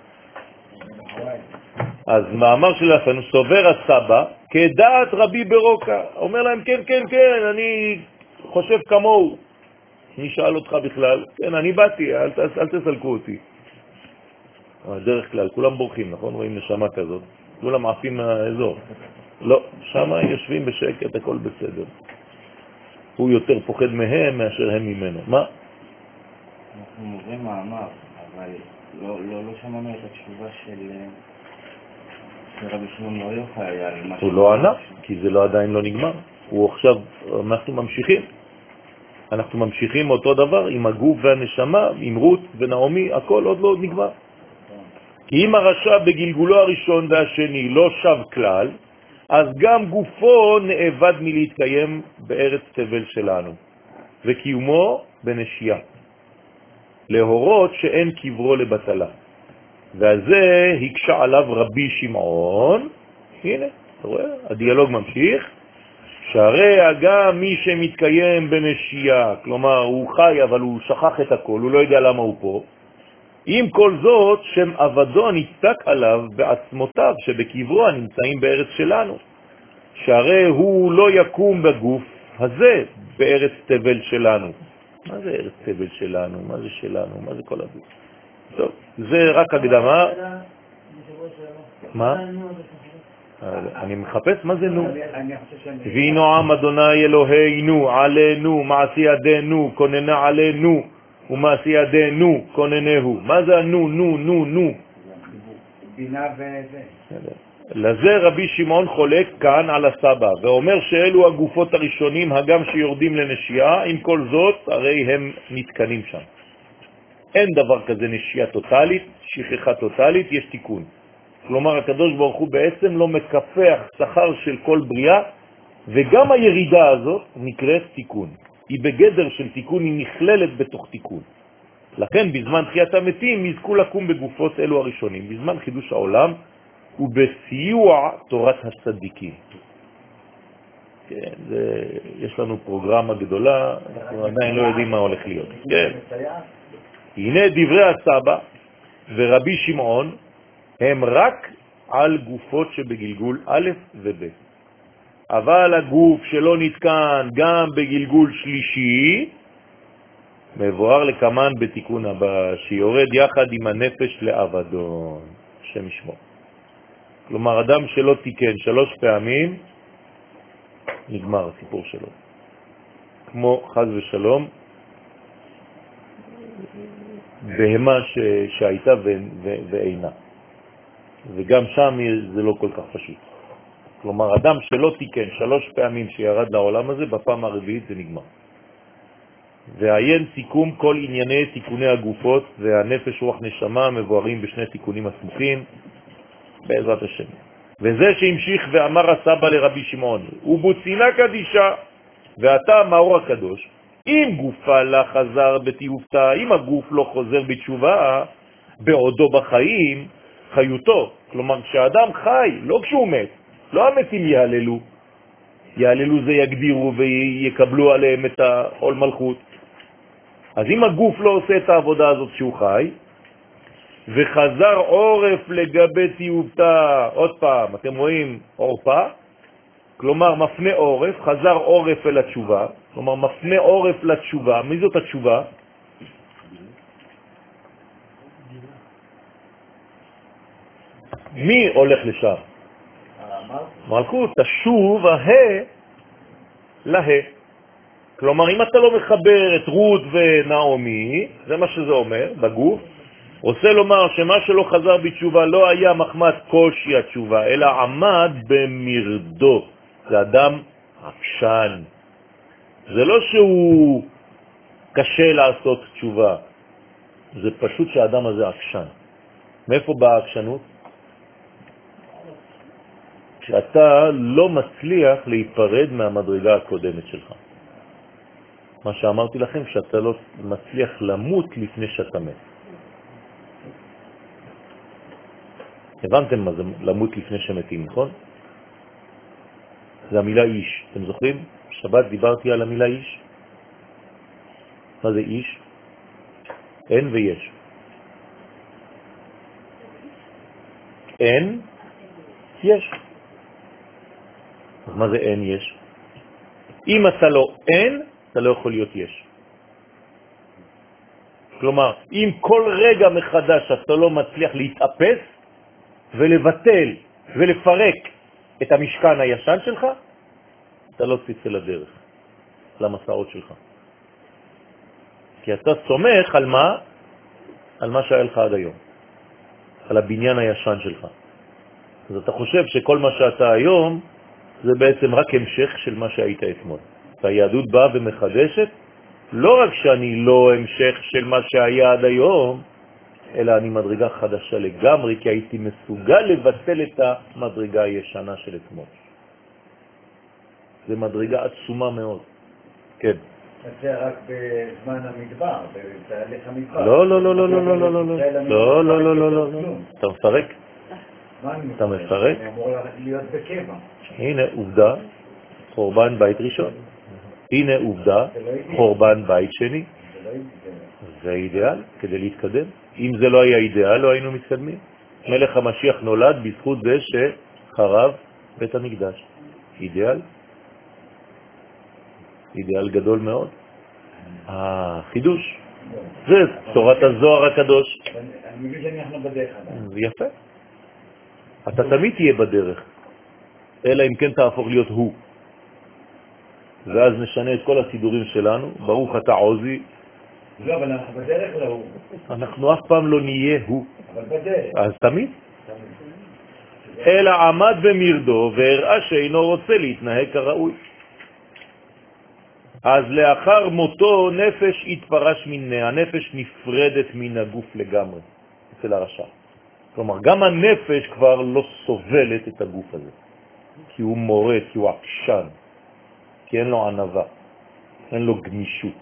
אז מאמר שלפנינו, סובר הסבא, כדעת רבי ברוקה. אומר להם, כן, כן, כן, אני חושב כמוהו. אני שאל אותך בכלל, כן, אני באתי, אל, אל תסלקו אותי. דרך כלל, כולם בורחים, נכון? רואים נשמה כזאת. כולם עפים מהאזור. לא, שם יושבים בשקט, הכל בסדר. הוא יותר פוחד מהם מאשר הם ממנו. מה? אנחנו מוברים מאמר, אבל לא, לא, לא שמענו את התשובה של, של רבי שמעון בר יוחאי על מה הוא לא ענה, כי זה לא עדיין לא נגמר. הוא עכשיו, אנחנו ממשיכים. אנחנו ממשיכים אותו דבר עם הגוף והנשמה, עם רות ונעמי, הכל עוד לא נגמר. כי אם הרשע בגלגולו הראשון והשני לא שב כלל, אז גם גופו נאבד מלהתקיים בארץ תבל שלנו, וקיומו בנשייה, להורות שאין קברו לבטלה. ועל זה הקשה עליו רבי שמעון, הנה, אתה רואה, הדיאלוג ממשיך, שהרי גם מי שמתקיים בנשייה, כלומר הוא חי אבל הוא שכח את הכל, הוא לא יודע למה הוא פה, עם כל זאת שם עבדו נצטק עליו בעצמותיו שבקברו הנמצאים בארץ שלנו, שהרי הוא לא יקום בגוף הזה בארץ תבל שלנו. מה זה ארץ תבל שלנו? מה זה שלנו? מה זה כל הגוף? טוב, זה רק הקדמה. מה? אני מחפש מה זה נו. וינו עם אדוני אלוהינו עלינו מעשי ידינו כוננה עלינו ומעשי ידינו כוננהו. מה זה נו נו נו נו? בינה וזה. לזה רבי שמעון חולק כאן על הסבא ואומר שאלו הגופות הראשונים הגם שיורדים לנשייה, עם כל זאת הרי הם נתקנים שם. אין דבר כזה נשייה טוטלית, שכחה טוטלית, יש תיקון. כלומר הקדוש ברוך הוא בעצם לא מקפח שכר של כל בריאה, וגם הירידה הזאת נקראת תיקון. היא בגדר של תיקון, היא נכללת בתוך תיקון. לכן בזמן תחיית המתים יזכו לקום בגופות אלו הראשונים, בזמן חידוש העולם ובסיוע תורת הצדיקים. כן, זה, יש לנו פרוגרמה גדולה, אנחנו עדיין לא יודעים מה הולך להיות. כן. הנה דברי הסבא ורבי שמעון הם רק על גופות שבגלגול א' וב'. אבל הגוף שלא נתקן גם בגלגול שלישי, מבואר לכמן בתיקון הבא, שיורד יחד עם הנפש לאבדון, השם ישמור. כלומר, אדם שלא תיקן שלוש פעמים, נגמר הסיפור שלו. כמו חז ושלום, בהמה ש... שהייתה ו... ו... ואינה. וגם שם זה לא כל כך פשוט. כלומר, אדם שלא תיקן שלוש פעמים שירד לעולם הזה, בפעם הרביעית זה נגמר. ועיין סיכום כל ענייני תיקוני הגופות והנפש רוח נשמה מבוארים בשני תיקונים הסמוכים בעזרת השם. וזה שהמשיך ואמר הסבא לרבי שמעון, ובוצינה קדישה, ואתה מאור הקדוש, אם גופה לה חזר בתיעובתה, אם הגוף לא חוזר בתשובה, בעודו בחיים, חיותו. כלומר, כשאדם חי, לא כשהוא מת, לא המתים יעללו, יעללו זה יגדירו ויקבלו עליהם את העול מלכות. אז אם הגוף לא עושה את העבודה הזאת שהוא חי, וחזר עורף לגבי תיעובתה, עוד פעם, אתם רואים עורפה, כלומר מפנה עורף, חזר עורף אל התשובה, כלומר מפנה עורף לתשובה. מי זאת התשובה? מי הולך לשם? מלכות, תשוב הה לה. כלומר, אם אתה לא מחבר את רות ונעמי, זה מה שזה אומר בגוף, רוצה לומר שמה שלא חזר בתשובה לא היה מחמת קושי התשובה, אלא עמד במרדו. זה אדם עקשן. זה לא שהוא קשה לעשות תשובה, זה פשוט שהאדם הזה עקשן. מאיפה באה העקשנות? שאתה לא מצליח להיפרד מהמדרגה הקודמת שלך. מה שאמרתי לכם, שאתה לא מצליח למות לפני שאתה מת. הבנתם מה זה למות לפני שמתים, נכון? זה המילה איש. אתם זוכרים? שבת דיברתי על המילה איש. מה זה איש? אין ויש. אין, יש. אז מה זה אין יש? אם אתה לא אין, אתה לא יכול להיות יש. כלומר, אם כל רגע מחדש אתה לא מצליח להתאפס ולבטל ולפרק את המשכן הישן שלך, אתה לא תצא לדרך, למסעות שלך. כי אתה סומך על מה? על מה שהיה לך עד היום, על הבניין הישן שלך. אז אתה חושב שכל מה שאתה היום זה בעצם רק המשך של מה שהיית אתמול. והיהדות באה ומחדשת לא רק שאני לא המשך של מה שהיה עד היום, אלא אני מדרגה חדשה לגמרי, כי הייתי מסוגל לבטל את המדרגה הישנה של אתמול. זה מדרגה עצומה מאוד. כן. זה רק בזמן המדבר, בתהליך המדבר. לא, לא, לא, לא, לא, לא, לא, לא, לא, לא, לא, לא, לא, לא, אתה מפרק? אתה מפרק? אני אמור להיות בקבע. הנה עובדה, חורבן בית ראשון. הנה עובדה, חורבן בית שני. זה האידאל כדי להתקדם. אם זה לא היה אידאל, לא היינו מתקדמים. מלך המשיח נולד בזכות זה שחרב בית המקדש. אידאל. אידאל גדול מאוד. החידוש. זה תורת הזוהר הקדוש. אני מבין שאנחנו בדרך. יפה. אתה תמיד תהיה בדרך. אלא אם כן תהפוך להיות הוא. ואז נשנה את כל הסידורים שלנו. ברוך אתה עוזי. לא, אבל אנחנו בדרך להוא. אנחנו אף פעם לא נהיה הוא. אבל בדרך. אז תמיד. אלא עמד במרדו והראה שאינו רוצה להתנהג כראוי. אז לאחר מותו נפש התפרש מנה, הנפש נפרדת מן הגוף לגמרי, אצל הרשע. כלומר, גם הנפש כבר לא סובלת את הגוף הזה, כי הוא מורד, כי הוא עקשן, כי אין לו ענבה, אין לו גמישות.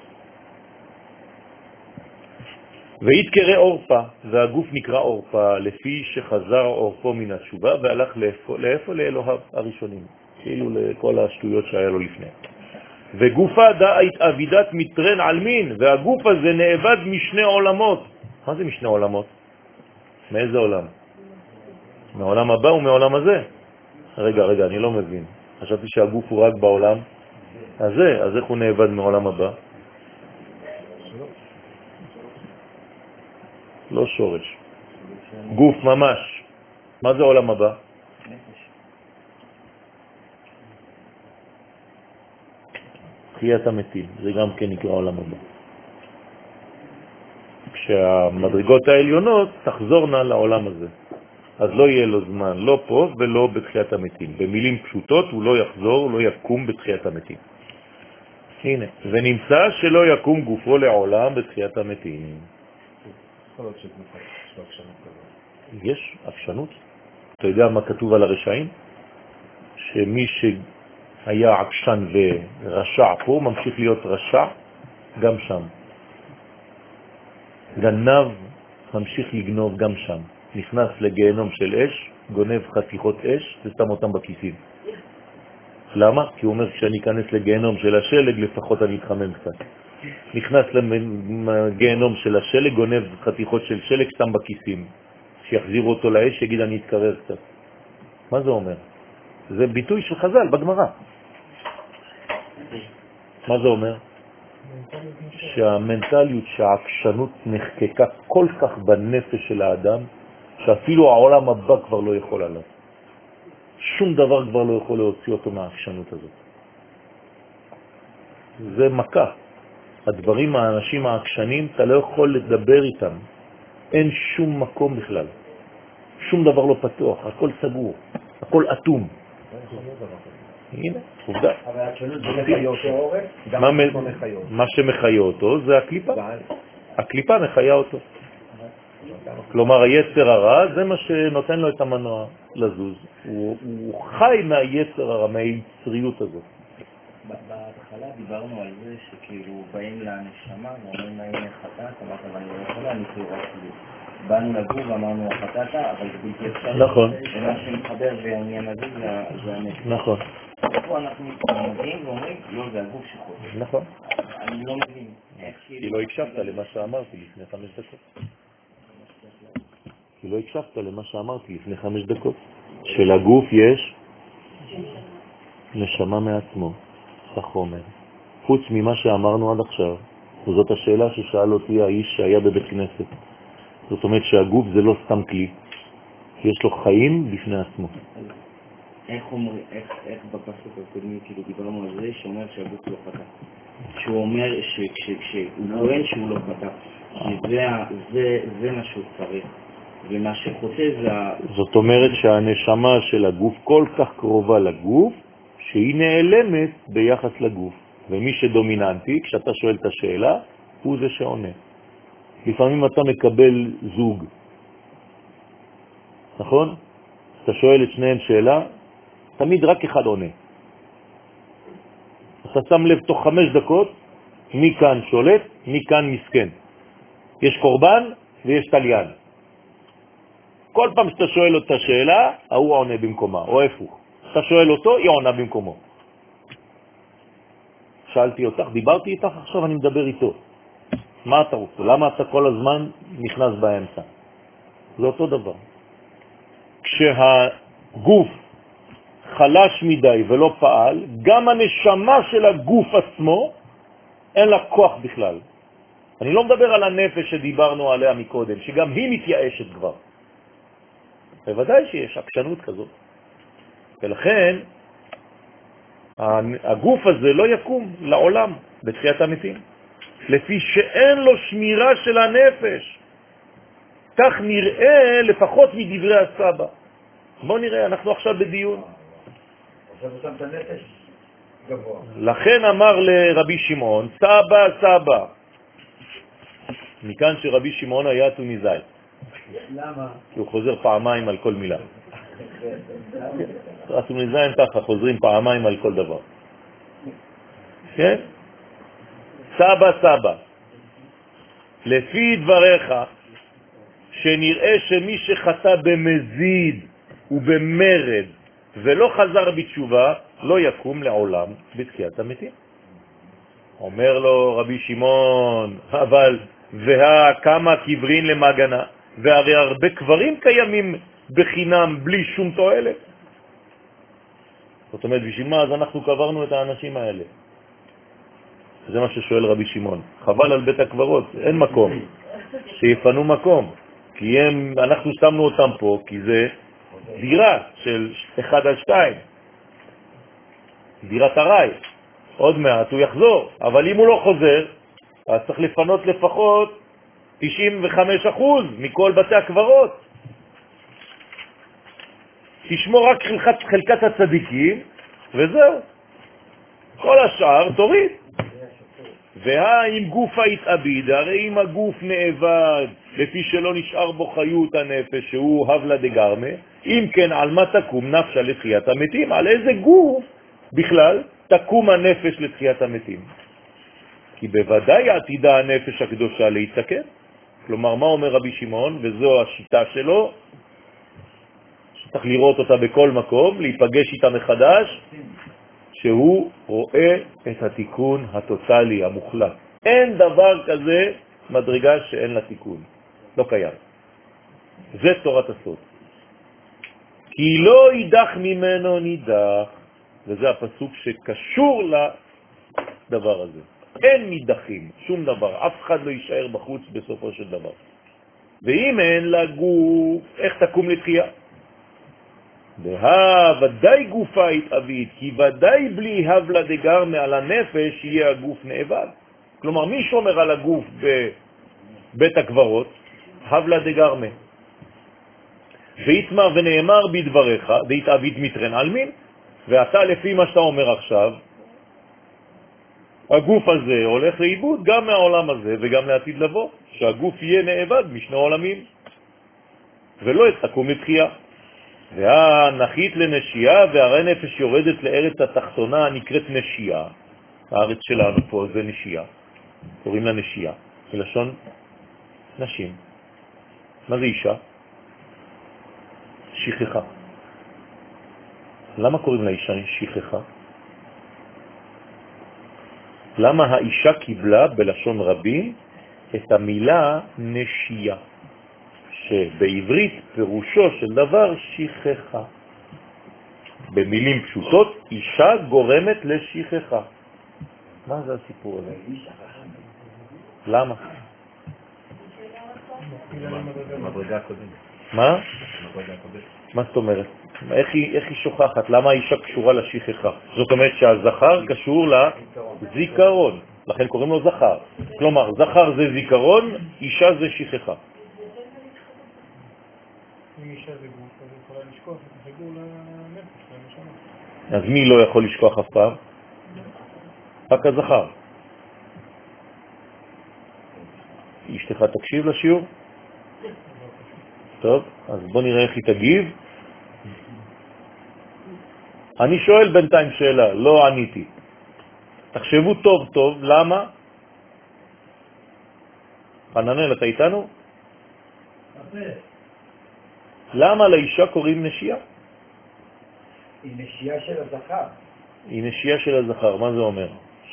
והתקרא אורפה, והגוף נקרא אורפה, לפי שחזר אורפו מן התשובה, והלך לאיפה, לאיפה לאלוהיו הראשונים, כאילו לכל השטויות שהיה לו לפני. וגופה דאית אבידת מטרן על מין, והגוף הזה נאבד משני עולמות. מה זה משני עולמות? מאיזה עולם? מעולם הבא ומעולם הזה? רגע, רגע, אני לא מבין. חשבתי שהגוף הוא רק בעולם הזה, אז איך הוא נאבד מעולם הבא? לא שורש. גוף ממש. מה זה עולם הבא? תחיית המתים, זה גם כן נקרא עולם הבא. כשהמדרגות העליונות תחזורנה לעולם הזה. אז לא יהיה לו זמן, לא פה ולא בתחיית המתים. במילים פשוטות הוא לא יחזור, הוא לא יקום בתחיית המתים. הנה, ונמצא שלא יקום גופו לעולם בתחיית המתים. יש עקשנות. אתה יודע מה כתוב על הרשעים? שמי שהיה עקשן ורשע פה ממשיך להיות רשע גם שם. גנב ממשיך לגנוב גם שם. נכנס לגיהנום של אש, גונב חתיכות אש ושם אותם בכיסים. למה? כי הוא אומר כשאני אכנס לגיהנום של השלג לפחות אני אתחמם קצת. נכנס לגיהנום של השלג, גונב חתיכות של שלג, שם בכיסים. שיחזירו אותו לאש, יגיד אני אתקרר קצת. מה זה אומר? זה ביטוי של חז"ל בגמרא. מה זה אומר? שהמנטליות, שהעקשנות נחקקה כל כך בנפש של האדם, שאפילו העולם הבא כבר לא יכול עליו. שום דבר כבר לא יכול להוציא אותו מהעקשנות הזאת. זה מכה. הדברים, האנשים העקשנים, אתה לא יכול לדבר איתם. אין שום מקום בכלל. שום דבר לא פתוח, הכל סגור, הכל אטום. הנה, עובדה. אבל העקשנות זה מחיות העורף, גם עצמו מחיות. מה שמחיה אותו זה הקליפה. הקליפה מחיה אותו. כלומר, היצר הרע זה מה שנותן לו את המנוע לזוז. הוא, הוא חי מהיצר הרע, מהיצריות הזאת. בהתחלה דיברנו על זה שכאילו באים לנשמה ואומרים לה הנה חטאת, אמרת אבל אני לא יכולה, אני כאילו רק כאילו באנו לגור ואמרנו החטאת, אבל זה בלתי אפשר. נכון. ומה שמחבר והעניין הזה זה הנפש. נכון. פה אנחנו מגיעים ואומרים לא, זה הגוף שחוטא. נכון. אני לא מבין. כי לא הקשבת למה שאמרתי לפני חמש דקות. כי לא הקשבת למה שאמרתי לפני חמש דקות. שלגוף יש נשמה מעצמו. החומר. חוץ ממה שאמרנו עד עכשיו, וזאת השאלה ששאל אותי האיש שהיה בבית כנסת. זאת אומרת שהגוף זה לא סתם כלי, יש לו חיים בפני עצמו. איך אומר, איך, איך בפסוק הקודמי, כאילו דיברנו על זה, שאומר שהגוף לא פתח. שהוא אומר שכשהוא טוען שהוא לא פתח, שזה, זה, זה מה שהוא צריך. ומה שחוטא זה... זאת אומרת שהנשמה של הגוף כל כך קרובה לגוף, שהיא נעלמת ביחס לגוף. ומי שדומיננטי, כשאתה שואל את השאלה, הוא זה שעונה. לפעמים אתה מקבל זוג, נכון? אתה שואל את שניהם שאלה, תמיד רק אחד עונה. אתה שם לב תוך חמש דקות, מי כאן שולט, מי כאן מסכן. יש קורבן ויש תליין. כל פעם שאתה שואל אותה שאלה, הוא עונה במקומה, או הפוך. אתה שואל אותו, היא עונה במקומו. שאלתי אותך, דיברתי איתך, עכשיו אני מדבר איתו. מה אתה רוצה? למה אתה כל הזמן נכנס באמצע? זה אותו דבר. כשהגוף חלש מדי ולא פעל, גם הנשמה של הגוף עצמו אין לה כוח בכלל. אני לא מדבר על הנפש שדיברנו עליה מקודם, שגם היא מתייאשת כבר. בוודאי שיש עקשנות כזאת. ולכן הגוף הזה לא יקום לעולם בתחיית המתים, לפי שאין לו שמירה של הנפש. כך נראה לפחות מדברי הסבא. בוא נראה, אנחנו עכשיו בדיון. עכשיו הוא שם את הנפש גבוה. לכן אמר לרבי שמעון, סבא, סבא. מכאן שרבי שמעון היה טוניסאי. למה? כי הוא חוזר פעמיים על כל מילה. הטוניסאים ככה חוזרים פעמיים על כל דבר. כן? סבא, סבא. לפי דבריך, שנראה שמי שחטא במזיד ובמרד ולא חזר בתשובה, לא יקום לעולם בתחיית המתים. אומר לו רבי שמעון, אבל וה כמה קברין למגנה, והרי הרבה קברים קיימים בחינם בלי שום תועלת. זאת אומרת, בשביל מה אז אנחנו קברנו את האנשים האלה? זה מה ששואל רבי שמעון. חבל על בית הקברות, אין מקום. שיפנו מקום. כי הם, אנחנו שמנו אותם פה, כי זה דירה של אחד על שתיים. דירת הרי. עוד מעט הוא יחזור. אבל אם הוא לא חוזר, אז צריך לפנות לפחות תשעים וחמישה אחוז מכל בתי הקברות. תשמור רק חלקת, חלקת הצדיקים, וזהו. כל השאר תוריד. והאם גופה התאביד, הרי אם הגוף נאבד, לפי שלא נשאר בו חיות הנפש, שהוא הבלה דגרמה, אם כן, על מה תקום נפשה לתחיית המתים? על איזה גוף בכלל תקום הנפש לתחיית המתים? כי בוודאי עתידה הנפש הקדושה להתקן. כלומר, מה אומר רבי שמעון? וזו השיטה שלו, שצריך לראות אותה בכל מקום, להיפגש איתה מחדש, שהוא רואה את התיקון הטוטלי, המוחלט. אין דבר כזה מדרגה שאין לה תיקון. לא קיים. זה תורת הסוד. כי לא יידח ממנו נידח, וזה הפסוק שקשור לדבר הזה. אין נידחים, שום דבר. אף אחד לא יישאר בחוץ בסופו של דבר. ואם אין לה גוף, איך תקום לתחייה? והא ודאי גופה התאבית, כי ודאי בלי הבלה דגר מעל הנפש יהיה הגוף נאבד. כלומר, מי שומר על הגוף בבית הקברות? הבלה דגר מה. והתמר ונאמר בדבריך, והתאבית מטרן על מין, ואתה לפי מה שאתה אומר עכשיו, הגוף הזה הולך לאיבוד גם מהעולם הזה וגם לעתיד לבוא, שהגוף יהיה נאבד משני עולמים, ולא תקום לתחייה. והנחית לנשייה, והרי נפש יורדת לארץ התחתונה הנקראת נשייה. הארץ שלנו פה זה נשייה. קוראים לה נשייה, בלשון נשים. מה זה אישה? שכחה. למה קוראים לה אישה שכחה? למה האישה קיבלה בלשון רבים את המילה נשייה? שבעברית פירושו של דבר שכחה. במילים פשוטות, אישה גורמת לשכחה. מה זה הסיפור הזה? למה? מה? מה זאת אומרת? איך היא, איך היא שוכחת? למה האישה קשורה לשכחה? זאת אומרת שהזכר קשור לזיכרון. לכן קוראים לו זכר. כלומר, זכר זה זיכרון, אישה זה שכחה. אם אישה זה גוף, אז היא יכולה לשכוח את החיבור לנפש, לנשמה. אז מי לא יכול לשכוח אף פעם? רק הזכר. אשתך תקשיב לשיעור? טוב, אז בוא נראה איך היא תגיב. אני שואל בינתיים שאלה, לא עניתי. תחשבו טוב טוב, למה? חננאל, אתה איתנו? למה לאישה קוראים נשייה? היא נשייה של הזכר. היא נשייה של הזכר, מה זה אומר?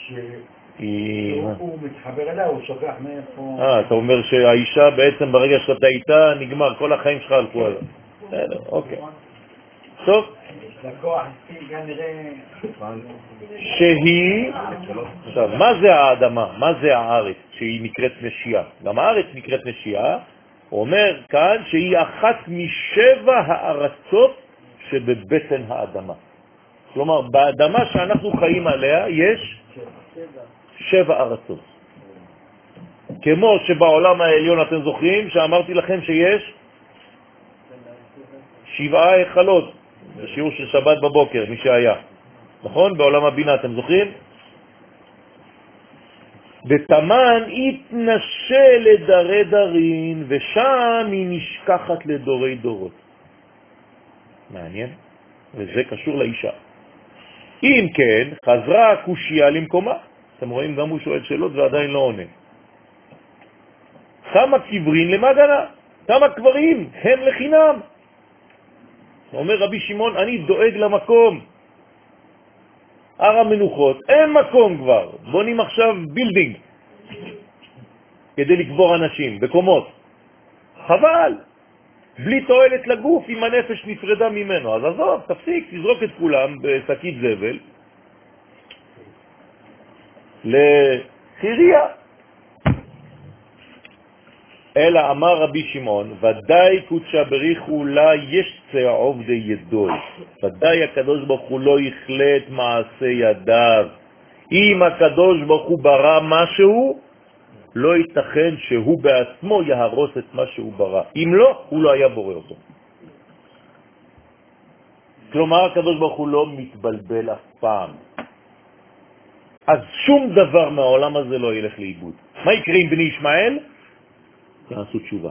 שהוא מתחבר אליה, הוא שוכח מאיפה... אה, אתה אומר שהאישה בעצם ברגע שאתה איתה נגמר, כל החיים שלך הלכו עליו. בסדר, אוקיי. טוב. לקוח, כנראה... שהיא... עכשיו, מה זה האדמה? מה זה הארץ שהיא נקראת נשייה? גם הארץ נקראת נשייה, הוא אומר כאן שהיא אחת משבע הארצות שבבטן האדמה. כלומר, באדמה שאנחנו חיים עליה יש שבע ארצות. כמו שבעולם העליון אתם זוכרים שאמרתי לכם שיש שבעה היכלות, בשיעור של שבת בבוקר, מי שהיה. נכון? בעולם הבינה, אתם זוכרים? ותמן התנשא לדרי דרין, ושם היא נשכחת לדורי דורות. מעניין? וזה קשור לאישה. אם כן, חזרה הקושיה למקומה. אתם רואים, גם הוא שואל שאלות ועדיין לא עונה. כמה קברין למגנה? כמה קברים? הם לחינם. אומר רבי שמעון, אני דואג למקום. הר המנוחות, אין מקום כבר. בונים עכשיו בילדינג כדי לקבור אנשים בקומות. חבל. בלי תועלת לגוף אם הנפש נפרדה ממנו. אז עזוב, תפסיק, תזרוק את כולם בשקית זבל לחיריה. אלא אמר רבי שמעון, ודאי קודשה בריחו לה יש צעוב די ידוי. ודאי הקדוש ברוך הוא לא יחלה את מעשה ידיו. אם הקדוש ברוך הוא ברא משהו, לא ייתכן שהוא בעצמו יהרוס את מה שהוא ברא. אם לא, הוא לא היה בורא אותו. כלומר, הקדוש ברוך הוא לא מתבלבל אף פעם. אז שום דבר מהעולם הזה לא ילך לאיבוד. מה יקרה עם בני ישמעאל? יעשו תשובה.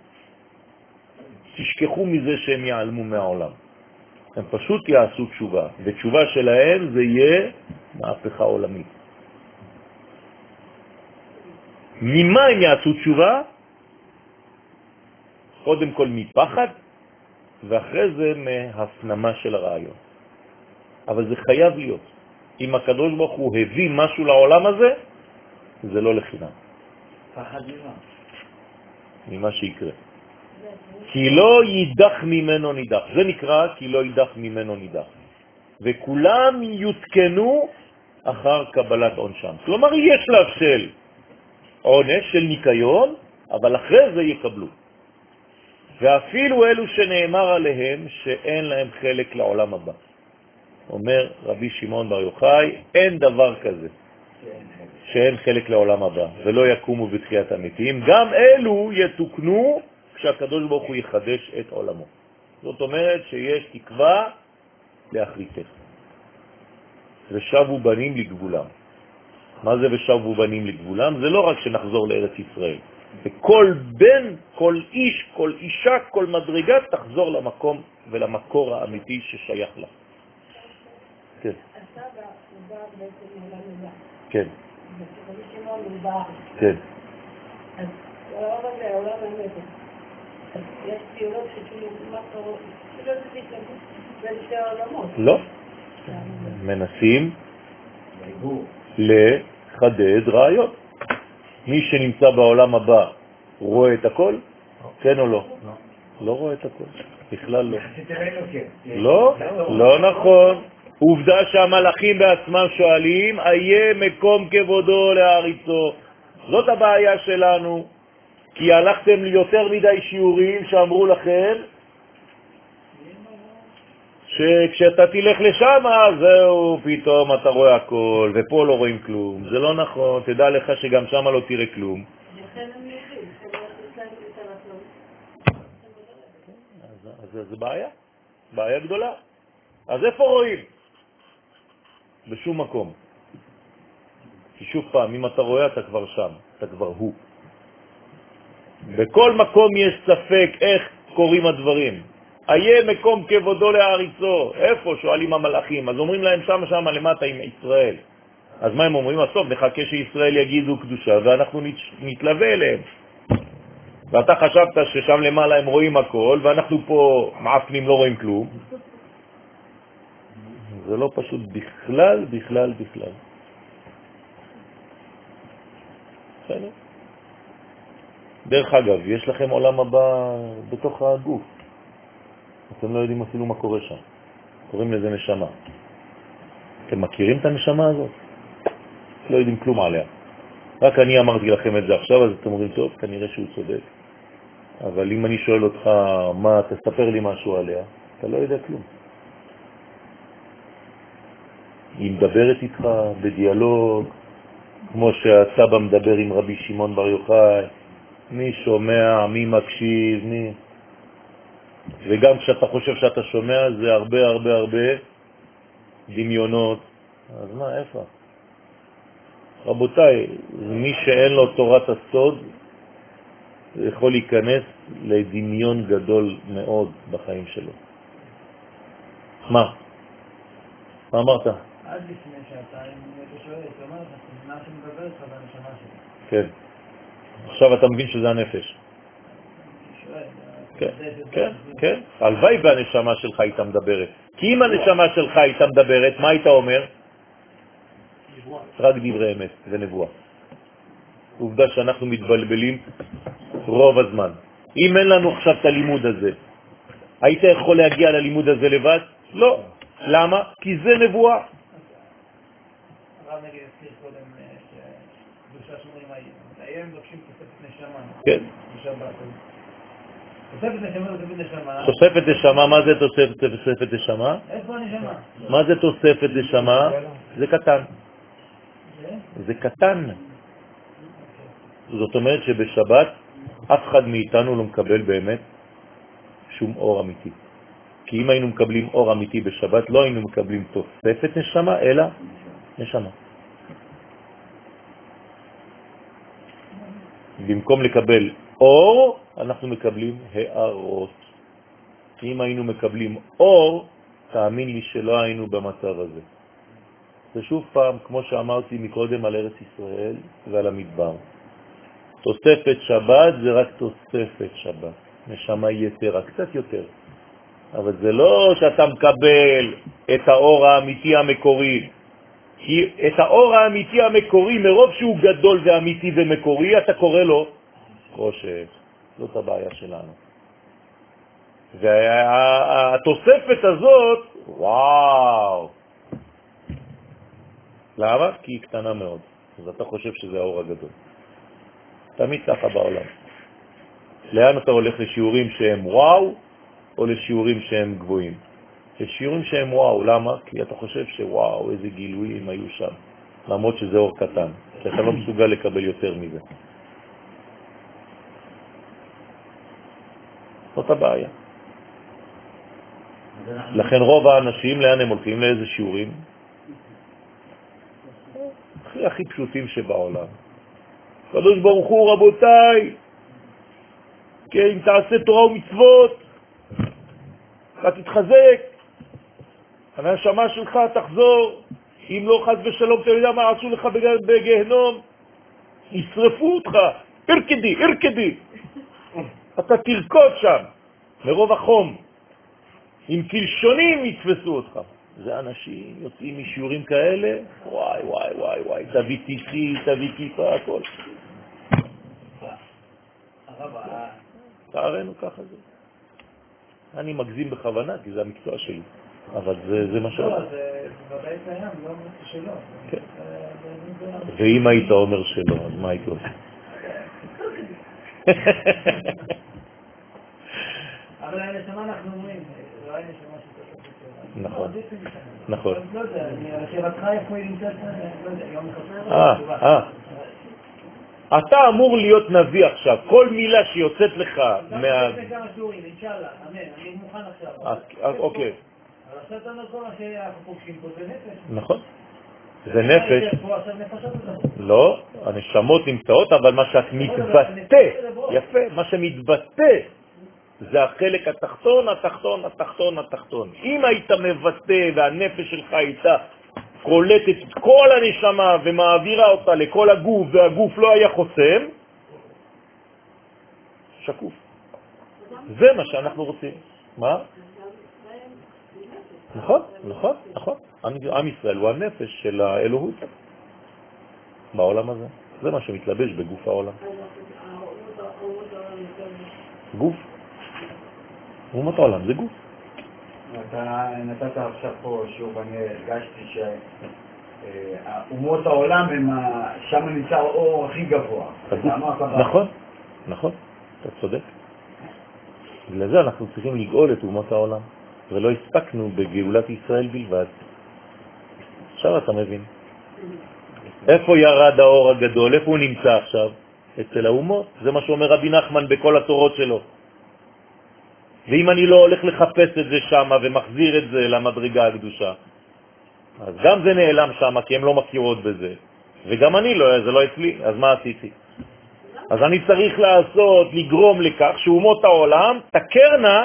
תשכחו מזה שהם יעלמו מהעולם. הם פשוט יעשו תשובה. ותשובה שלהם זה יהיה מהפכה עולמית. ממה הם יעשו תשובה? קודם כל מפחד, ואחרי זה מהפנמה של הרעיון. אבל זה חייב להיות. אם הקדוש ברוך הוא הביא משהו לעולם הזה, זה לא לחינם. פחד ממה? ממה שיקרה. כי לא יידח ממנו נידח. זה נקרא כי לא יידח ממנו נידח. וכולם יותקנו אחר קבלת עונשם. כלומר, יש שלב של עונש, של ניקיון, אבל אחרי זה יקבלו. ואפילו אלו שנאמר עליהם שאין להם חלק לעולם הבא. אומר רבי שמעון בר יוחאי, אין דבר כזה שאין חלק לעולם הבא, ולא יקומו בתחיית המתים. גם אלו יתוקנו כשהקדוש ברוך הוא יחדש את עולמו. זאת אומרת שיש תקווה לאחריתך. ושבו בנים לגבולם. מה זה ושבו בנים לגבולם? זה לא רק שנחזור לארץ ישראל. וכל בן, כל איש, כל אישה, כל מדרגה תחזור למקום ולמקור האמיתי ששייך לה. כן. הסבא הוא בא בעצם מעולם הבא. כן. ורבי שמעון הוא בא. כן. אז העולם הזה, העולם המתת. אז יש ציונות שכאילו, מה קורה? שלא זה תתלבט בין שתי העולמות. לא. מנסים לחדד רעיון. מי שנמצא בעולם הבא רואה את הכל? כן או לא? לא רואה את הכל. בכלל לא. לא, לא נכון. עובדה שהמלאכים בעצמם שואלים, איה מקום כבודו להריצו. זאת הבעיה שלנו, כי הלכתם ליותר מדי שיעורים שאמרו לכם שכשאתה תלך לשם, זהו, פתאום אתה רואה הכל, ופה לא רואים כלום. זה לא נכון, תדע לך שגם שם לא תראה כלום. אז זה בעיה, בעיה גדולה. אז איפה רואים? בשום מקום. כי שוב פעם, אם אתה רואה, אתה כבר שם, אתה כבר הוא. בכל מקום יש ספק איך קוראים הדברים. היה מקום כבודו להאריצו. איפה? שואלים המלאכים. אז אומרים להם שם שם למטה עם ישראל. אז מה הם אומרים? אז טוב, נחכה שישראל יגידו קדושה ואנחנו נתלווה אליהם. ואתה חשבת ששם למעלה הם רואים הכל ואנחנו פה מעפנים לא רואים כלום. זה לא פשוט בכלל, בכלל, בכלל. בסדר? דרך אגב, יש לכם עולם הבא בתוך הגוף. אתם לא יודעים אפילו מה קורה שם. קוראים לזה נשמה. אתם מכירים את הנשמה הזאת? לא יודעים כלום עליה. רק אני אמרתי לכם את זה עכשיו, אז אתם אומרים, טוב, כנראה שהוא צודק. אבל אם אני שואל אותך, מה, תספר לי משהו עליה, אתה לא יודע כלום. היא מדברת איתך בדיאלוג, כמו שהסבא מדבר עם רבי שמעון בר יוחאי, מי שומע, מי מקשיב, מי... וגם כשאתה חושב שאתה שומע, זה הרבה הרבה הרבה דמיונות. אז מה, איפה? רבותיי, מי שאין לו תורת הסוד, יכול להיכנס לדמיון גדול מאוד בחיים שלו. מה? מה אמרת? עד לפני שעתיים, אתה שואל, אתה אומר, מה שמדבר איתך זה הנשמה שלי. כן. עכשיו אתה מבין שזה הנפש. כן, כן, כן. הלוואי והנשמה שלך הייתה מדברת. כי אם הנשמה שלך הייתה מדברת, מה היית אומר? רק דברי אמת ונבואה. עובדה שאנחנו מתבלבלים רוב הזמן. אם אין לנו עכשיו את הלימוד הזה, היית יכול להגיע ללימוד הזה לבד? לא. למה? כי זה נבואה. הרב נגיד הזכיר קודם שקדושה שומרים היום מבקשים תוספת נשמה. כן. תוספת נשמה זה תוספת נשמה. תוספת נשמה, מה זה תוספת נשמה? איפה הנשמה? מה זה תוספת נשמה? זה קטן. זה קטן. זאת אומרת שבשבת אף אחד מאיתנו לא מקבל באמת שום אור אמיתי. כי אם היינו מקבלים אור אמיתי בשבת, לא היינו מקבלים תוספת נשמה, אלא נשמה. במקום לקבל אור, אנחנו מקבלים הערות. אם היינו מקבלים אור, תאמין לי שלא היינו במצב הזה. זה שוב פעם, כמו שאמרתי מקודם על ארץ ישראל ועל המדבר. תוספת שבת זה רק תוספת שבת. נשמה יתרה, קצת יותר. אבל זה לא שאתה מקבל את האור האמיתי המקורי. כי את האור האמיתי המקורי, מרוב שהוא גדול ואמיתי ומקורי, אתה קורא לו חושך. זאת הבעיה שלנו. והתוספת הזאת, וואו. למה? כי היא קטנה מאוד. אז אתה חושב שזה האור הגדול. תמיד ככה בעולם. לאן אתה הולך לשיעורים שהם וואו, או לשיעורים שהם גבוהים? לשיעורים שהם וואו. למה? כי אתה חושב שוואו, איזה גילויים היו שם. למרות שזה אור קטן. כי אתה לא מסוגל לקבל יותר מזה. זאת הבעיה. לכן רוב האנשים, לאן הם הולכים? לאיזה שיעורים? הכי הכי פשוטים שבעולם. קדוש ברוך הוא, רבותיי, כן, תעשה תורה ומצוות, אתה תתחזק, הנשמה שלך תחזור, אם לא חס ושלום, אתה יודע מה עשו לך בגהנום? ישרפו אותך, הרקדי, הרקדי. אתה תרקוד שם, מרוב החום. עם קלשונים יתפסו אותך. זה אנשים יוצאים משיעורים כאלה, וואי, וואי, וואי, וואי, תביא תיסי, תביא כיפה, הכל. תארנו ככה זה. אני מגזים בכוונה, כי זה המקצוע שלי. אבל זה, זה מה שלא. לא, זה ודאי קיים, לא אומר שלא. כן. ואם היית אומר שלא, אז מה היית עושה? אבל הנשמה אנחנו אומרים, לא היה נשמה שתוספת. נכון, נכון. לא יודע, לשאלתך איפה היא נמצאת, לא יודע, יום מחפר. אה, אה. אתה אמור להיות נביא עכשיו, כל מילה שיוצאת לך מה... זה כמה שיעורים, אינשאללה, אמן, אני מוכן עכשיו. אוקיי. אבל עכשיו אתה אומר כל מה שאנחנו פוגשים פה זה נפש. נכון. זה נפש. לא, הנשמות נמצאות, אבל מה שאת מתבטא, יפה, מה שמתבטא, זה החלק התחתון, התחתון, התחתון, התחתון. אם היית מבטא והנפש שלך הייתה קולטת את כל הנשמה ומעבירה אותה לכל הגוף, והגוף לא היה חוסם, שקוף. זה מה שאנחנו רוצים. מה? נכון, נכון, נכון. עם ישראל הוא הנפש של האלוהות בעולם הזה. זה מה שמתלבש בגוף העולם. גוף. אומות העולם זה גוף. אתה נתת עכשיו פה שוב, אני הרגשתי שאומות העולם הם שם נמצא האור הכי גבוה. נכון, נכון, אתה צודק. לזה אנחנו צריכים לגאול את אומות העולם, ולא הספקנו בגאולת ישראל בלבד. עכשיו אתה מבין. איפה ירד האור הגדול? איפה הוא נמצא עכשיו? אצל האומות. זה מה שאומר רבי נחמן בכל התורות שלו. ואם אני לא הולך לחפש את זה שם ומחזיר את זה למדרגה הקדושה, אז גם זה נעלם שם, כי הם לא מכירות בזה. וגם אני לא, זה לא אצלי, אז מה עשיתי? אז אני צריך לעשות, לגרום לכך שאומות העולם תכרנה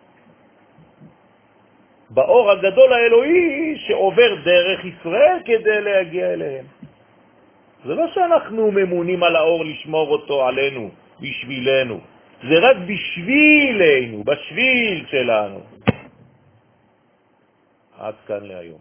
באור הגדול האלוהי שעובר דרך ישראל כדי להגיע אליהם. זה לא שאנחנו ממונים על האור לשמור אותו עלינו, בשבילנו. זה רק בשבילנו, בשביל שלנו. עד כאן להיום.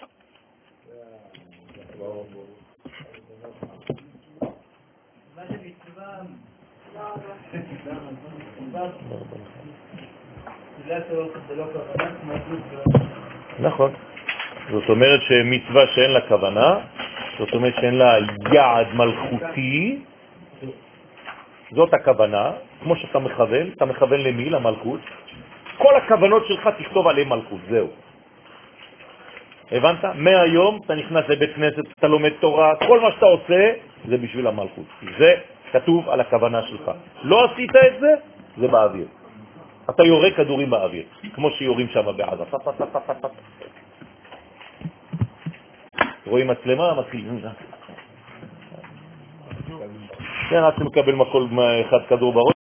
נכון. זאת אומרת שמצווה שאין לה כוונה, זאת אומרת שאין לה יעד מלכותי, זאת הכוונה, כמו שאתה מכוון, אתה מכוון למי? למלכות. כל הכוונות שלך תכתוב עליהם מלכות, זהו. הבנת? מהיום אתה נכנס לבית כנסת, אתה לומד תורה, כל מה שאתה עושה זה בשביל המלכות. זה כתוב על הכוונה שלך. לא עשית את זה, זה באוויר. אתה יורה כדורים באוויר, כמו שיורים שם בעזה. רואים מצלמה, מתחילים. כן, עד שמקבל מקול אחד כדור בראש.